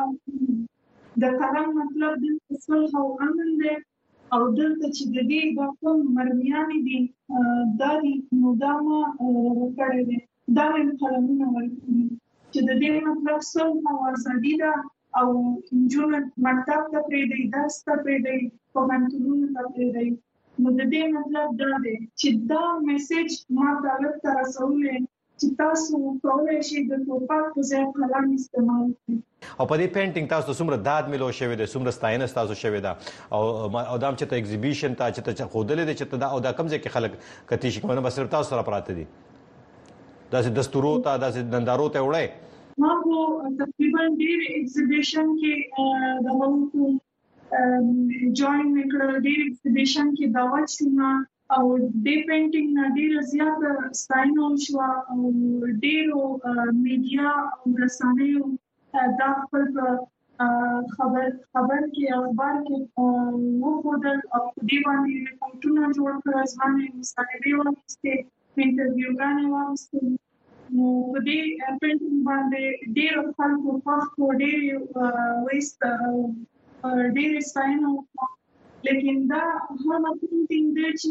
د قلم مطلب دلته صلح او امن دی او دلته چې د دې د کوم مرمیانې دي دا دي نو دا ما ورکړی دی، دا مې قلمونه ورکړي چې د دې مطلب صلح او ازادي ده او نجونې مکتب ته پرېږدي، درس ته پرېږدي، پوهنتونونو ته پرېږدي. نو د دې مطلب دا دی چې دا میسج ما طالب ته رسولی چې تاسو کولی شئ د ټوپک په ځای قلم استعمال کړئ.
او په دې پینټینګ تاسو ته څومره داد ملو شوې ده، څومره ستاینه ستاسو شوې ده او او دا هم چې ته ایگزیبیشن ته چې ته ښودلې ده چې ته دا او دا کوم ځای کې خلک کتي شي کومه به صرف تاسو سره پراته دي داسې دستورو ته داسې نندارو ته وړئ؟
ما خو تقریبا ډېر ایگزیبیشن کې د هغو جوائن مې کړل، ډېر ایگزیبیشن کې دعوت شوم او دې پینټینګ نه ډېره زیاته ستاینه وشوه او ډېرو میډیا او رسنیو دا خپل په خبر خبر کې اخبار کې وښودل او په دې باندې ریپورټونه جوړ کړل، زما مې مصاحبې واخیستې، انټرویوګانې واخیستې نو په دې پینټینګ باندې ډېر خلکو په ډېر وېست ډېر ستاینه لیکن دا هغه پینټینګ دی چې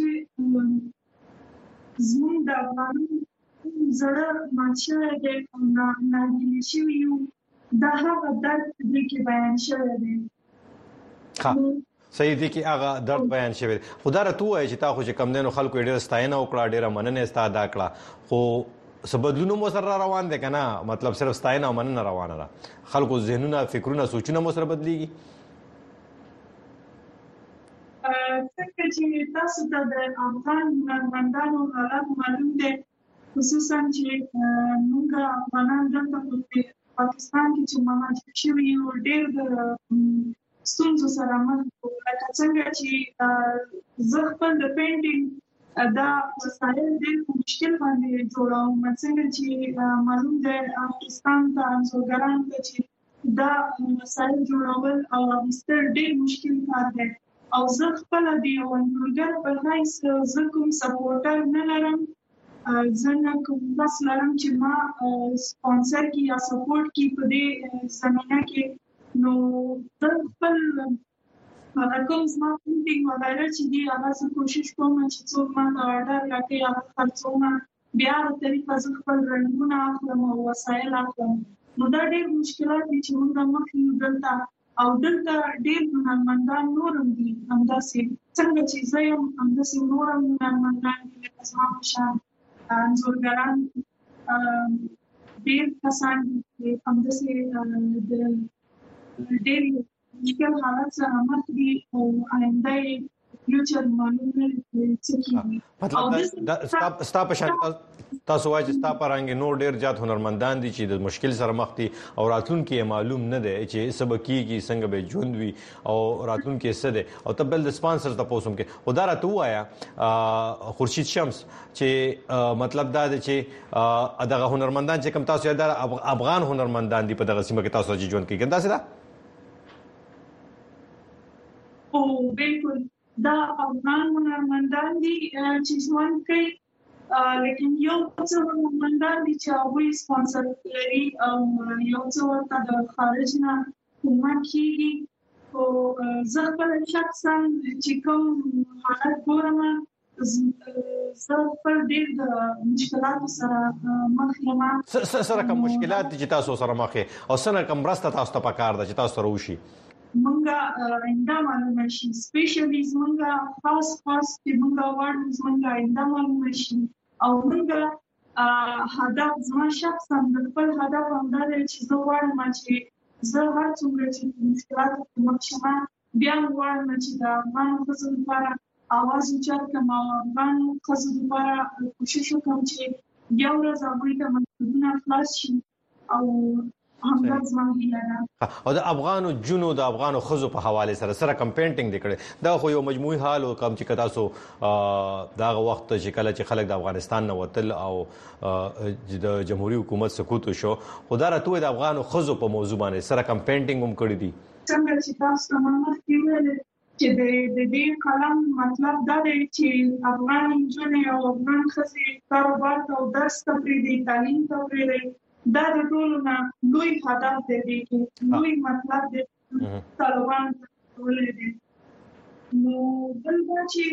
زموږ د افغانانو زړه ماچه دی او ناهیلي شوي یو دا هغه درد دی چې بیان شوی دی.
ها صحیح دي کې هغه درد بیان شوی خدا را تو وای چې تا خو چې کم دینو خلکو ډېر ستاینه وکړه ډېر مننه استا ادا کړه خو سبدلونو مو سره روان دي کنه مطلب صرف ستاینه او مننه روانه ده خلکو ذهنونه فکرونه سوچونه مو سره بدليږي.
څنګه چې تاسو ته د افغان هنرمندانو حالات معلوم دي خصوصا چې موږ افغانان دلته په پاکستان کې چې مهاجر شوي یو ډېر د ستونزو سره مخ یو لکه څنګه چې زه خپل د پینټینګ دا وسایل ډېر مشکل باندې جوړوم څنګه چې معلوم دی پاکستان ته انځورګران ته چې دا وسایل جوړول او اخیستل ډېر مشکل کار دی او زه خپل د یو انځورګر په حیث زه کوم سپورټر نه لرم زه نه کوم کس لرم چې ما سپانسر کړي یا سپورټ کړي په دې زمینه کې نو زه خپل هغه کوم زما پینټینګ وغیره چې دي هغه زه کوشش کوم چې څوک ما ته آرډر راکړي هغه خرڅوم بیا په طریقه زه خپل رنګونه اخلم او وسایل اخلم نو دا ډېر مشکلات دي چې موږ مخ یو دلته او دلته ډېر هنرمندان نورم دي همداسې څنګه چې زه یم همداسې نورم هنرمندان دي لکه زما په شان انځورګران ډېر کسان دي چې همداسې د ډېر مشکل حالت سره مخ دي او آینده فیوچر معلوم نه دي څه کیږي
مطلب دا ستا په شان تاسو وايي چې ستا پرانګ نور ډېر زیات هنرمندان دي چې د مشکل سره مخ دي او راتلونکي معلوم نه دی چې سبا کیږي څنګه به ژوند وي او راتلونکي څه دی او تبل د سپانسر تاسو هم کې خدا راته وایا خورشید شمس چې مطلب دا دی چې دغه هنرمندان چې کوم تاسو یاد افغان هنرمندان دي په دغه سیمه کې تاسو چې ژوند کوي ګنده څه ده
او بالکل دا افغان هنرمندان دي چې ژوند کوي لیکن یو څه هنرمندان دي چې هغه سپانسر لري او یو څه ورته د خارج نه کومک کیږي او زه خپل شخصا چې کوم حالت ګورم زه خپل ډېر د مشکلاتو سره مخ یم
سره کوم مشکلات دي چې تاسو سره مخ او سره کوم راسته تاسو ته پکار ده چې تاسو سره وشي
منګه انده معلومه شي سپیشلی منګه خاص خاص چې منګه وړ منګه انده معلومه شي او منګه هدف زما شخصا د خپل هدف همدا دی چې زه وایم چې زه هر څومره چې مشکلات مخ شمه بیا وایم چې دا افغان ښځو لپاره اواز اوچت کړم او افغان ښځو لپاره کوشش وکړم چې یو ورځ هغوی ته مکتوبونه خلاص شي او
او د افغانو جنو د افغانو خزو په حواله سره سره کم پینټینګ دکړي دا خو یو مجموعي حال او کم چې کتا سو دا وخت چې کله چې خلک د افغانستان نه وتل او د جمهوریت حکومت سقوط شو خدای راته د افغانو خزو په موضوع باندې سره کم پینټینګ هم کړی دي
څنګه چې تاسو ماما کیول چې د دې کلام مطلب دا دی چې افغان جنې او افغان خزي کاروبار او درس تفریدي تعلیم تفریدي دا د ټولو نه لوی هدف دی چې لوی مطلب دی طالبان ولري نو دلته چې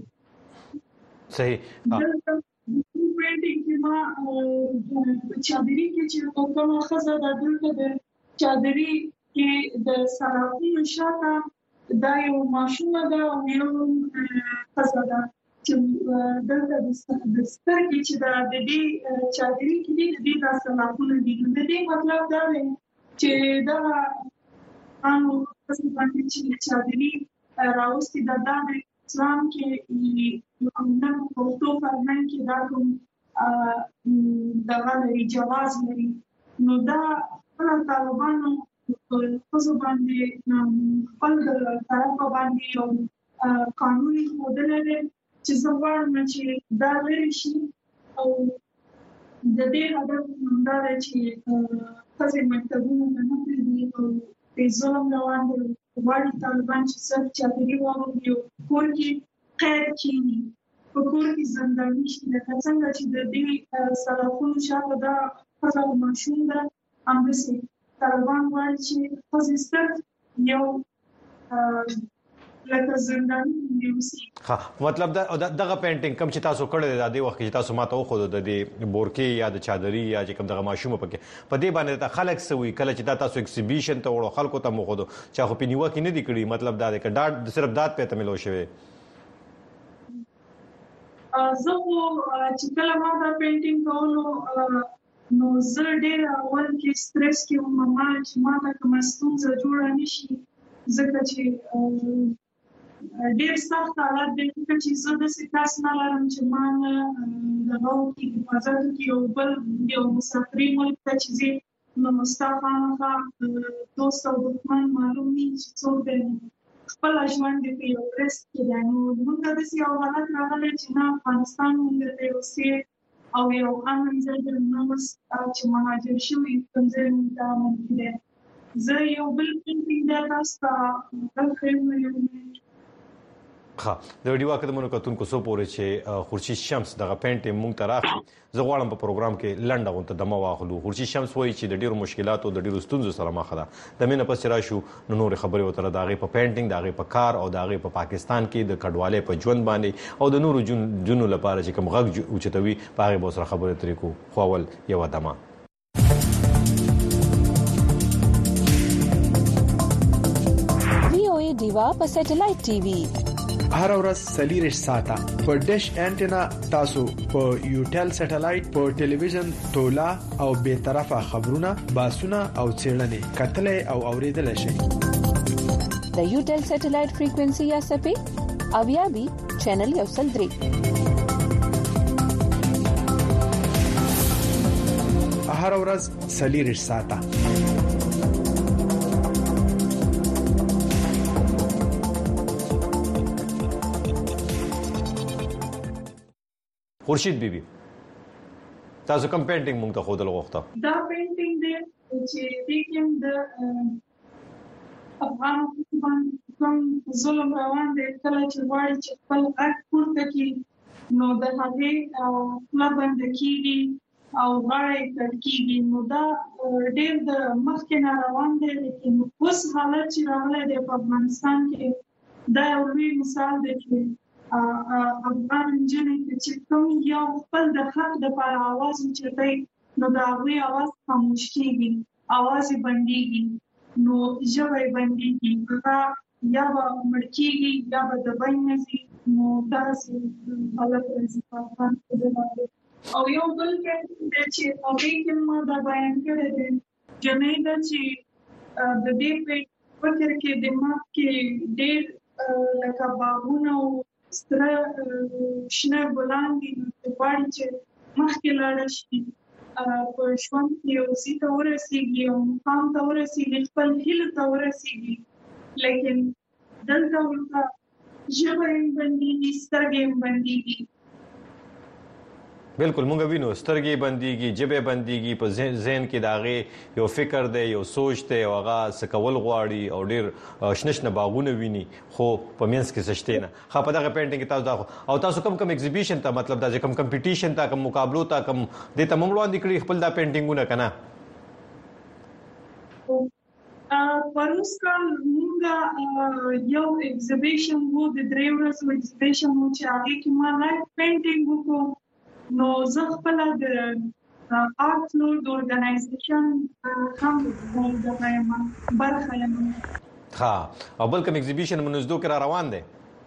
صحیح
پینټینګ کې ما چادري کې چې کومه خزه د دلته د چادري کې د سراپونو شاته دا یو ماشومه ده او یو خزه ده چې دلته د سترګې چې د دې چادري کې دي د دې د سراپونو دي د دې مطلب دا دی چې دا انو څه باندې چې چادري راوستي د دې اسلام کې نن په تو فرمان کې دا کوم دغه لري جواز لري نو دا خپل طالبانو په خصوص باندې خپل طرف باندې یو قانوني موډل لري چې زموږ چې دا لري شي او د دې هدف دا دی چې تاسو مکتبونه نه پېږئ او د ظلم روان دي واړه طالبان چې څه چاپیری وو یو کور کې خیر کینی په کور کې زنداني شي لکه څنګه چې د دې سلفونو شاته دا فضل ماشوم ده همداسې طالبان وایي چې خصوصا یو لکه زنداني نیوسی.
ها مطلب دا دغه پینټینګ کم چې تاسو کړی د دې وخت چې تاسو ماته خو د دې بورکې یا د چادري یا چې کوم دغه ماشوم پکې په دې باندې د خلک سوي کله چې دا تاسو ایکزیبیشن ته وړو خلکو ته مو خو چا خو پینیوا کې نه دی کړی مطلب دا دی چې دا صرف دات په تملو شوی.
زه خو چې کله ما دا پینټینګ کولو نو زه ډېر اول کې سټرس کې وم ما چې ما ته کوم ستونزه جوړه نشي ځکه چې ډېر سخت حالات دي چې زه داسې کس نه لرم چې ما دغه کې د بازار کې یو بل یو مسافري ملک ته چې ځي نو ستا خامخا دوست او دښمن معلوم وي چې څوک دی خپل ژوند دې په یو رسک کې دی نو موږ داسې یو حالت راغلی چې نه افغانستان موږ ته یو سیر او یو امن ځای دی نو چې مهاجر شوي کوم ځای موږ ته ممکن دی زه یو بل پینټینګ دی تاسو ته بل
ها د ویډیو اکدمونو کتونکو سو پورې چې خورشید شمس دغه پینټینګ مونږ ته راخلي زه غواړم په پروګرام کې لنډه غونډه دمه واخلو. خورشید شمس وایي چې د ډیرو مشکلاتو د ډیرو ستونزو سره مخ ده د مینه پس راشو نو نور خبرې وتره د هغې په پینټینګ د هغې په کار او د هغې په پاکستان کې د کډوالۍ په ژوند باندې او د نورو جنونو لپاره چې کوم غږ اوچتوي په هغې به ورسره خبرې ترې کوو. خو اول یوه دمه
وی او ای ډیوا په سټلایټ ټي وي
هر ورځ سلیریش ساته په ډیش انټینا تاسو په یوټل سټلایټ په ټلویزیون تولا او به طرفه خبرونه باسونه او چیرلنې کتلې او اوریدل شي.
د یوټل سټلایټ فریکوئنسي یا سپې او یا بي چینل یو سل درې
هر ورځ سلیریش ساته
خورشید بیبي تاسو کوم پینټینګ مونږ ته خودل غوښته
دا پینټینګ دی چې دې کوم د افغان کوم ظلم روان دی کله چې وایي چې خپل حق پورته کړي نو د هغې خوله بنده کېږي او غاړه یې کټ کېږي نو دا ډېر د مخکې نه روان دی لیکن اوس حالت چې راغلی دی په افغانستان کې دا یو لوی مثال دی چې افغان نجونې چې کوم یو خپل د حق دپاره اواز اوچتوي نو د هغوی اواز خاموش کېږي اواز یې بندېږي نو ژبه یې بندېږي هغه یا به مړ کېږي یا به د بین نه ځي نو داسې حالت راځي په افغان ښځو باندې. او یو بل دی چې هغې کې ما دا بیان کړی دی جمعې ده چې د دې په فکر کې دماغ کې ډېر لکه باغونه او ستره شنه ګلان دي غواړي چې مخکې لاړه شي په ژوند کې یو ځای ته ورسېږي او مقام ته ورسېږي خپل هیلو ته ورسېږي لیکن دلته ورته ژبه یې بندېږي سترګې یې بندېږي.
بالکل مونږ وینو سترګې بندېږي ژبه بندېږي په ذهن کې د هغې یو فکر دی یو سوچ دی او هغه څه کول غواړي او ډېر شنه شنه باغونه ویني خو په منځ کې څه شته نه. ښه په دغه پینټینګ کې تاسو دا او تاسو کوم کوم ایگزیبیشن ته مطلب دا چې کوم کمپټیشن ته کوم مقابلو ته کوم دې ته مونږ وړاندې کړي خپل دا پینټینګونه که نه
پروس کال موږ یو ایگزیبیشن وو د درې ورځو ایگزیبیشن وو چې هغې کې ما لایف پینټینګ وکړو نو زه خپله د آرټ فلور د ارګنایزیشن هم دغه یم برخه یم.
ښه او بل کوم ایگزیبیشن مو نږدې کې را روان دی؟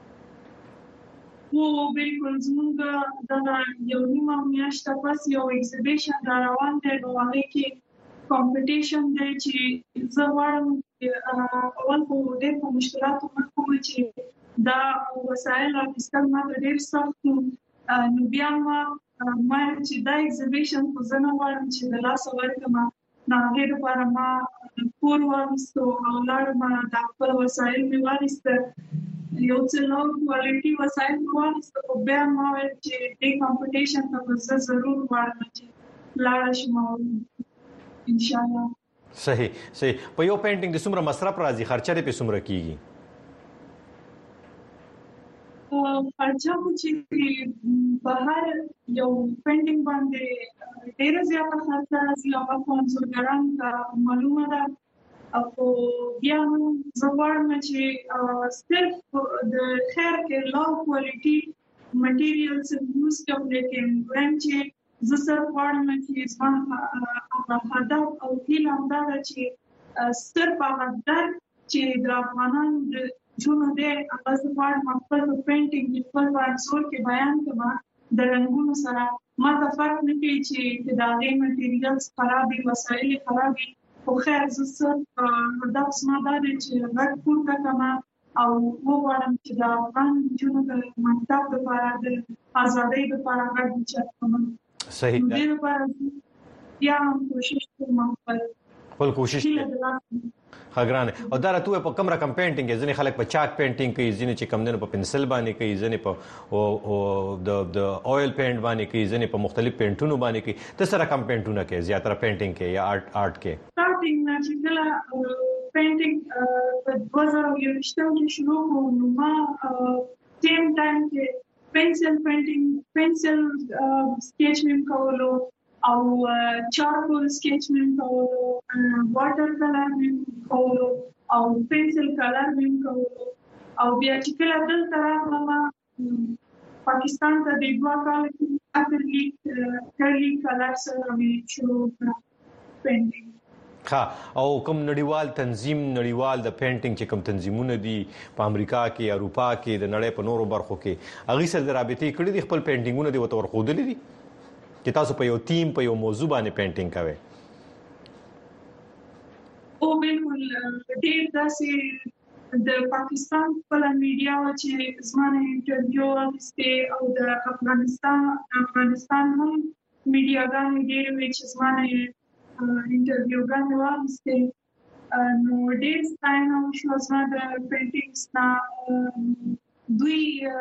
هو بالکل زموږ دغه یو نیمه میاشته پس یو ایگزیبیشن را روان دی نو هغې کې کمپټیشن دی چې زه غواړم اول خو ډېر په مشکلاتو مخ کوم چې دا وسایل اخیستل ماته ډېر سخت و نو بیا ما ما چې دا ایگزیبیشن خو زه نه غواړم چې د لاسه ورکړم نو هغې دپاره ما کور واخیستو او لاړم دا خپل وسایل مې واخیسته یو څه لو کوالټي وسایل مې واخیسته خو بیا ما ویل چې دې کمپټیشن ته به زه ضرور غواړم چې لاړه شم انشاءالله.
صحیح صحیح. په یو پینټینګ د څومره مصرف راځي خرچه دې پې څومره کېږي؟
خرچه چې بهر یو پینټینګ باندې ډېر زیاته خرچه راځي او په انځورګران ته معلومه ده او بیا هم زه غواړم چې صرف د خیر کې لو کوالټي مټیریلز یوز کوم لیکن وایم چې زه صرف غواړم چې زما هدف او هیله همدا ده چې صرف هغه درک چې د افغانانو د ژوند دی هغه زه غواړم خپل پینټینګ خپل په انځور کې بیان کړم د رنګونو سره ما ته فرق نه کوي چې د هغې مټیریلز خراب وي وسایل خراب وي خو خیر زه صرف هدف زما دا دی چې غږ پورته کړم او وغواړم چې د افغان نجونو د مکتب لپاره د ازادۍ لپاره غږ اوچت کړم
صحیح
نو دې لپاره بیا هم کوشش کوم خپل
خپل کوشش خګرانه او دا راته په کوم رقم پینټینګ ځنې خلک په چاک پینټینګ کوي ځنې چې کم دنه په پنسل باندې کوي ځنې په او او د د اویل پینټ باندې کوي ځنې په مختلف پینټونو باندې کوي د سره کم پینټونه کوي زیاتره پینټینګ کې یا آرت آرت کې
سٹارټینګ نه چې کله پینټینګ په دوه زره یوویشتم کې شروع کوم نو ما سیم ټایم کې پنسل پینټینګ پنسل سکیچ مې کولو او چارکول سکیچ مې کولو واټر کلر مې کولو او پنسل کلر مې کولو او بیا چې کله دلته راغلم پاکستان ته د دوه کال کې اکریلیک کلی کلر سره مې شروع کړ پینټینګ
ها او کوم نړیوال تنظیم نړیوال د پینټینګ چې کوم تنظیمونه دي په امریکا کې اروپا کې د نړۍ په نورو برخو کې هغه سره د رابطې کړي دي خپل پینټینګونه دي وته ورخودلې دي چې تاسو په یو ټیم په یو موضوع باندې پینټینګ کوئ
او بالکل ډېر داسې د پاکستان خپل میډیا چې زمانه انټرویو واغسته او د افغانستان افغانستان هم میډیاګان ډېر وی چې زمانه انټرویوګان واغسته نو ډېر ستاینه شو زما د پینټینګز نه دوی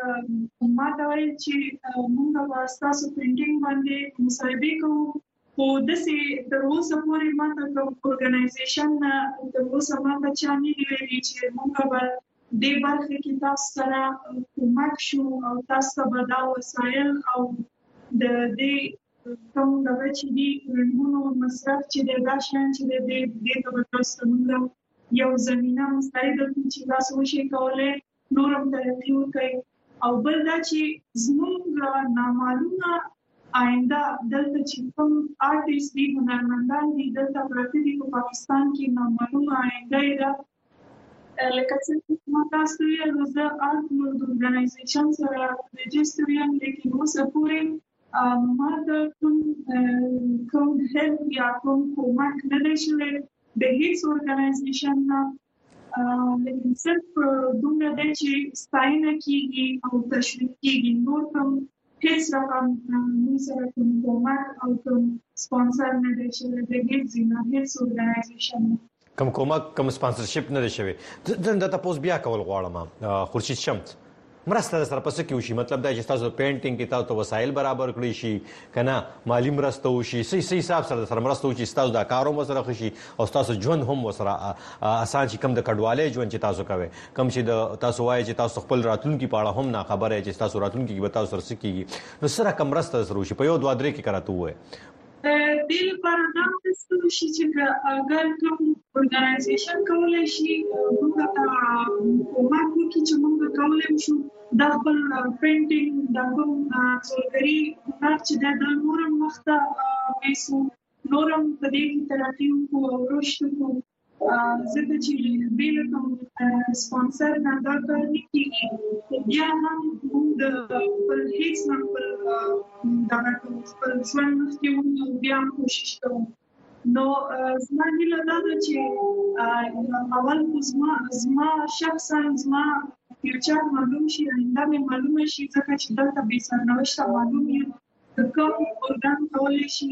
ما ته وایي چې موږ به ستاسو پینټینګ باندې مصاحبې کوو خو داسې تر اوسه پورې ما ته کوم ارګنایزیشن نه تر اوسه ما ته چا نه دي ویلي چې موږ به دې برخه کې تاسو سره کومک شو او تاسو به دا وسایل او د دې کوم دغه چې دي رنګونو مصرف چې دی دا شیان چې دی دې ته به تاسو ته موږ یو زمینه مساعده کړو چې تاسو وشئ کولی نورم ترقی وکړي او بل دا چې زموږ نامعلومه آینده دلته چې کوم آرټیست دي هنرمندان دي دلته پراته دي په پاکستان کې نامعلومه آینده یې ده لکه څنګه ما تاسو ویل زه آرټ ورلډ ارګنایزیشن سره رجسټر یم لیکن اوسه پورې ما د کوم کوم هیلپ یا کوم کومک نه دی شوی د هیڅ ارګنایزیشن نه لیکن صرف دومره دی چې ستاینه کېږي او تشویق کېږي نور کوم هیڅ رقم موږ سره کوم کومک او کوم سپانسر نه دی شوی د هیڅ ځای نه هیڅ ارګنایزیشن نه
کوم کومک کوم سپانسرشپ نه دی شوی دا تاسو بیا کول غواړم خورشید شمس مرسته سره پس کې وشي مطلب دا چې تاسو پینټینګ کې تاسو وسایل برابر کړی شي کنه مالی مرسته وشي صحیح صحیح حساب سره سره مرسته وشي تاسو دا کاروم سره خشي او تاسو ژوند هم وسره آسان چې کم د کډوالۍ ژوند چې تاسو کوي کم چې د تاسو وایي چې تاسو خپل راتلونکي په اړه هم نه خبره چې تاسو راتلونکي کې به تاسو سره سکیږي نو سره کوم مرسته سره وشي په یو دوه درې کې کراته وای
دل پر نام شي چې اگر کوم ارګنایزیشن کولای شي موږ ته کومک وکړي چې موږ کولای شو دا خپل پینټینګ دا کوم څلګري هنر چې د نورم وخت پیسو نورم په دې کې ترقی او رشد کو زده چې بیل کوم سپانسر نه دا کوي چې بیا هم موږ د خپل هیڅ نه خپل دا خپل ځوان مخکې بیا کوشش کوو نو زما هیله دا ده چې اول زما زما شخصا زما فیوچر معلوم شي آینده مې معلومه شي ځکه چې دلته بې سرنوشته معلوم یم د کوم ارګان کولی شي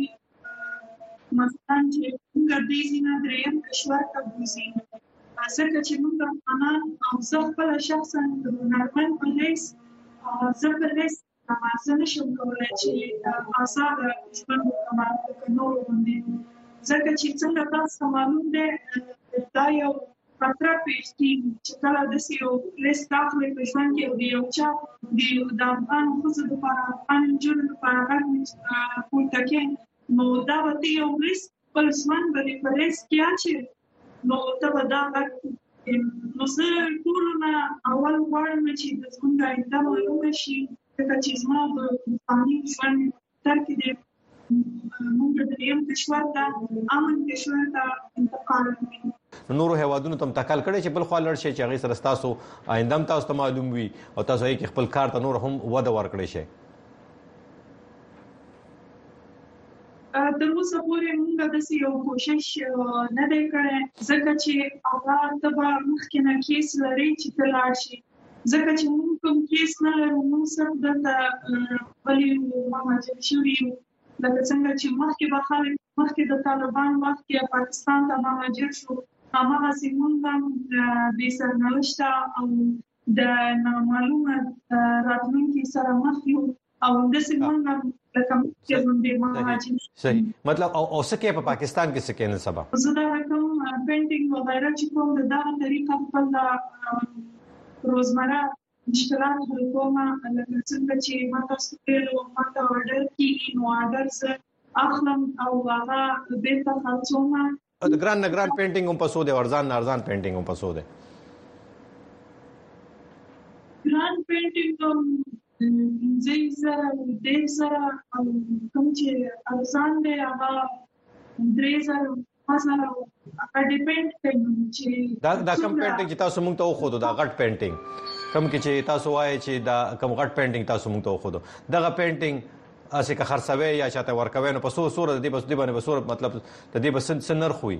مثلا چې موږ دې ځای نه درېیم کشور ته بوځي ځکه چې موږ افغانان او زه خپله شخصا د هنرمند په حیث زه په حیث زه نشم کولی چې ازاده ژوند وکړم لکه نورو باندې ځکه چې څنګه تاسو ته معلوم دی دا یو خطر پیښ کیږي چې کله د سیو لیست داخلي په ژوند کې دی او چې د افغان خصوصي لپاره افغان جوړ لپاره غږ پورته کې نو دا به یو لیست په اسمان باندې په لیست کې اچي نو ته به دا نو زه ټولونه اول غواړم چې د څنګه آینده معلومه شي ځکه چې زما د افغاني ژوند تر کې دی موږ د یم کشور ته امن کشور ته انتقال کوو
نورو هیوادونو تم تکل کړي چې بل خو لړ شي چې هغه سره تاسو آینده هم تاسو ته معلوم وي او تاسو یې خپل کار ته نور هم وده ورکړي شي
د اوسه پورې موږ د سیو کوشش نه دی کړی ځکه چې هغه تبع مخکنه کیس لري چې تلار شي ځکه چې موږ کوم کیس نه لرو موږ صرف دلته ولې مهاجر شوي لکه څنګه چې مخکې به خلک مخکې د طالبان مخکې پاکستان ته مهاجر شو هماغسې موږ هم بې سرنوشته او د نامعلومه راتلونکي سره مخ یو او داسې موږ هم
صحیح مطلب او او سکه په پاکستان کې سکه نه سبا
زه دا کوم پینټینګ وغیرہ چې کوم د دا طریقه خپل روزمره مشکلات حل کوم لکه څنګه چې ما تاسو ته ماته اورډر کیږي نو اورډر سره اخلم او هغه بیرته خرڅوم
د ګران نه ګران پینټینګ هم پسو دی ارزان ارزان پینټینګ هم پسو دی
ګران پینټینګ زي زره ډېر زره کوم چې ارزان دی هغه درې زره مثلا هغه ډیپند کوي چې
دا دا کوم پینټینګ چې تاسو موږ ته وخودو دا غټ پینټینګ کوم کې چې تاسو وایي چې دا کوم غټ پینټینګ تاسو موږ ته وخودو دغه پینټینګ اسې که خرڅوي یا چاته ورکوي نو په سو سور د دې بس دی باندې بسور مطلب د دې بس سنر خوې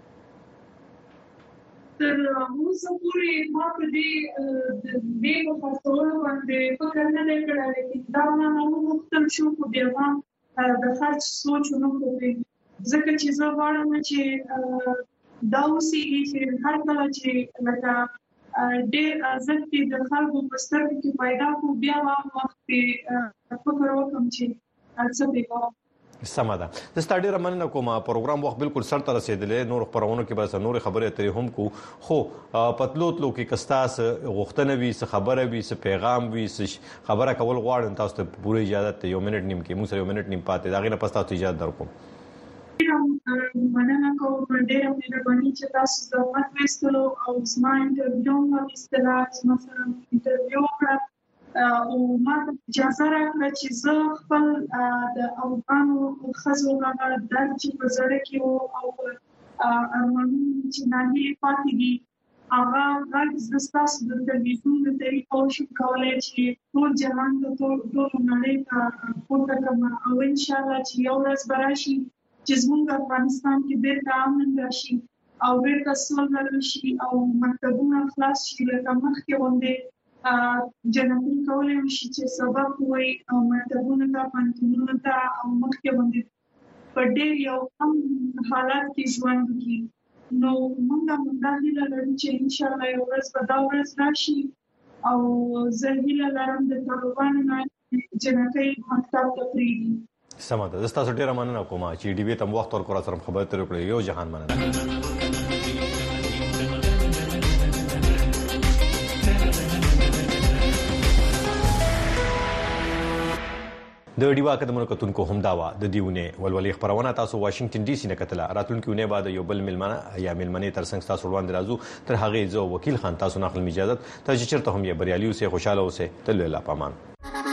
تر اوسه پورې ما په دې د دې په خاطر باندې فکر نه کړی چې دا نه مختل شو په دې ما د خرڅ سوچ نه کوي ځکه چې زه غواړم چې دا اوسې چې هر کله چې لکه ډېر ارزښت د خلکو په سترګو کې پیدا کو بیا وخت فکر وکم چې څه پیدا
سمه ده د ستاډي رمنه کومه پروګرام وخت بالکل سر ته رسیدلې نور خبرونه کې بس نور خبره ترې هم کو خو پتلوتلو کې کستاس غوښتنه وي څه خبره وي څه پیغام وي څه خبره کول غواړم تاسو ته پوره اجازه ته یو منټ نیم کې موږ سره یو منټ نیم پاتې دا غینه پستا ته اجازه درکوم
مننه کوم ډېر مهرباني چې تاسو د وخت وستلو او زما انټرویو مو استلات مثلا انټرویو کړ او ما اجازه راکړه چې زه خپل د افغانو ښځو هغه درد چې په زړه کې وو او ارمانونه چې ناهیلې پاتې دي هغه غږ زه ستاسو د تلویزیون د طریقو شم کولی چې ټول جهان ته ټول نړۍ ته پورته کړم او انشاءالله چې یو ورځ به راشي چې زموږ افغانستان کې بیرته امن راشي او بیرته سوله راشي او مکتبونه خلاص شي لکه مخکې غوندې جنتي کولای شي چې سبق وي او مکتبونه ته پنځونه ته او مخکې باندې په ډېر یو کم حالات کې ژوند وکړي نو موږ هم دا هیله لرو چې ان شاء الله یو ورځ به دا ورځ راشي او زه هیله لرم د طالبانو نه جنتي مکتب ته پرېږدي
سمه ده زه ستاسو ډېره مننه کوم چې ډي وي ته وخت ورکړو سره خبرې ترې وکړې یو جهان مننه د ډیوا قدمونو کتونکو هم داوا د دیونه ولولي خبرونه تاسو واشنگټن ډي سي نه کتله راتلونکي ونه بعد یو بل ملمنه یا ملمنه تر څنګه تاسو وړاندې راځو تر هغه زه وکیل خان تاسو نقل اجازه ته چې چیرته هم یې بریالي اوسه خوشاله اوسه تل لا پامان